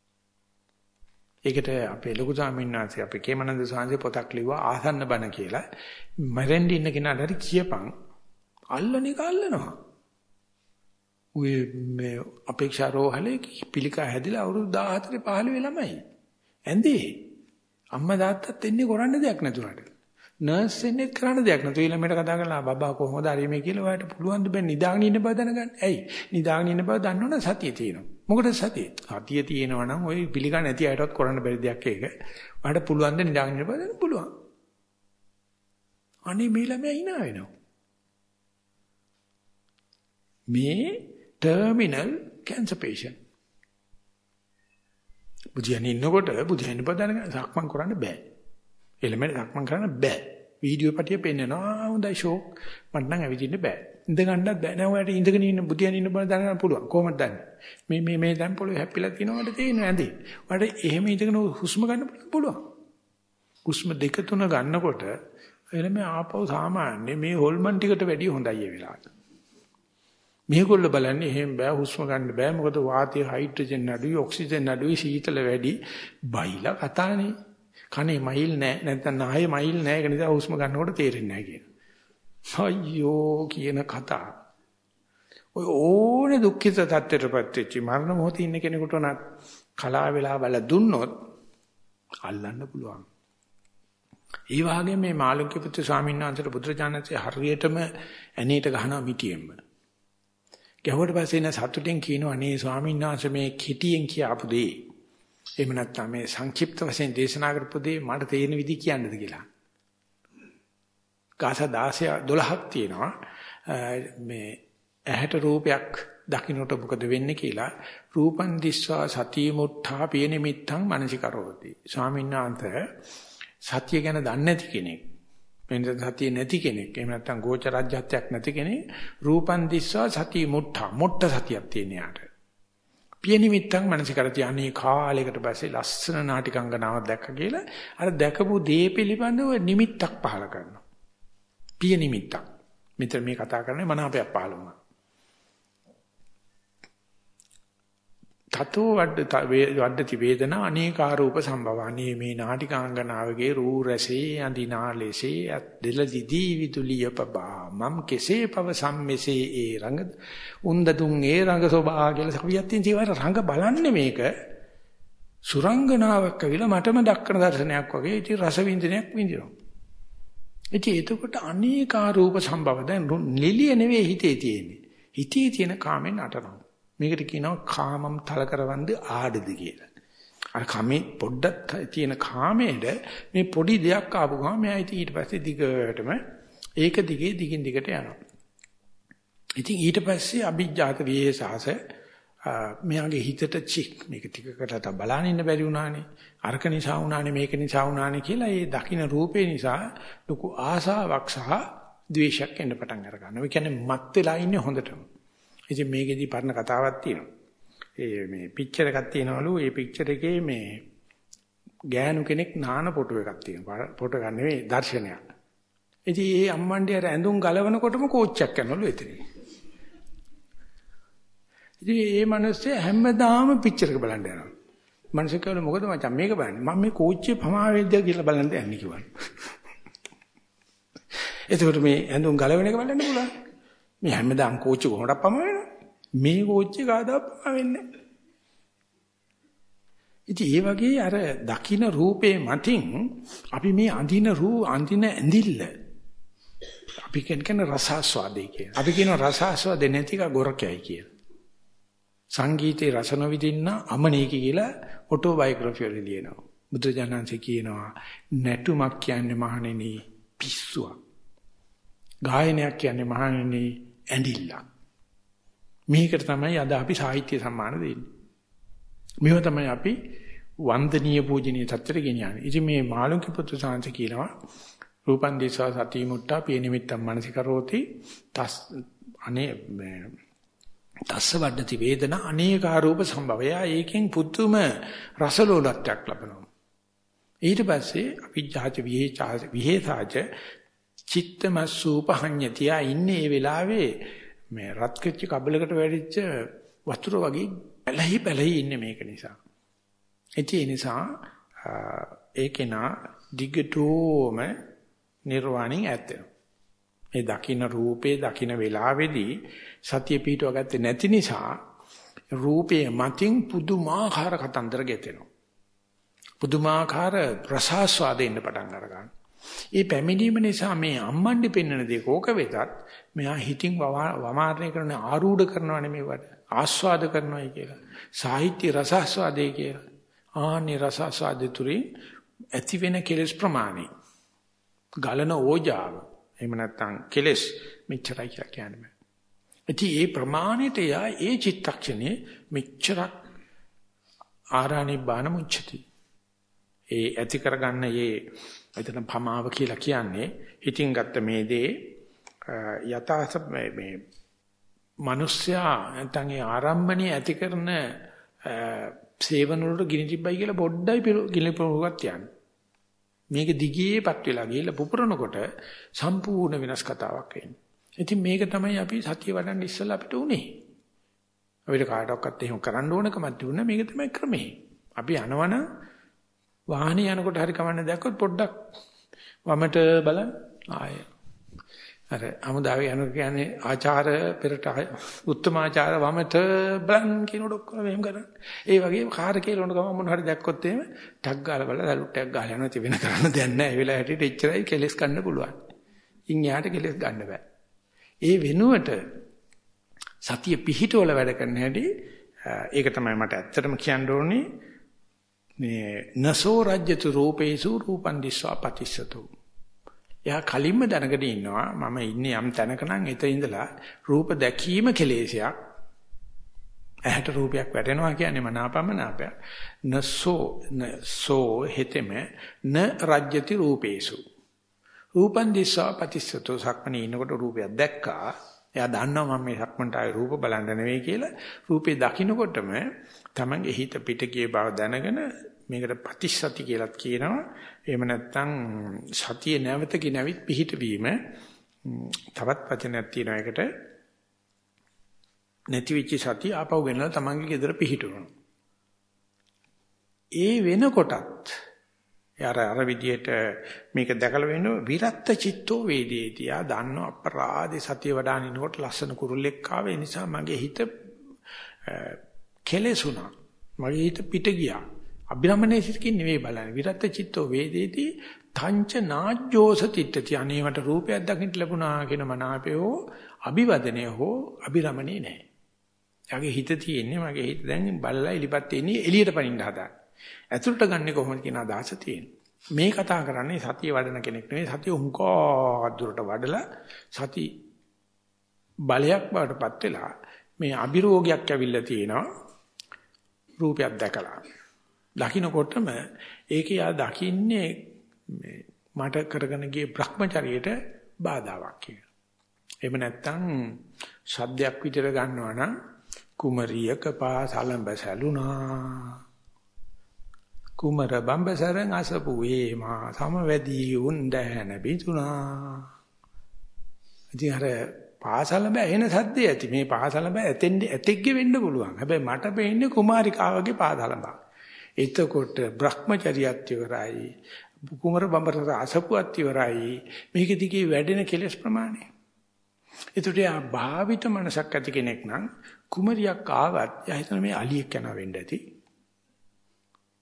ඒකට අපේ ලොකු ස්වාමීන් වහන්සේ අපේ කේමනන්ද සාංශේ පොතක් ලිව්වා ආසන්න බණ කියලා. මරෙන්ඩි ඉන්න කෙනාට හරි කියපන් අල්ලන එක අල්ලනවා. ඔය මේ අපේක්ෂා රෝහලේ පිළිකා හැදිලා අවුරුදු දාහතර පහළොව ළමයි. ඇඳේ අම්මා තාත්තත් එන්නේ කරන්න දෙයක් නැතුණට. නර්ස් එන්නේ කරන්න දෙයක් නැතු. ඊළඟට කතා කරලා බබා කොහොමද හරි මේ කියලා ඔයාලට පුළුවන් ද බෑ නිදාගෙන ඉන්න බව දැනගන්න. ඇයි? නිදාගෙන ඉන්න බව දන්නවනම් සතිය තියෙනවා. මොකටද සතිය? සතිය තියෙනවා නම් ওই පිළිගන්න නැති අයටවත් කරන්න බැරි දෙයක් ඒක. ඔයාලට පුළුවන් ද නිදාගෙන ඉන්න බව දැනගන්න පුළුවන්. අනේ මේ ළමයා hina වෙනවා. මේ terminal cancer patient. බුදියන් ඉන්නකොට බුදියන් ඉන්න බව දැනගන්න සක්මන් කරන්න බෑ. එළමෙන් සක්මන් කරන්න බෑ. වීඩියෝ පිටිය පෙන්නනවා හොඳයි ෂෝක්. මට නම් ඇවිදින්න බෑ. ඉඳ ගන්නත් බෑ. නෑ ඔයාලට ඉඳගෙන ඉන්න බුදියන් ඉන්න බව දැනගන්න පුළුවන්. කොහොමද දන්නේ? මේ මේ මේ දැන් පොළොවේ හැප්පිලා තියෙනවට තේිනව ඇඳේ. ඔයාලට එහෙම ඉඳගෙන හුස්ම ගන්න පුළුවන්. හුස්ම දෙක තුන ගන්නකොට එළමෙන් ආපහු සාමාන්‍ය මේ හොල්මන් ටිකට වැඩිය හොඳයි ඒ වෙලාවට. මේගොල්ලෝ බලන්නේ එහෙම බෑ හුස්ම ගන්න බෑ. මොකද වාතයේ හයිඩ්‍රජන් අඩුයි, ඔක්සිජන් අඩුයි, සීතල වැඩි. බයිලා කතානේ. කනේ මයිල් නැහැ නැත්නම් නායේ මයිල් නැහැ ඒක නිසා හුස්ම ගන්නකොට තේරෙන්නේ නැහැ කියන. අයියෝ කියන කතා. ඔය ඕනේ දුක්ඛිත තත්ත්වයටපත් වෙච්ච මරණ මොහොතේ ඉන්න කෙනෙකුට උනත් කලාව වෙලා බල දුන්නොත් අල්ලන්න පුළුවන්. ඒ වගේම මේ මාළුක්‍ය පුත්‍ර ස්වාමීන් වහන්සේට බුදුරජාණන්සේ හරියටම ඇනේට ගහනවා මිටියෙන්ම. ගැහුවට පස්සේ න සතුටින් කියනවා අනේ ස්වාමීන් වහන්සේ මේ කිටියෙන් කියාපු දේ එහෙම නැත්නම් මේ සංක්ෂිප්ත වශයෙන් දේශනා කරපු දේ මට තේරෙන විදිහ කියන්නද කියලා. කාස දොළහක් තියෙනවා මේ ඇහැට රූපයක් දකින්නට මොකද වෙන්නේ කියලා රූපං දිස්වා සතිය මුත්තා පිය නිමිත්තං මනසිකරෝති. ස්වාමීන් වහන්සේ සතිය ගැන දන්නේ නැති කෙනෙක් වෙනද සතිය නැති කෙනෙක් එහෙම නැත්නම් ගෝචරජ්‍යත්වයක් නැති කෙනෙක් රූපං දිස්වා සතිය මුත්තා මොට්ට සතියක් තියෙන යාට. පිය නිමිත්තන් මනසිකරති අනේ කාලයකට පස්සේ ලස්සන නාටිකංගනාවක් දැක්ක කියලා අර දැකපු දේ පිළිබඳව නිමිත්තක් පහල කරනවා. පිය නිමිත්තක්. මෙතන මේ කතා කරන්නේ මනාපයක් පහල වුණා. තතෝ වඩති වේදනා අනේකාරූප සම්භවණී මේ නාටිකාංගනාවගේ රූ රසේ අඳිනාලෙසේ දෙල දිදී විදුලිය පබා මම් කෙසේ පවසම් මෙසේ ඒ රංග උන්දතුන් ඒ රංග සෝභා කියලා කවියත්ින් ජීවර රංග බලන්නේ මේක සුරංගනාවක් කියලා මටම දක්කන දර්ශනයක් වගේ ඉති රස විඳිනයක් විඳිනවා. ඉතින් එතකොට අනේකාරූප සම්භව දැන් නිලිය නෙවෙයි හිතේ තියෙන්නේ. හිතේ තියෙන කාමෙන් අටනවා. මේකට කියනවා කාමම් තල කරවන්ද ආඩද කියලා. අර කමේ පොඩ්ඩක් තියෙන කාමයේද මේ පොඩි දෙයක් ආපු ගමන් මෙයා ඉතින් ඊට පස්සේ දිගටම ඒක දිගේ දිගින් දිගට යනවා. ඉතින් ඊට පස්සේ අභිජ්ජාත විහෙසාස මෙයාගේ හිතට චික් මේක ටිකකට බලන්න ඉන්න බැරි වුණානේ. අරක නිසා වුණානේ මේක නිසා වුණානේ කියලා ඒ දකින්න රූපේ නිසා ලොකු ආසාවක් සහ ද්වේෂයක් එන්න පටන් අර ගන්නවා. ඒ කියන්නේ මත් වෙලා ඉන්නේ හොඳටම. ඉතින් මේකෙදි පරණ කතාවක් තියෙනවා. ඒ මේ පික්චර් එකක් තියෙනවලු. ඒ පික්චර් එකේ මේ ගෑනු කෙනෙක් නාන ෆොටෝ එකක් තියෙනවා. ෆොටෝ ගන්න නෙවෙයි දර්ශනයක්. ඉතින් ඒ අම්මන්ඩි අර ඇඳුම් ගලවනකොටම කෝච්චයක් යනවලු එතන. ඉතින් මේ මිනිස්සේ හැමදාම පික්චර් එක බලන්න යනවා. මිනිස්සු කියවල මොකද මචං මේක බලන්නේ? මම මේ කෝච්චියේ පමා වේද්ද කියලා බලන්න යන්නේ කිව්වා. එතකොට මේ ඇඳුම් ගලවන එක බලන්න පුළුවන්. මේ හැමදාම කෝච්චි කොහොමද පම වෙනවද? මේ කෝච්චි කාදාවත් පම වෙන්නේ නැහැ. ඉතින් ඒ වගේ අර දකින්න රූපේ මතින් අපි මේ අඳින රූ අඳින ඇඳිල්ල අපි කියන රසාස්වාදේ කියන. අපි කියන රසාස්වාදේ නැතික ගොරකයි කියන. සංගීතේ රස නොවිදින්න අමනේකි කියලා ඔටෝබයෝග්‍රැෆි වල ලියනවා. බුදුජානන්සේ කියනවා නැටුමක් කියන්නේ මහණෙනි පිස්සුවක්. ගායනයක් කියන්නේ මහණෙනි ඇඳිල්ලක්. මේකට තමයි අද අපි සාහිත්‍ය සම්මාන දෙන්නේ. මේව තමයි අපි වන්දනීය පූජනීය තත්ත්වයට ගෙනියන්නේ. ඉතින් මේ මාළුන්ගේ පුත්‍ර සාංශ කියනවා රූපං දිස්වා සති මුට්ටා පිය නිමිත්තම් මනසිකරෝති තස් අනේ තස්ස වඩති වේදන අනේකාරූප සම්භවය. ඒකෙන් පුදුම රසලෝලත්වයක් ලබනවා. ඊට පස්සේ අපි ජාත විහෙචාච විහෙතාච චිත්තමස්සූපහඤ්ඤතිය ඉන්නේ ඒ වෙලාවේ මේ රත් කෙච්ච කබලකට වැඩිච්ච වතුර වගේ පැලහි පැලහි ඉන්නේ මේක නිසා. ඒ නිසා ඒකේනා දිගටම නිර්වාණින් ඇත්තෙනවා. ඒ දකින්න රූපේ දකින්න වෙලාවේදී සතිය පිටව ගත්තේ නැති නිසා රූපේ මතින් පුදුමාකාර කතන්දර ගෙතෙනවා. පුදුමාකාර රසාස්වාදයෙන් පටන් ගන්නවා. ඒ පැමිණීම නිසා මේ අම්මන්ඩි පෙන්වන දේ කෝක වෙතත් මෙහා හිතින් වමාරණය කරන ආරූඪ කරනවා නෙමෙයිවට ආස්වාද කරනවායි කියලා. සාහිත්‍ය රසාස්වාදේ කියලා. ආනි රසාස්වාදේ තුරින් ඇති වෙන කෙලෙස් ප්‍රමාණය. ගලන ඕජාව. එහෙම නැත්නම් කෙලෙස් මෙච්චරයි කියලා කියන්නේ. ඉතින් ඒ ප්‍රමාණයට යා ඒ චිත්තක්ෂණේ මෙච්චරක් ආරාණි බාන මුච්චති. ඒ ඇති කරගන්න මේ එතන පමාව කියලා කියන්නේ හිතින් ගත්ත මේ දේ යථාස මේ මිනිස්සයා නැත්නම් ඒ ආරම්භණයේ ඇති කරන සේවන වලට ගිනි තිබ්බයි කියලා පොඩ්ඩයි ගිලිපුවක් තියන්නේ. මේක දිගේපත් වෙලා ගිහලා පුපුරනකොට සම්පූර්ණ වෙනස් කතාවක් එන්නේ. ඉතින් මේක තමයි අපි සතිය වඩන්න ඉස්සෙල්ලා අපිට උනේ. අපිට කාටවත් එහෙම කරන්න ඕනකමක් තිබුණා. මේක තමයි ක්‍රමේ. අපි යනවනම් වාහනේ යනකොට හරි කවන්න දැක්කොත් පොඩ්ඩක් වමට බලන්න ආය. අර අමුදාවේ යනකොට කියන්නේ ආචාර පෙරට උත්තමාචාර වමට බලන් කියනකොට ඔක්කොම මෙහෙම කරන්නේ. ඒ වගේ කාර් කියලා උන ගම මොන හරි දැක්කොත් එහෙම ටක් ගාලා බලලා සලුට් එකක් ගාලා යනවා. ඉතින් වෙන කරන්න දෙයක් නැහැ. ඒ වෙලාවට හැටියට එච්චරයි කෙලස් ගන්න පුළුවන්. ඉන් එහාට කෙලස් ගන්න බෑ. ඒ වෙනුවට සතිය පිහිටවල වැඩ කරන හැටි ඒක තමයි මට ඇත්තටම කියන්න ඕනේ. මේ නසෝ රජ්‍යතු රූපේසු රූපං දිස්වා පතිස්සතු. එයා කලින්ම දැනගෙන ඉන්නවා මම ඉන්නේ යම් තැනක නම් එතන ඉඳලා රූප දැකීම කෙලෙසයක්. ඇහැට රූපයක් වැටෙනවා කියන්නේ මනාපමනාපය. නසෝ නසෝ හෙතෙම න රජ්‍යති රූපේසු. රූපං දිස්වා පතිස්සතු. සක්මණේ ඉන්නකොට රූපයක් දැක්කා. එයා දන්නවා මම මේ සක්මන්ට ආයේ රූප බලන්න නෙවෙයි කියලා. රූපේ දකින්නකොටම තමන්ගේ හිත පිට ගිය බව දැනගෙන මේකට පටිසති කියලාත් කියනවා. එහෙම නැත්නම් සතිය නැවත කිනවිත් පිහිට වීම. තවත් වචනයක් තියෙනවා ඒකට. නැති වෙච්ච සතිය ආපහු ගෙනලා තමන්ගේ ගෙදර පිහිටවනවා. ඒ වෙනකොටත් යාර අර විදියට මේක දැකලා වෙනව විරත්ත චිත්තෝ වේදේති. ආ දන්නව අපරාධේ සතිය වඩානිනකොට ලස්සන කුරුල්ලෙක් ආවේ නිසා මගේ හිත කෙලෙසුණා. මගේ හිත පිට ගියා. අභිරමණය සිතකින් නෙවෙයි බලන්නේ. විරත්ත චිත්තෝ වේදේති තංච නාජ්ජෝස තිට්ඨති. අනේවට රූපයක් දකින්න ලැබුණා කියන මනාපය හෝ අභිවදනය හෝ අභිරමණේ නැහැ. යාගේ හිත තියෙන්නේ මගේ හිත දැන් බලලා ඉලිපත් තියෙන්නේ එළියට පනින්න හදා. ඇතුළට ගන්නෙ කොහොමද කියන අදහස තියෙනවා. මේ කතා කරන්නේ සතිය වඩන කෙනෙක් නෙවෙයි. සතිය උංගා දුරට වඩලා සති බලයක් බවටපත් වෙලා මේ අභිරෝගයක් ඇවිල්ලා තියෙනවා. රූපයක් දැකලා දකින්නකොටම ඒකේ ආ දකින්නේ මට කරගෙන ගිය Brahmacharyaට බාධාවක් කියලා. එහෙම නැත්නම් ශබ්දයක් විතර ගන්නවා නම් කුමරියක පාසලඹ සැලුණා. කුමර බම්බසරන් අසපු වේමා සමවැදී උන්දැන බිතුණා. ඉතින් අර පාසලඹ එන සද්දේ ඇති. මේ පාසලඹ ඇතෙන්ද ඇතෙක්ගේ වෙන්න පුළුවන්. හැබැයි මට පේන්නේ කුමාරිකාවගේ පාසලඹ. එතකොට Brahmacharyaත් ඉවරයි. කුමර බම්බසර අසපුවත් ඉවරයි. මේක දිගේ වැඩෙන කෙලස් ප්‍රමාණය. ඒකට යා භාවිත මනසක් ඇති කෙනෙක් නම් කුමරියක් ආවත් යා හිතන මේ අලියෙක් යනවා වෙන්න ඇති.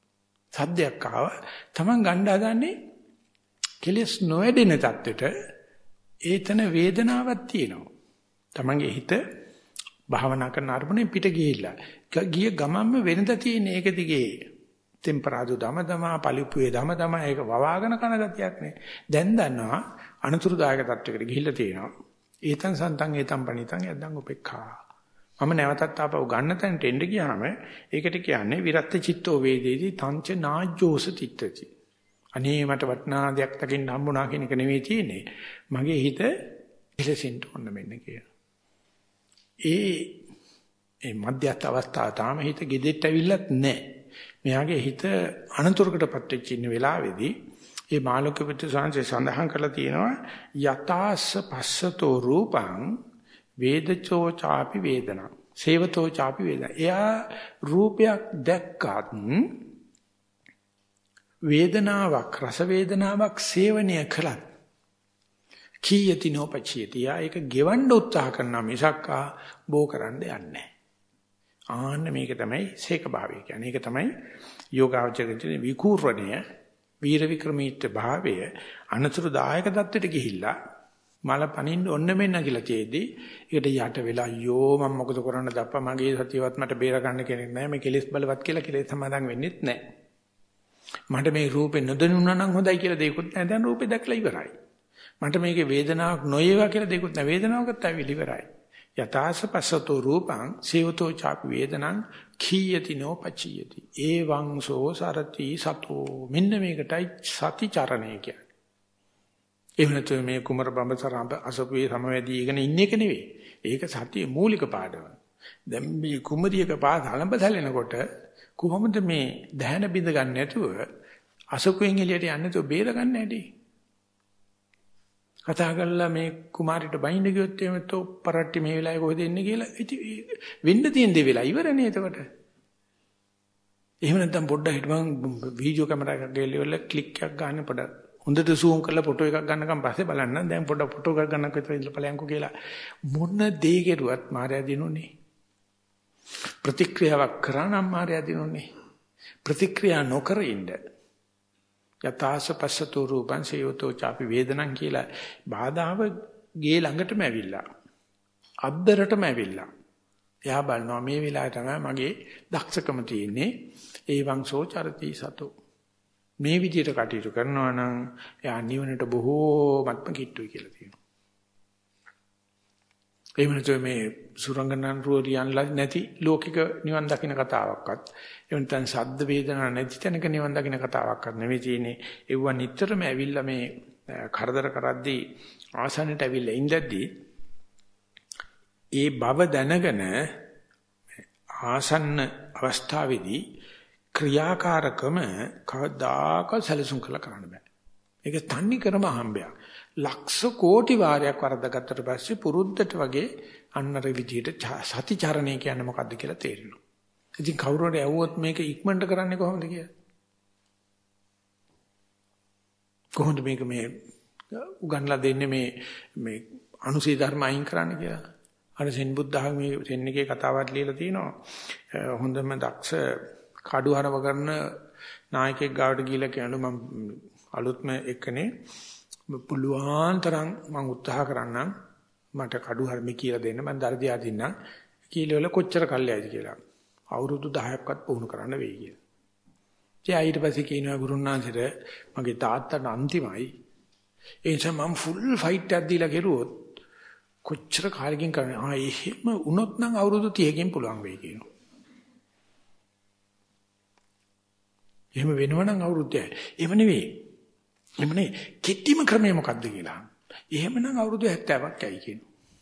සද්දයක් ආව තමන් ගන්න හදන්නේ කෙලස් නොවැඩෙන තත්ත්වෙට ඒතන වේදනාවක් තියෙනවා. තමන්ගේ හිත භාවනා කරන අරමුණේ පිට ගිහිල්ලා ගිය ගමන්ම වෙනද තියෙන ඒක දිගේ ටෙම්පරාදු දම දමා පලිප්පුවේ දම දමා ඒක වවාගෙන කන ගතියක් නේ. දැන් දන්නවා අනුතුරුදායක තත්වයකට ගිහිල්ලා තියෙනවා. ඒතන් සන්තන් ඒතන් පණිතන් යද්දන් උපේක්ඛා. මම නැවතත් ආපහු ගන්න තැනට එන්න ගියාම ඒකට කියන්නේ විරත් චිත්තෝ වේදේති තංච නාජ්ජෝස තිත්තති. අනේ මට වටනා දෙයක් දකින්න හම්බුණා කියන එක නෙවෙයි තියෙන්නේ. මගේ හිත ඉලසින්ට ඔන්න මෙන්න කියලා. ඒ ඒ මධ්‍යස්ථ අවස්ථාව තාම හිත gedෙට්ට අවිල්ලත් නැහැ. මෙයාගේ හිත අනතුරකටපත් වෙච්ච ඉන්න වෙලාවේදී ඒ මාළුක පිටුසංශය සඳහන් කරලා තියෙනවා යතාස්ස පස්සතෝ රූපං වේදචෝ ചാපි වේදනා සේවතෝ ചാපි වේදනා. එයා රූපයක් දැක්කත් වේදනාවක් රස වේදනාවක් සේවනය කළත් කීයති නොපචියති. යා ඒක ගෙවන්න උත්සාහ කරනවා මිසක් බෝ කරන්න යන්නේ නැහැ. ආන්න මේක තමයි සේක භාවය කියන්නේ. ඒක තමයි යෝගාවචරයේ විකූර්ණය වීර වික්‍රමීත්‍ය භාවය අනතුරුදායක தත්වෙට ගිහිල්ලා මල පනින්න ඔන්න මෙන්න කියලා තියේදී ඒකට යට වෙලා යෝ මම මොකද කරන්න දප්පා මගේ සතියවත් මට බේර ගන්න කෙනෙක් නැහැ මේ කෙලෙස් බලවත් කියලා කෙලෙස් සමාදන් වෙන්නෙත් නැහැ. මට මේ රූපේ නොදැනුණා නම් හොඳයි කියලා දෙයක්වත් නැහැ. දැන් රූපේ දැකලා ඉවරයි. මට මේකේ වේදනාවක් නොයේවා කියලා දෙයක්වත් නැහැ. වේදනාවකට ඇවිල්ලා ඉවරයි. යතාස පස්සතෝ රූපං සේවතෝ ചാපි වේදනං කීයති නොපචියති. ඒවං සෝ සරති සතෝ. මෙන්න මේකටයි සති චරණය කියන්නේ. එහෙම නැත්නම් මේ කුමර බඹසරඹ අසපුවේ සමවැදී ඉගෙන ඉන්න එක නෙවෙයි. ඒක සතියේ මූලික පාඩම. දැන් මේ කුමරියක පාස හලඹසලෙනකොට කොහොමද මේ දැහැන බිඳ ගන්න නැතුව අසකුවෙන් එළියට යන්නේ නැතුව බේර ගන්න හැටි? කතා කරලා මේ කුමාරිට බයින්ද ගියොත් එමෙ තෝ පරට්ටි මේ වෙලාවේ කොහෙද එන්නේ කියලා ඉතින් වෙන්න තියෙන දේ වෙලා ඉවරනේ එතකොට. එහෙම නැත්නම් පොඩ්ඩක් හිටපන් වීඩියෝ කැමරා එකක් ගෙල්ලෙවල ක්ලික් එකක් ගන්න පොඩ්ඩක් හොඳට zoom කරලා ෆොටෝ එකක් ගන්නකම් පස්සේ බලන්න දැන් පොඩ්ඩක් ෆොටෝ එකක් ගන්නක විතර ඉඳලා බලයන්කෝ කියලා මොන දේ කෙරුවත් මායя දිනුනේ. ප්‍රතික්‍රියාවක් කරා නම් මායя දිනුනේ. ප්‍රතික්‍රියා නොකර ඉන්න යතාස පස්සතෝ රූපං සේවතෝ ചാපි වේදනං කියලා බාධාව ගේ ළඟටම ඇවිල්ලා අද්දරටම ඇවිල්ලා එයා බලනවා මේ වෙලාවේ තමයි මගේ දක්ෂකම තියෙන්නේ. ඒවං සෝ චරති සතෝ. මේ විදිහට කටයුතු කරනවා නම් එයා නිවනට බොහෝමත්ම කිට්ටුයි කියලා තියෙනවා. එහෙම නැත්නම් මේ සුරංගනන් රුවලියන් නැති ලෞකික නිවන් දකින්න කතාවක්වත් එහෙම නැත්නම් සද්ද වේදනා නැති තැනක නිවන් දකින්න කතාවක්වත් නෙවෙයි තියෙන්නේ. ඒව නිතරම ඇවිල්ලා මේ කරදර කරද්දී ආසන්නට ඇවිල්ලා ඉඳද්දී ඒ බව දැනගෙන ආසන්න අවස්ථාවේදී ක්‍රියාකාරකම කවදාක සැලසුම් කළ කරන්න බෑ. ඒක තන්නේ කරම හම්බයක්. ලක්ෂ කෝටි වාරයක් වරද්දාගත්තට පස්සේ පුරුද්දට වගේ අන්නර විදියට සතිචරණය කියන්නේ මොකද්ද කියලා තේරෙනවා. ඉතින් කවුරු හරි ඇහුවොත් මේක ඉක්මනට කරන්නේ කොහොමද කියලා? කොහොමද මේක මේ උගන්ලා දෙන්නේ මේ මේ අනුසී ධර්ම අයින් කරන්න කියලා? අර සෙන් බුද්ධ학මේ සෙන්නිකේ කතාවක් ලියලා තිනවා. හොඳම දක්ෂ කඩු හරව කරන නායකයෙක් ගාවට ගිහිල්ලා කියනවා මම අලුත්ම එක්කනේ පුළුවන් තරම් මම උත්සාහ කරන්නම් මට කඩු හරමි කියලා දෙන්න මම දර්දි ආදින්නම් කීලවල කොච්චර කල්යයිද කියලා. අවුරුදු දහයක්වත් පුහුණු කරන්න වෙයි කියලා. ඒ ඊට පස්සේ කියනවා ගුරුනාන්සේට මගේ තාත්තට අන්තිමයි. ඒ නිසා මම ෆුල් ෆයිට් එකක් දීලා කෙරුවොත් කොච්චර කාලෙකින් කරන්නේ. ආ එහෙම වුණොත් නම් අවුරුදු තිහකින් පුළුවන් වෙයි කියනවා. එහෙම වෙනවනම් අවුරුද්දයි. එහෙම නෙවෙයි. එහෙම නෙවෙයි. කිට්ටිම ක්‍රමය මොකද්ද කියලා. එහෙමනම් අවුරුදු හැත්තෑවක් ඇයි කියනවා.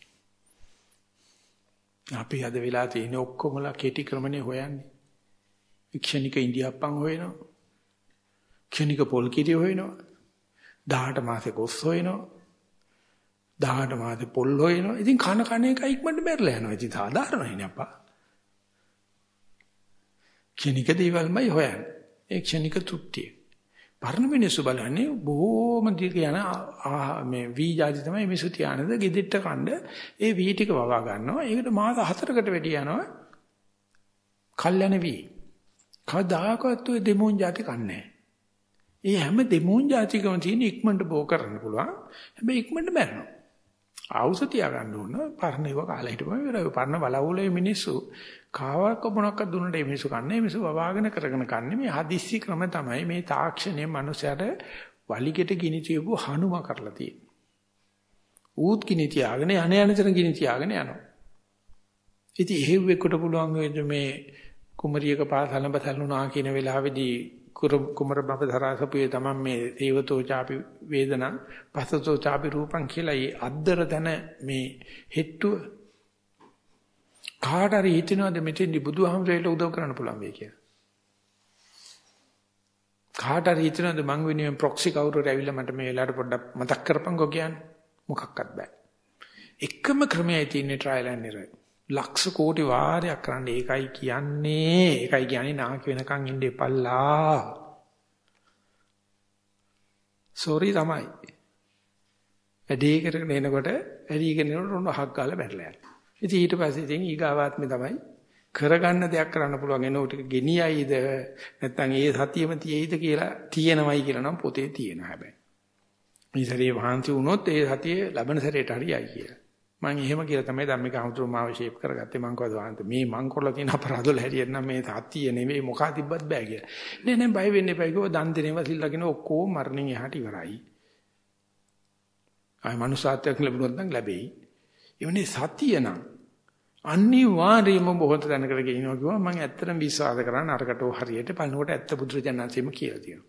අපි අද වෙලා තියෙන ඔක්කොමලා කෙටි ක්‍රමනේ හොයන්නේ. ක්ෂණික ඉන්දියාප්පන් හොයනවා. ක්ෂණික පොල් කිරි හොයනවා. දහඅට මාසේ කොස් හොයනවා. දහඅට මාසේ පොල් හොයනවා. ඉතින් කන කන එක ඉක්මනට බැරලා යනවා. ඉතින් සාධාරණයි නේ අප්පා. ක්ෂණික දේවල්මයි හොයන්නේ. ඒ ක්ෂණික තෘප්තිය. පරණ මිනිස්සු බලන්නේ බොහෝම දිග යන මේ වී ජාති තමයි මිසු තියානද ගෙදෙට්ට කණ්ඩ ඒ වී ටික වවා ගන්නවා. ඒකට මාස හතරකට වැඩි යනවා. කල්යන වී. කවදාකවත් ඔය දෙමෝන් જાති කන්නේ නැහැ. ඒ හැම දෙමෝන් જાතිකම තියෙන ඉක්මනට බෝ කරන්න පුළුවන්. හැබැයි ඉක්මනට මැරෙනවා. ආවුස තියා ගන්න ඕන පරණ ඒවා කාලා හිටපුවා ඉවරයි. පරණ බලවුලේ මිනිස්සු කාවක් මොනක්ද දුන්නට මේ මිනිස්සු කන්නේ මිනිස්සු වවාගෙන කරගෙන කන්නේ මේ හදිස්සි ක්‍රම තමයි මේ තාක්ෂණයේ මනුස්සයට වලිගෙට ගිනි තියපු හනුම කරලා තියෙන්නේ. ඌත් ගිනි තියාගෙන යන යන තන ගිනි තියාගෙන යනවා. ඉතින් එහෙව්වෙකුට පුළුවන් මේ කුමරියක පාසලඹ සල්ුණා කියන වෙලාවේදී කුමර බබ දරාසපුවේ තමන් මේ දේවතෝ ചാපි වේදනා පස්සතෝ ചാපි රූපං කියලා ඒ අද්දර තන මේ හෙට්ටුව කාට හරි හිතනවාද මෙතෙන්දි බුදුහාමුදුරේට උදව් කරන්න පුළුවන් වෙයි කියලා. කාට හරි හිතනවාද මං වෙනුවෙන් ප්‍රොක්සි කවුරු හරි ඇවිල්ලා මට මේ වෙලාවට පොඩ්ඩක් මතක් කරපන්කෝ කියන්නේ. මොකක්වත් බෑ. එකම ක්‍රමයයි තියෙන්නේ ට්‍රයිල් ඇන්ඩ් එරර්. ලක්ෂ කෝටි වාරයක් කරන්න ඒකයි කියන්නේ. ඒකයි කියන්නේ නාකි වෙනකන් ඉන්න එපල්ලා. සෝරි තමයි. වැඩේ කරගෙන එනකොට වැඩිගෙන එනකොට උන හක් ගාලා බැරලා යනවා. ඉතින් ඊට පස්සේ ඉතින් ඊගාවාත්මේ තමයි කරගන්න දෙයක් කරන්න පුළුවන් එනෝ ටික ගෙනියයිද නැත්නම් ඒ සතියෙම තියෙයිද කියලා තියෙනවයි කියලා නම් පොතේ තියෙනවා හැබැයි. මේ සැරේ වහන්ති වුණොත් ඒ සතියේ ලබන සැරේට හරියයි කියලා. මම එහෙම කියලා තමයි ධම්මික අමුතුරු මාව ෂේප් කරගත්තේ. මං කවදාද වහන්ත මේ මං කරලා තියෙන අපරාධවල හැරියෙන්න නම් මේ සතිය නෙවෙයි මොකා තිබ්බත් බෑ කියලා. නේ නේ බය වෙන්න එපා කිව්වා දන් දෙනේවා සිල්ලාගෙන ඔක්කොම මරණින් එහාට ඉවරයි. ආයි මනුසාත්යක් ලැබුණොත් නම් ලැබෙයි. එවනේ සතිය නම් අනිවාර්යයෙන්ම බොහෝ තැනකට ගෙනිනවා කිව්වා මම ඇත්තටම විශ්වාස කරන අරකට හරියට පණුවට ඇත්ත බුදුරජාණන්සේම කියලා තියෙනවා.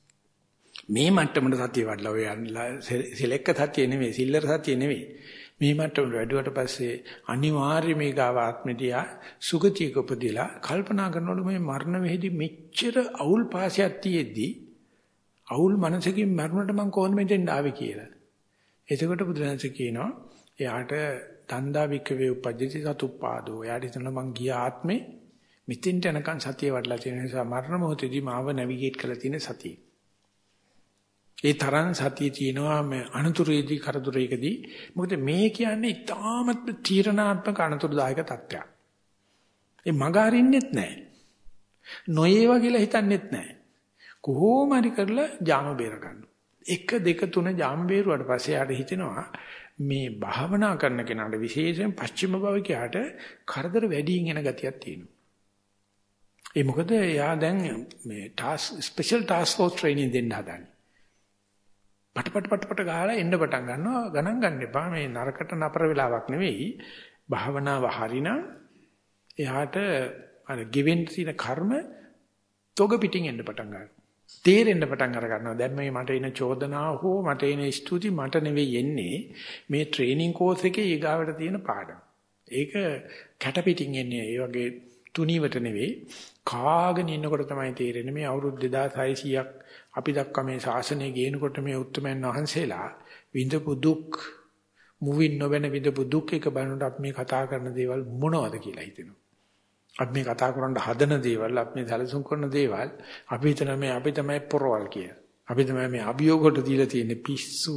මේ මට්ටමට සතිය වඩලා ඔය සිලෙක්ක සතිය නෙවෙයි සිල්ලර සතිය නෙවෙයි. මේ මට්ටමට වැඩුවට පස්සේ අනිවාර්යයෙන් මේ ගාව ආත්මදියා සුගතියක උපදීලා කල්පනා කරනකොට මේ මරණ වෙහිදී මෙච්චර අවුල් පාසයක් තියෙද්දි අවුල් මනසකින් මරණයට මම කොහොමද මෙතෙන් ආවේ කියලා. එතකොට බුදුරජාණන්සේ කියනවා එයාට තණ්හා වික්කවේ උපජ්ජති සතුප්පාදෝ. එයාට හිතනවා මං ගිය ආත්මේ මෙතෙන්ට යනකන් සතිය වඩලා තියෙන නිසා මරණ මොහොතේදී මාව නැවිගේට් කරලා තියෙන සතිය. ඒ තරම් සතිය තියෙනවා මේ අනතුරේදී කරදරයකදී. මොකද මේ කියන්නේ ඉතාමත් තීරණාත්මක අනතුරුදායක තත්ත්වයක්. ඒ මග අරින්නෙත් නැහැ. නොයේවා කියලා හිතන්නෙත් නැහැ. කොහොම හරි කරලා ජාම බේර ගන්න. එක දෙක තුන ජාම බේරුවාට පස්සේ යාට හිතෙනවා මේ භාවනා කරන කෙනාට විශේෂයෙන් පස්චිම භවිකයාට කරදර වැඩියෙන් එන ගතියක් තියෙනවා. ඒ මොකද එයා දැන් මේ task special task force training දෙන්න හදන්නේ. පට පට පට පට ගහලා එන්න පටන් ගන්නවා ගණන් ගන්න එපා මේ නරකට නපර වෙලාවක් නෙවෙයි භාවනාව හරිනම් එයාට අර ගෙවෙන්න තියෙන කර්ම තොග පිටින් එන්න පටන් ගන්නවා. තේරෙන්න පටන් අර ගන්නවා. දැන් මේ මට එන චෝදනාව හෝ මට එන ස්තුති මට නෙවෙයි එන්නේ මේ ට්‍රේනින් කෝස් එකේ ඊගාවට තියෙන පාඩම. ඒක කැට පිටින් එන්නේ. ඒ වගේ තුනීවට නෙවෙයි කාගෙන ඉන්නකොට තමයි තේරෙන්නේ මේ අවුරුදු දෙදාස් හයසීයක් අපි දක්වා මේ ශාසනය ගේනකොට මේ උත්තමයන් වහන්සේලා විඳපු දුක් මුවින් නොවන විඳපු දුක් එක බලනකොට අපි මේ කතා කරන දේවල් මොනවද කියලා හිතෙනවා. අපි මේ කතා කරන හදන දේවල් අපි මේ සැලසුම් කරන දේවල් අපි හිතන මේ අපි තමයි පොරවල් කියලා. අපි තමයි මේ අභියෝගකට දීලා තියෙන්නේ පිස්සු.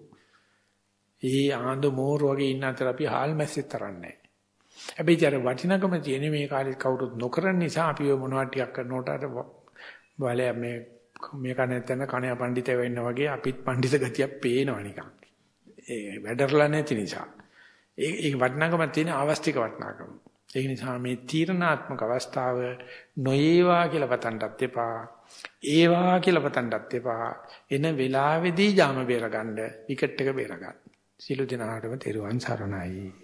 ඒ ආඳ මෝර වගේ ඉන්න අතර අපි හාල් මැස්සෙත් තරන්නේ. හැබැයි අර වටිනකම තියෙන මේ කාලේ කවුරුත් නොකරන නිසා අපි ඔය මොනවා ටිකක් කරනකොට අර බලය මේ මේ කණේ තන කණේ පඬිතය වෙන්න වගේ අපිත් පඬිත ගතියක් පේනවා නිකන්. ඒ වැඩරලා නැති නිසා. ඒ ඒ වටිනකම තියෙන අවස්තික වටිනකම. ඒ නිසා මේ තීරණාත්මක අවස්ථාව නොයේවා කියලා පතන්නත් එපා. ඒවා කියලා පතන්නත් එපා. එන වෙලාවේදී ජාම බේරගන්න, විකට් එක බේරගන්න. සිළු දිනාටම තෙරුවන් සරණයි.